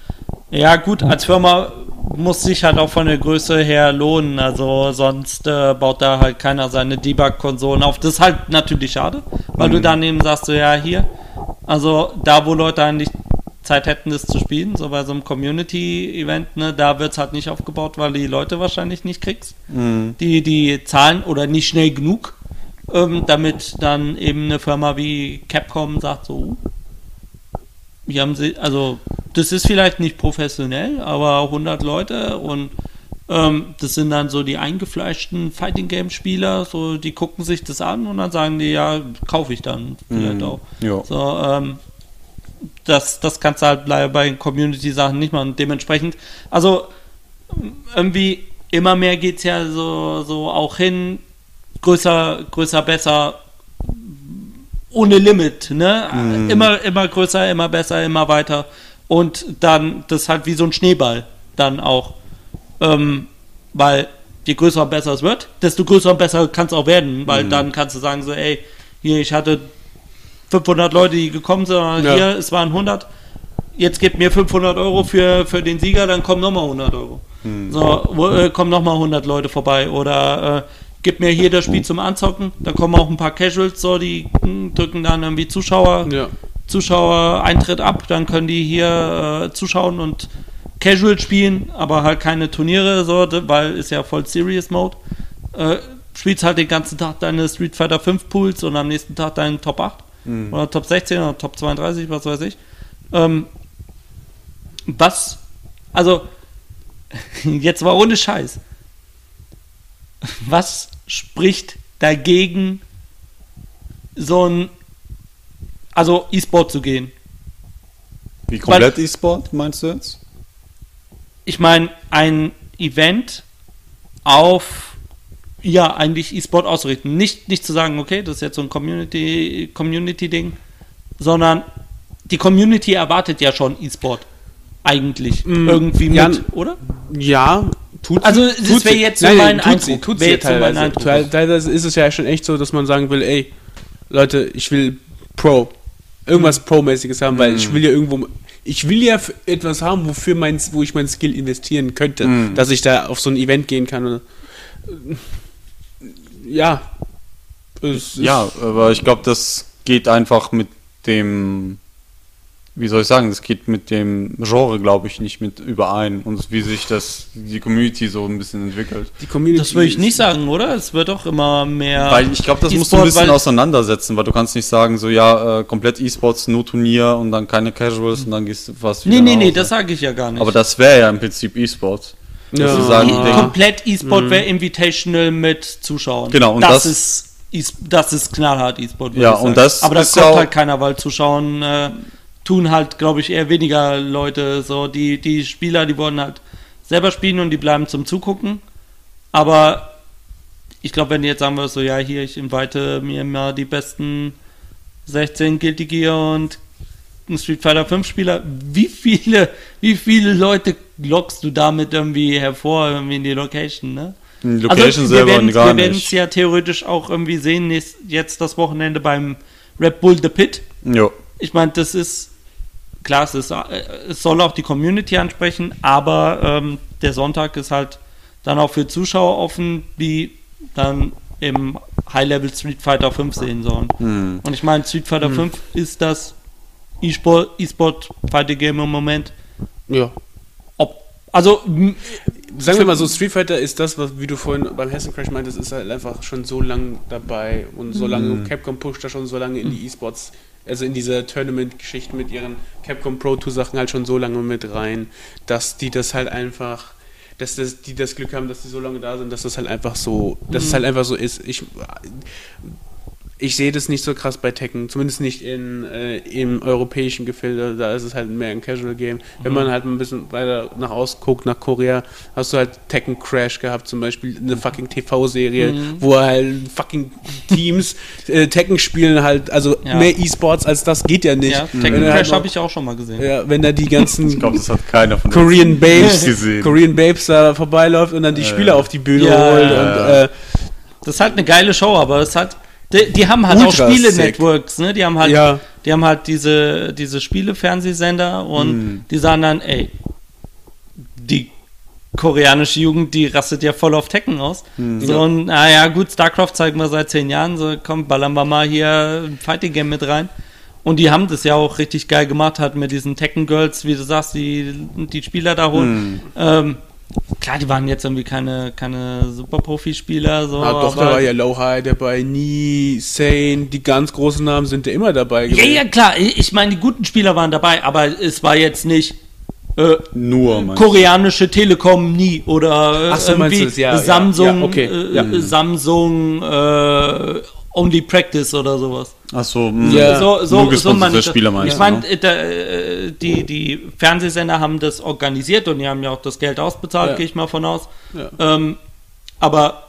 ja gut, als Firma muss sich halt auch von der Größe her lohnen, also sonst äh, baut da halt keiner seine Debug-Konsolen auf. Das ist halt natürlich schade, weil Mhm. du dann eben sagst, so ja, hier, also da, wo Leute eigentlich Zeit hätten, das zu spielen, so bei so einem Community-Event, ne, da wird es halt nicht aufgebaut, weil die Leute wahrscheinlich nicht kriegst, Mhm. die, die zahlen oder nicht schnell genug, ähm, damit dann eben eine Firma wie Capcom sagt, so, hier haben sie, also das ist vielleicht nicht professionell, aber hundert Leute und ähm, das sind dann so die eingefleischten Fighting Game Spieler, so die gucken sich das an und dann sagen die, ja, kaufe ich dann vielleicht Mhm. auch. Ja. So, ähm, das, das kannst du halt leider bei Community-Sachen nicht machen. Dementsprechend, also irgendwie immer mehr geht es ja so, so auch hin, größer, größer, besser, ohne Limit, ne? Mhm. Immer, immer größer, immer besser, immer weiter. Und dann, das ist halt wie so ein Schneeball dann auch. Ähm, weil je größer und besser es wird, desto größer und besser kann es auch werden, weil Mhm. dann kannst du sagen so, ey, hier, ich hatte fünfhundert Leute, die gekommen sind, Ja. hier, es waren hundert, jetzt gebt mir fünfhundert Euro für, für den Sieger, dann kommen nochmal hundert Euro. Mhm. So, wo, äh, kommen nochmal hundert Leute vorbei oder äh, gib mir hier das Spiel zum Anzocken, dann kommen auch ein paar Casuals, so, die mh, drücken dann irgendwie Zuschauer, Ja. Zuschauer-Eintritt ab, dann können die hier äh, zuschauen und Casual spielen, aber halt keine Turniere, so, d- weil ist ja voll Serious Mode. Äh, spielst halt den ganzen Tag deine Street Fighter fünf Pools und am nächsten Tag deinen Top acht Mhm. oder Top sechzehn oder Top zweiunddreißig, was weiß ich. Ähm, was, also, jetzt war ohne Scheiß. Was spricht dagegen, so ein also E-Sport zu gehen. Wie komplett E-Sport, meinst du jetzt? Ich meine, ein Event auf, ja, eigentlich E-Sport ausrichten. Nicht, nicht zu sagen, okay, das ist jetzt so ein Community, Community-Ding, sondern die Community erwartet ja schon E-Sport. Eigentlich. Mm, irgendwie mit, ja, oder? Ja, tut Also, das wäre jetzt so nein, mein nein, Eindruck. Sie, tut Wär sie jetzt so mein teilweise. Eindruck. Teil- Teilweise ist es ja schon echt so, dass man sagen will, ey, Leute, ich will Pro. Irgendwas Pro-mäßiges haben, weil ich will ja irgendwo, ich will ja f- etwas haben, wofür mein, wo ich mein Skill investieren könnte, Mhm. dass ich da auf so ein Event gehen kann. Und, ja. Es Ja, ist- aber ich glaube, das geht einfach mit dem, wie soll ich sagen, das geht mit dem Genre, glaube ich, nicht mit überein und wie sich das, die Community so ein bisschen entwickelt. Die Community Das würde ich ist- nicht sagen, oder? Es wird doch immer mehr. Weil ich glaube, das musst du ein E-Sport, bisschen weil- auseinandersetzen, weil du kannst nicht sagen, so ja, äh, komplett E-Sports, nur Turnier und dann keine Casuals und dann gehst du fast Nee, wieder nee, nach nee, Hause. das sage ich ja gar nicht. Aber das wäre ja im Prinzip E-Sports. Ja. Dass du sagen, E- Ding- komplett E-Sport wäre Invitational mit Zuschauern. Genau, und das, das- ist E- das ist knallhart E-Sport. würde Ja, ich sagen. und das aber das ist kommt ja auch- halt keiner, weil Zuschauen äh, tun halt, glaube ich, eher weniger Leute. So die die Spieler, die wollen halt selber spielen und die bleiben zum Zugucken. Aber ich glaube, wenn die jetzt sagen wir so, ja, hier, ich invite mir mal die besten sechzehn Guilty Gear und ein Street Fighter fünf Spieler, wie viele, wie viele Leute lockst du damit irgendwie hervor, irgendwie in die Location, ne? Die Location wir selber werden, gar wir werden es nicht. ja theoretisch auch irgendwie sehen, nächst, jetzt das Wochenende beim Red Bull The Pit. Jo. Ich meine, das ist, klar, es, ist, äh, es soll auch die Community ansprechen, aber ähm, der Sonntag ist halt dann auch für Zuschauer offen, die dann im High-Level Street Fighter fünf sehen sollen. Hm. Und ich meine, Street Fighter fünf ist das E-Sport, E-Sport Fighting Game im Moment. Ja. Ob, also, m- Sagen wir mal so, Street Fighter ist das, was, wie du vorhin beim Hessen Crash meintest, ist halt einfach schon so lange dabei und so lange, Mhm. Capcom pusht da schon so lange in die E-Sports, also in diese Tournament-Geschichten mit ihren Capcom Pro zwei Sachen halt schon so lange mit rein, dass die das halt einfach, dass das, die das Glück haben, dass die so lange da sind, dass das halt einfach so, dass es halt einfach so ist. Ich, ich sehe das nicht so krass bei Tekken, zumindest nicht in, äh, im europäischen Gefilde, da ist es halt mehr ein Casual Game. Wenn man halt ein bisschen weiter nach außen guckt, nach Korea, hast du halt Tekken Crash gehabt, zum Beispiel eine fucking T V-Serie, wo halt fucking Teams äh, Tekken spielen halt, also Ja. mehr E-Sports als das geht ja nicht. ja, Wenn Tekken du halt Crash noch- habe ich auch schon mal gesehen. ja, wenn da die ganzen Ich glaube, das hat keiner von Korean uns Babes, gesehen. Korean Babes da vorbeiläuft und dann die Ja, Spieler ja. auf die Bühne Ja, holt ja, und ja. äh, Das ist halt eine geile Show, aber es hat. Die, die haben halt Ultra auch Spiele-Networks, sick. ne? Die haben halt, Ja. die haben halt diese, diese Spiele-Fernsehsender und Mhm. die sagen dann, ey, die koreanische Jugend, die rastet ja voll auf Tekken aus. So, Ja. und naja, gut, StarCraft zeigen wir seit zehn Jahren, so komm, ballern wir mal hier ein Fighting-Game mit rein. Und die haben das ja auch richtig geil gemacht, halt mit diesen Tekken-Girls, wie du sagst, die die Spieler da holen. Mhm. Ähm, klar, die waren jetzt irgendwie keine, keine Super-Profi-Spieler, so, Ah, doch, da aber war ja Lowhigh dabei, Nie, Sane, die ganz großen Namen sind ja immer dabei Ja, ja, klar. Ich ich meine, die guten Spieler waren dabei, aber es war jetzt nicht äh, Nur, meinst koreanische Telekom nie oder äh, Ach so, meinst irgendwie du das? Ja, ja, Samsung, ja, okay, äh, ja. äh, Samsung äh, Only Practice oder sowas. Ach so, mh. Ja. So, so, Nur so meine gesponserte ich das. Spieler meinst Ich du, meine, ne? äh, da, äh, die, die Fernsehsender haben das organisiert und die haben ja auch das Geld ausbezahlt, Ja. gehe ich mal von aus. Ja. Ähm, aber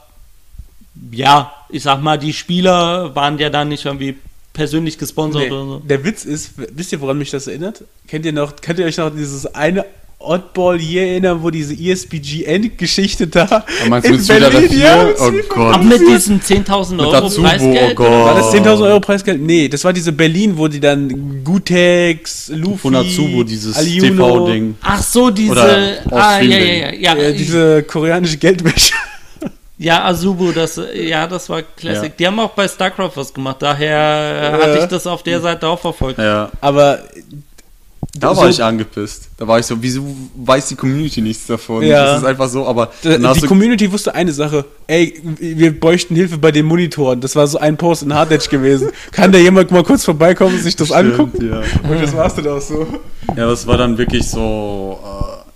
ja, ich sag mal, die Spieler waren ja dann nicht irgendwie persönlich gesponsert Nee, oder so. der Witz ist, wisst ihr, woran mich das erinnert? Kennt ihr noch, könnt ihr euch noch dieses eine Oddball hier erinnern, wo diese E S P G N-Geschichte da meinst du in mit Street Fighter Berlin, vier? ja, Oh Street Fighter Gott. Aber mit diesen zehntausend Mit Euro Tatsubo, Preisgeld? oh Gott. oder War was? das zehntausend Euro Preisgeld? Nee, das war diese Berlin, wo die dann Gutex, Luffy, Von Natsubo, dieses Aliuno, T V-Ding. Ach so, diese. Oder Ah, ja, ja, Streaming. ja. Ja, Ja, diese koreanische Geldwäsche. ja, Azubu, das, ja, das war Classic. Ja. Die haben auch bei StarCraft was gemacht, daher äh, hatte ich das auf der Seite auch verfolgt. Ja, Aber da so- war ich angepisst. Da war ich so, wieso weiß die Community nichts davon? Ja. Das ist einfach so, aber Die dann hast du- Community wusste eine Sache, ey, wir bräuchten Hilfe bei den Monitoren. Das war so ein Post in Hard Edge gewesen. Kann da jemand mal kurz vorbeikommen und sich das Stimmt, angucken? Ja. Und das war's dann auch so. Ja, das war dann wirklich so, äh,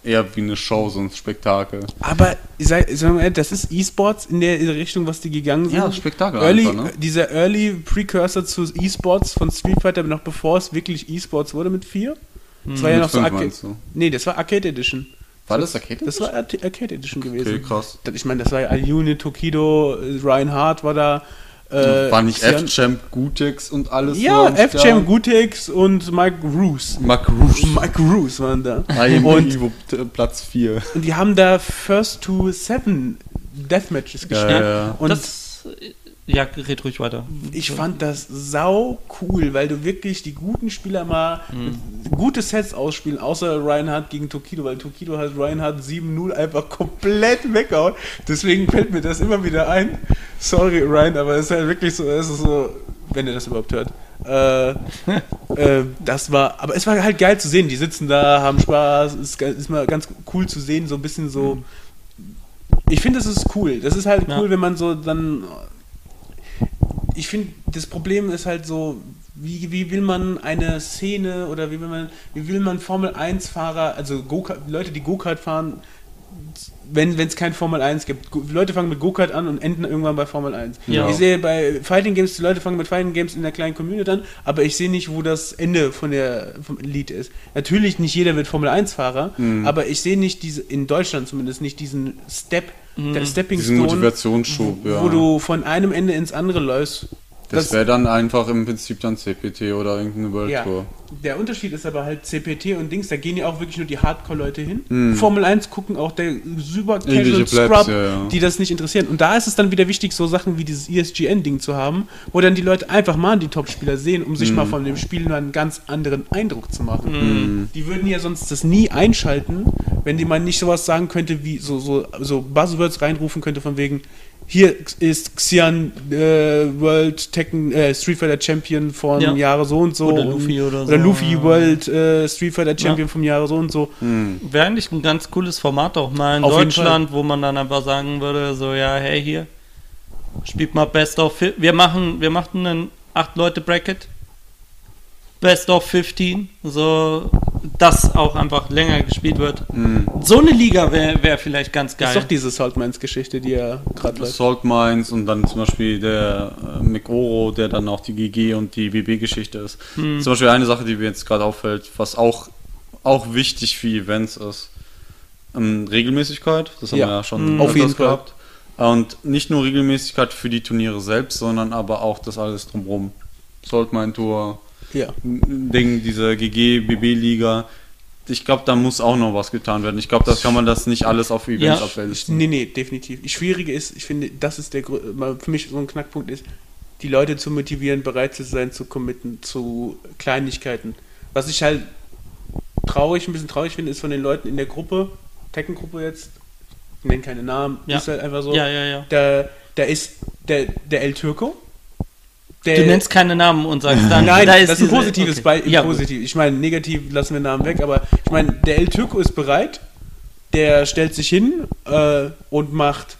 eher wie eine Show, so ein Spektakel. Aber sei, sagen wir, das ist E-Sports in der Richtung, was die gegangen sind. Ja, Spektakel Early, einfach, ne? Dieser Early Precursor zu E-Sports von Street Fighter, noch bevor es wirklich E-Sports wurde mit vier. Das war ja Mit noch so fünf Arcade. meinst du? Nee, das war Arcade Edition. War das Arcade? Das war Arcade Arcade Edition gewesen. Okay, krass. Das- Ich meine, das war ja Unit, Tokido, Reinhardt war da. Äh, War nicht Xian- F-Champ, Gutex und alles? Ja, so am F-Champ, Start? Gutex und Mike Roos. Mark Rouge. Mike Roos waren da. I am Und- Evo, t- Platz vier. Und die haben da First to Seven Deathmatches gespielt. Ja, ja. Und das, ja, red ruhig weiter. ich fand das sau cool, weil du wirklich die guten Spieler mal mit gute Sets ausspielen, außer Reinhardt gegen Tokido, weil Tokido hat Reinhardt sieben null einfach komplett weggehauen. Deswegen fällt mir das immer wieder ein. Sorry, Ryan, aber es ist halt wirklich so, es ist so, wenn ihr das überhaupt hört. Äh, äh, das war, aber es war halt geil zu sehen. Die sitzen da, haben Spaß, ist, ge- ist mal ganz cool zu sehen, so ein bisschen so. Ich finde, das ist cool. Das ist halt Ja. cool, wenn man so dann. Ich finde, das Problem ist halt so, wie, wie will man eine Szene oder wie will man, wie will man Formel eins Fahrer, also Go-Kart, Leute, die Go-Kart fahren, wenn es kein Formel eins gibt. Go- Leute fangen mit Go-Kart an und enden irgendwann bei Formel eins. Ja. Ich sehe bei Fighting Games, die Leute fangen mit Fighting Games in der kleinen Community an, aber ich sehe nicht, wo das Ende von der, vom Lied ist. Natürlich nicht jeder wird Formel eins Fahrer, aber ich sehe nicht diese, in Deutschland zumindest nicht diesen Step, der Stepping Diesen Stone, Motivationsschub, ja. wo du von einem Ende ins andere läufst. Das wäre dann einfach im Prinzip dann C P T oder irgendeine World Ja, Tour. der Unterschied ist aber halt C P T und Dings, da gehen ja auch wirklich nur die Hardcore-Leute hin. Formel eins gucken auch der super Irgendwelche Casual Plebs, Scrub, ja, ja. die das nicht interessieren. Und da ist es dann wieder wichtig, so Sachen wie dieses E S G N-Ding zu haben, wo dann die Leute einfach mal die Top-Spieler sehen, um sich mal von dem Spiel mal einen ganz anderen Eindruck zu machen. Die würden ja sonst das nie einschalten, wenn die mal nicht sowas sagen könnte, wie so, so, so Buzzwords reinrufen könnte von wegen, hier ist Xian äh, World Tekken, äh, Street Fighter Champion von Ja. Jahre so und so. Oder und, Luffy oder so. Oder Luffy World äh, Street Fighter Champion vom Jahre so und so. Wäre eigentlich ein ganz cooles Format auch mal in Auf jeden Deutschland, wo man dann einfach sagen würde, so ja, hey hier, spielt mal Best of Fi- wir machen, wir machen einen acht Leute Bracket, Best of fünfzehn, so dass auch einfach länger gespielt wird. So eine Liga wäre wär vielleicht ganz Das geil. ist doch diese Saltmines-Geschichte, die ja gerade läuft. Salt Mines und dann zum Beispiel der äh, Mekoro, der dann auch die G G und die W B-Geschichte ist. Zum Beispiel eine Sache, die mir jetzt gerade auffällt, was auch, auch wichtig für Events ist. Ähm, Regelmäßigkeit, das haben Ja, wir ja schon auf öfters jeden Fall. gehabt. Und nicht nur Regelmäßigkeit für die Turniere selbst, sondern aber auch das alles drumherum. Salt Mine Tour, Ja. Ding, diese G G, B B-Liga. Ich glaube, da muss auch noch was getan werden. Ich glaube, das kann man das nicht alles auf Events Ja. abwälzen. Nee, nee, definitiv. Das Schwierige ist, ich finde, das ist der grö- mal für mich so ein Knackpunkt ist, die Leute zu motivieren, bereit zu sein, zu committen, zu Kleinigkeiten. Was ich halt traurig, ein bisschen traurig finde, ist von den Leuten in der Gruppe, Tekken-Gruppe jetzt, ich nenne keine Namen, Ja. ist halt einfach so, Ja, ja, ja. Da, da ist der, der El Turco. Der, Du nennst keine Namen und sagst dann, Nein, da das ist ein diese- positives okay. Beispiel. Ja, positiv. Ich meine, negativ lassen wir Namen weg, aber ich meine, der El Turco ist bereit, der stellt sich hin äh, und macht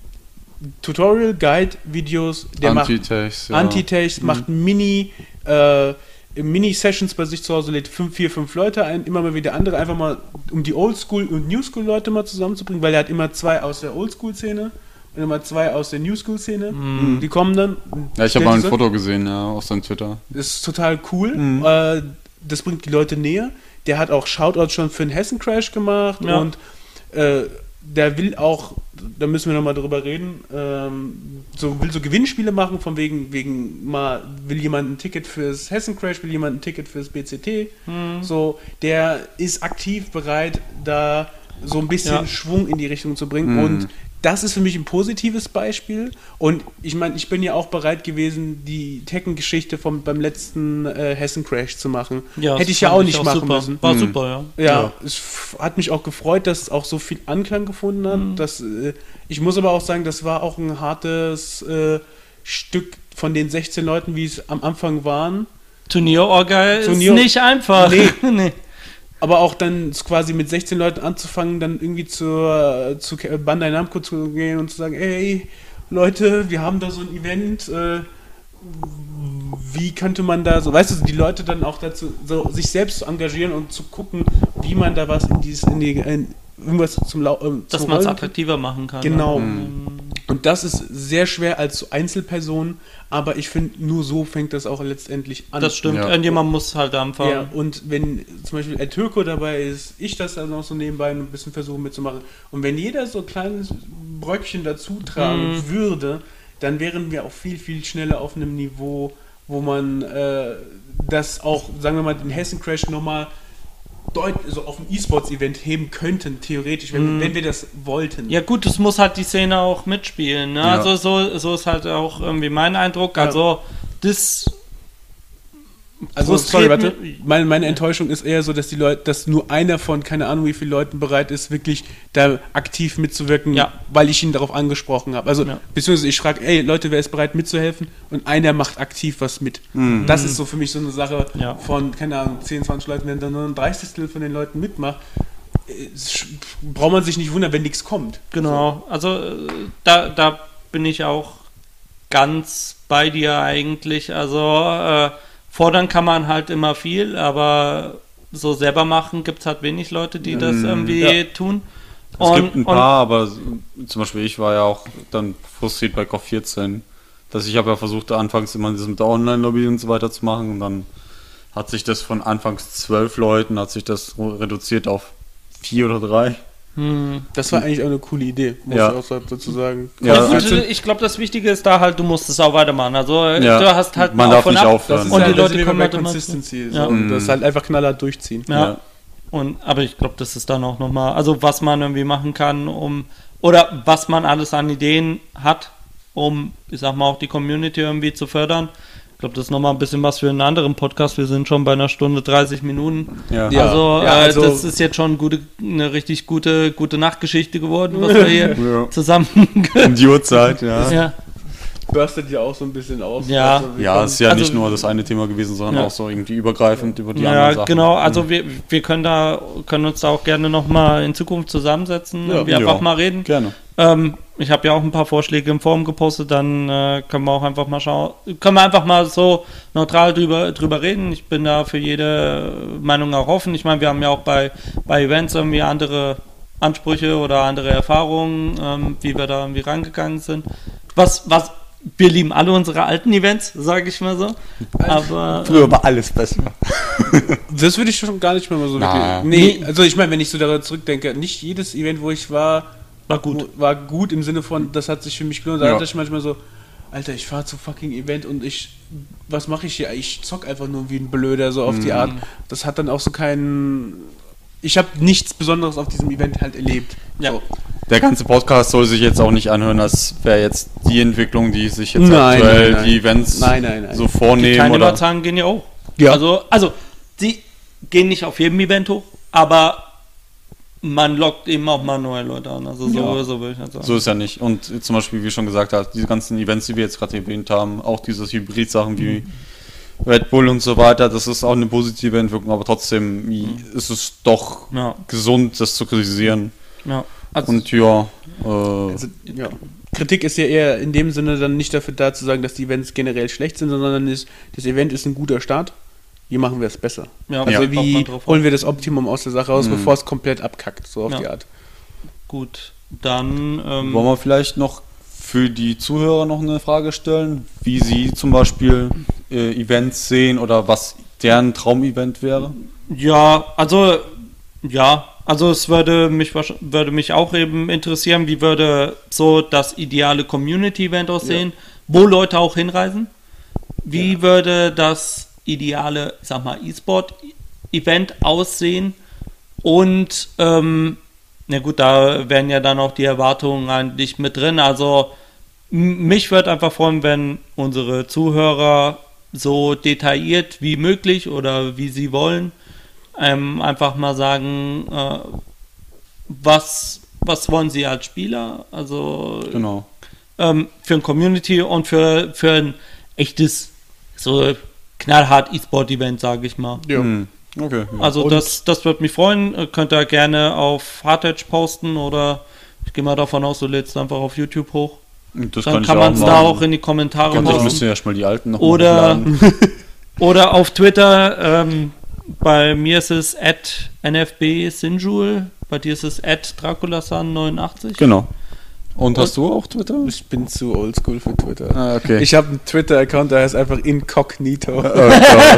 Tutorial, Guide, Videos, der Anti-Taste, macht ja. Anti-Taste, macht Mini, äh, Mini-Sessions bei sich zu Hause, lädt fünf, vier, fünf Leute ein, immer mal wieder andere, einfach mal, um die Oldschool- und New-School-Leute mal zusammenzubringen, weil er hat immer zwei aus der Oldschool-Szene und immer zwei aus der New-School-Szene. Die kommen dann. Ja, ich habe stellt mal ein diese- Foto gesehen, ja, auf seinem Twitter. Das ist total cool. Äh, das bringt die Leute näher. Der hat auch Shoutouts schon für den Hessen Crash gemacht Ja. und äh, der will auch, da müssen wir nochmal drüber reden, ähm, so will so Gewinnspiele machen, von wegen, wegen mal, will jemand ein Ticket fürs Hessen Crash, will jemand ein Ticket fürs B C T. So, der ist aktiv bereit, da so ein bisschen Ja. Schwung in die Richtung zu bringen und das ist für mich ein positives Beispiel und ich meine, ich bin ja auch bereit gewesen, die Tekken-Geschichte vom beim letzten äh, Hessen Crash zu machen. Ja, Hätte das ich ja fand auch nicht machen super. müssen. War super, ja. Ja, Ja. es f- hat mich auch gefreut, dass es auch so viel Anklang gefunden hat. Dass, äh, ich muss aber auch sagen, das war auch ein hartes äh, Stück von den sechzehn Leuten, wie es am Anfang waren. Turnierorga Turnier- ist nicht einfach. Nee. nee. Aber auch dann quasi mit sechzehn Leuten anzufangen, dann irgendwie zur, zu Bandai Namco zu gehen und zu sagen, ey, Leute, wir haben da so ein Event, äh, wie könnte man da so, weißt du, die Leute dann auch dazu, so sich selbst zu engagieren und zu gucken, wie man da was in dieses, in die, in irgendwas zum Lau äh, Dass zum man es Rollen- attraktiver machen kann. Genau. Mhm. Und das ist sehr schwer als Einzelperson, aber ich finde, nur so fängt das auch letztendlich an. Das stimmt. Ja. Irgendjemand muss halt anfangen. Ja, und wenn zum Beispiel El Türko dabei ist, ich das dann auch so nebenbei ein bisschen versuche mitzumachen. Und wenn jeder so ein kleines Bröckchen dazu tragen Mhm. würde, dann wären wir auch viel, viel schneller auf einem Niveau, wo man äh, das auch, sagen wir mal, den Hessen Crash nochmal deut- so auf ein E-Sports-Event heben könnten, theoretisch, wenn, Mhm. wenn wir das wollten. Ja gut, es muss halt die Szene auch mitspielen. Ne? Ja. Also so, so ist halt auch irgendwie mein Eindruck. Ja. Also das Also, sorry, frustriert warte. mich- Meine, meine Enttäuschung ist eher so, dass die Leute, dass nur einer von keine Ahnung wie vielen Leuten bereit ist, wirklich da aktiv mitzuwirken, Ja. weil ich ihn darauf angesprochen habe. Also, Ja. beziehungsweise ich frage, ey Leute, wer ist bereit mitzuhelfen? Und einer macht aktiv was mit. Das ist so für mich so eine Sache Ja. von, keine Ahnung, zehn, zwanzig Leuten, wenn dann nur ein Dreißigstel von den Leuten mitmacht, äh, sch- braucht man sich nicht wundern, wenn nichts kommt. Genau, also äh, da, da bin ich auch ganz bei dir eigentlich. Also äh, fordern kann man halt immer viel, aber so selber machen gibt es halt wenig Leute, die das irgendwie Ja. tun. Es gibt ein und- paar, aber zum Beispiel ich war ja auch dann frustriert bei K O F vierzehn. Dass ich habe ja versucht, anfangs immer das mit der Online-Lobby und so weiter zu machen und dann hat sich das von anfangs zwölf Leuten, hat sich das reduziert auf vier oder drei. Hm. Das war eigentlich auch eine coole Idee, muss Ja. ich auch so- dazu sagen. Ja, Ja, gut, also- ich glaube, das Wichtige ist da halt, du musst es auch weitermachen. Also Ja, du hast halt man ein darf Auf und nicht Ab. aufhören. Das ist Und halt, die da Leute sind wir kommen bei halt immer Consistency. zu. Ja. So. Und das halt einfach knallhart durchziehen. Ja. Ja. Und, aber ich glaube, das ist dann auch nochmal, also was man irgendwie machen kann, um, oder was man alles an Ideen hat, um, ich sag mal, auch die Community irgendwie zu fördern. Ich glaube, das ist nochmal ein bisschen was für einen anderen Podcast. Wir sind schon bei einer Stunde dreißig Minuten. Ja. Ja. Also, ja, äh, also- das ist jetzt schon gute, eine richtig gute, gute Nachtgeschichte geworden, was wir hier Ja. zusammen. Um die Uhrzeit, ja. ja. Bürstet ja auch so ein bisschen aus. Ja. Also wir Ja, kommen- es ist ja Also- nicht nur das eine Thema gewesen, sondern Ja. auch so irgendwie übergreifend über die Ja, anderen Sachen. genau. Also wir, wir können da können uns da auch gerne nochmal in Zukunft zusammensetzen, Ja. irgendwie einfach Ja. mal reden. Gerne. Ähm, ich habe ja auch ein paar Vorschläge im Forum gepostet, dann äh, können wir auch einfach mal schauen, können wir einfach mal so neutral drüber, drüber reden. Ich bin da für jede Meinung auch offen. Ich meine, wir haben ja auch bei, bei Events irgendwie andere Ansprüche oder andere Erfahrungen, ähm, wie wir da irgendwie rangegangen sind. Was, was, wir lieben alle unsere alten Events, sage ich mal so. Aber Früher war alles besser. Das würde ich schon gar nicht mehr so Na. wirklich. Nee, also ich meine, wenn ich so daran zurückdenke, nicht jedes Event, wo ich war, war gut. war gut im Sinne von, das hat sich für mich gelohnt. Da Ja. hatte ich manchmal so, Alter, ich fahre zu fucking Event und ich, was mache ich hier? Ich zock einfach nur wie ein Blöder, so auf die Art. Das hat dann auch so keinen, ich habe nichts Besonderes auf diesem Event halt erlebt. Ja. So. Der ganze Podcast soll sich jetzt auch nicht anhören, als wäre jetzt die Entwicklung, die sich jetzt Nein, aktuell nein, nein. die Events Nein, nein, nein. so Die vornehmen. Oder? Teilnehmerzahlen gehen ja auch. Ja. Also, also, sie gehen nicht auf jedem Event hoch, aber man lockt eben auch mal neue Leute an. Also so, Ja. so würde ich nicht sagen. So ist ja nicht. Und zum Beispiel, wie schon gesagt hast, diese ganzen Events, die wir jetzt gerade erwähnt haben, auch diese Hybrid-Sachen wie Red Bull und so weiter, das ist auch eine positive Entwicklung, aber trotzdem ist es doch Ja, gesund, das zu kritisieren. ja. Also, Und ja, äh, Also, ja. Kritik ist ja eher in dem Sinne dann nicht dafür da zu sagen, dass die Events generell schlecht sind, sondern ist, das Event ist ein guter Start. Wie machen wir es besser? ja, Also kommt man wie drauf holen an. wir das Optimum aus der Sache raus, Mhm. bevor es komplett abkackt, so auf Ja. die Art. Gut, dann ähm, wollen wir vielleicht noch für die Zuhörer noch eine Frage stellen, wie sie zum Beispiel äh, Events sehen oder was deren Traumevent wäre? ja, also ja, also es würde mich wahrsch- würde mich auch eben interessieren, wie würde so das ideale Community-Event aussehen, wo Leute auch hinreisen. Wie Ja. würde das ideale, ich sag mal, E-Sport-Event aussehen? Und ähm, na gut, da wären ja dann auch die Erwartungen eigentlich mit drin. Also m- mich würde einfach freuen, wenn unsere Zuhörer so detailliert wie möglich oder wie sie wollen, ähm, einfach mal sagen, äh, was, was wollen sie als Spieler? Also Genau. ähm, für ein Community und für, für ein echtes, so knallhart E-Sport-Event, sage ich mal. Ja. Hm. Okay. Ja. Also Und- das, das würde mich freuen. Äh, Könnt ihr gerne auf Hardedge posten oder ich gehe mal davon aus, du lädst einfach auf YouTube hoch. Das Dann kann, kann ich man es auch da machen. auch in die Kommentare Ganz, ich posten. müsste ja schon mal die alten noch Oder, mal oder auf Twitter, ähm, bei mir ist es at N F B Sinjul, bei dir ist es at Draculasan neunundachtzig. Genau. Und hast du auch Twitter? Ich bin zu oldschool für Twitter. Ah, okay. Ich habe einen Twitter-Account, der heißt einfach Incognito. Oh Gott.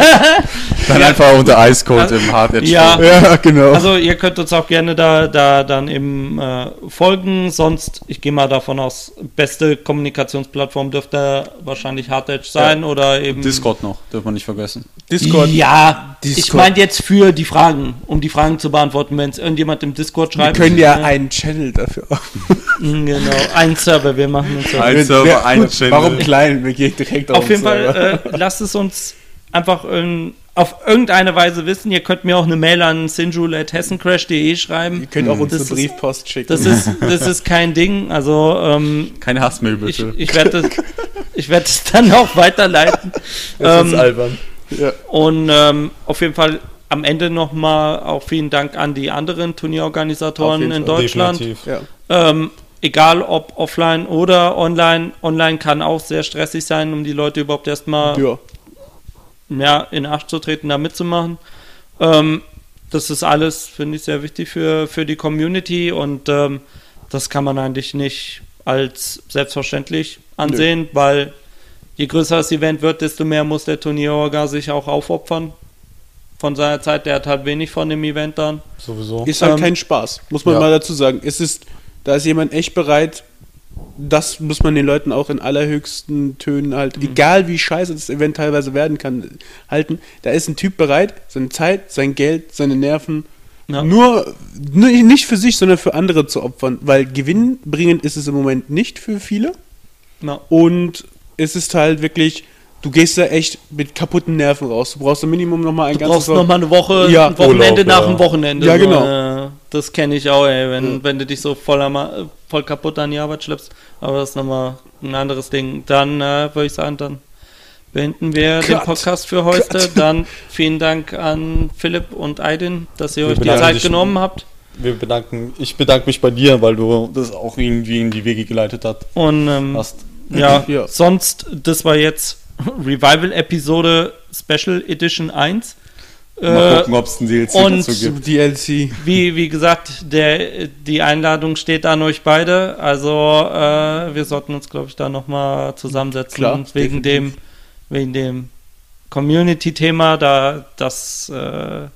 Dann einfach unter Icecode im Hard Edge. Ja. Ja, genau. Also ihr könnt uns auch gerne da, da dann eben äh, folgen, sonst, ich gehe mal davon aus, beste Kommunikationsplattform dürfte wahrscheinlich Hard Edge sein Ja. oder eben... Discord noch, dürfen wir nicht vergessen. Discord. Ja, Discord. ich meine jetzt für die Fragen, um die Fragen zu beantworten, wenn es irgendjemand im Discord Wir schreibt. können ja äh, einen Channel dafür aufmachen. Genau, ein Server, wir machen uns Server. Ein Server, Wer- ein gut, Channel. Warum klein? Wir gehen direkt Auf jeden Server. Fall, äh, lasst es uns einfach in, auf irgendeine Weise wissen. Ihr könnt mir auch eine Mail an sinjul at hessencrash punkt de schreiben. Ihr könnt auch uns Das eine ist- Briefpost schicken. Das ist, das ist kein Ding. Also ähm, Keine Hassmail, ich, bitte. ich werde das, ich werde es dann auch weiterleiten. das ähm, ist albern. Ja. Und ähm, auf jeden Fall am Ende nochmal auch vielen Dank an die anderen Auf Turnierorganisatoren jeden in Fall. Deutschland. Definitiv. Ja. Ähm, egal ob offline oder online. Online kann auch sehr stressig sein, um die Leute überhaupt erstmal Ja. ja, in Acht zu treten, da mitzumachen. Ähm, das ist alles, finde ich, sehr wichtig für, für die Community und ähm, das kann man eigentlich nicht als selbstverständlich ansehen, weil je größer das Event wird, desto mehr muss der Turnierorga sich auch aufopfern von seiner Zeit. Der hat halt wenig von dem Event dann. Sowieso. Ist halt Ähm, kein Spaß, muss man ja. mal dazu sagen. Es ist, da ist jemand echt bereit, das muss man den Leuten auch in allerhöchsten Tönen halt, egal wie scheiße das Event teilweise werden kann, halten. Da ist ein Typ bereit, seine Zeit, sein Geld, seine Nerven, Ja. nur, nur nicht für sich, sondern für andere zu opfern, weil gewinnbringend ist es im Moment nicht für viele. Ja. Und es ist halt wirklich, du gehst da echt mit kaputten Nerven raus. Du brauchst im Minimum nochmal ein Du ganzes brauchst nochmal eine Woche, Ja, ein Wochenende Urlaub, nach ja. dem Wochenende. Ja, so, genau. äh, das kenne ich auch, ey, wenn, Ja. wenn du dich so voll, am, voll kaputt an die Arbeit schleppst. Aber das ist nochmal ein anderes Ding. Dann äh, würde ich sagen, dann beenden wir den Cut. Podcast für heute. Cut. Dann vielen Dank an Philipp und Aydin, dass ihr Wir euch die bedanken Zeit dich. genommen habt. Wir bedanken, ich bedanke mich bei dir, weil du das auch irgendwie in die Wege geleitet hat, Und ähm, hast. ja, Ja. sonst, das war jetzt Revival-Episode Special Edition eins. Mal Äh, gucken, ob es ein D L C und- dazu gibt. D L C. Wie, wie gesagt, der, die Einladung steht an euch beide. Also äh, wir sollten uns, glaube ich, da nochmal zusammensetzen. Klar, wegen dem, wegen dem Community-Thema. Da, das, äh,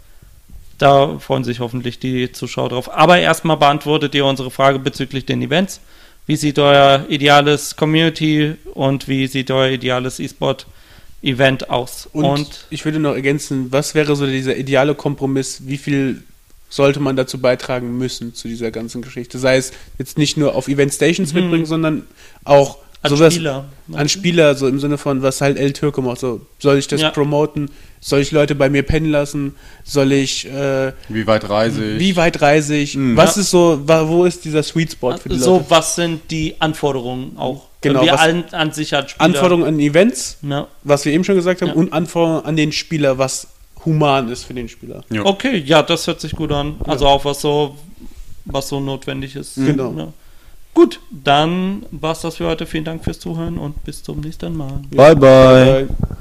da freuen sich hoffentlich die Zuschauer drauf. Aber erstmal beantwortet ihr unsere Frage bezüglich den Events. Wie sieht euer ideales Community und wie sieht euer ideales E-Sport-Event aus? Und, und ich würde noch ergänzen, was wäre so dieser ideale Kompromiss? Wie viel sollte man dazu beitragen müssen zu dieser ganzen Geschichte? Sei es jetzt nicht nur auf Event Stations Mhm. mitbringen, sondern auch als sowas Spieler. an Spieler, so im Sinne von, was halt El Türko macht. So, soll ich das Ja. promoten? Soll ich Leute bei mir pennen lassen? Soll ich, äh, Wie weit reise ich? wie weit reise ich? Mhm. Was Ja. ist so, wa- wo ist dieser Sweet Spot für die So, Leute? was sind die Anforderungen auch? Genau, Wir was- an, an sich als Spieler. Anforderungen an Events, Ja. was wir eben schon gesagt haben, Ja. und Anforderungen an den Spieler, was human ist für den Spieler. Ja. Okay, ja, das hört sich gut an. Also auch was so, was so notwendig ist. Genau. Ja. Gut, dann war's das für heute. Vielen Dank fürs Zuhören und bis zum nächsten Mal. Bye, bye. Äh,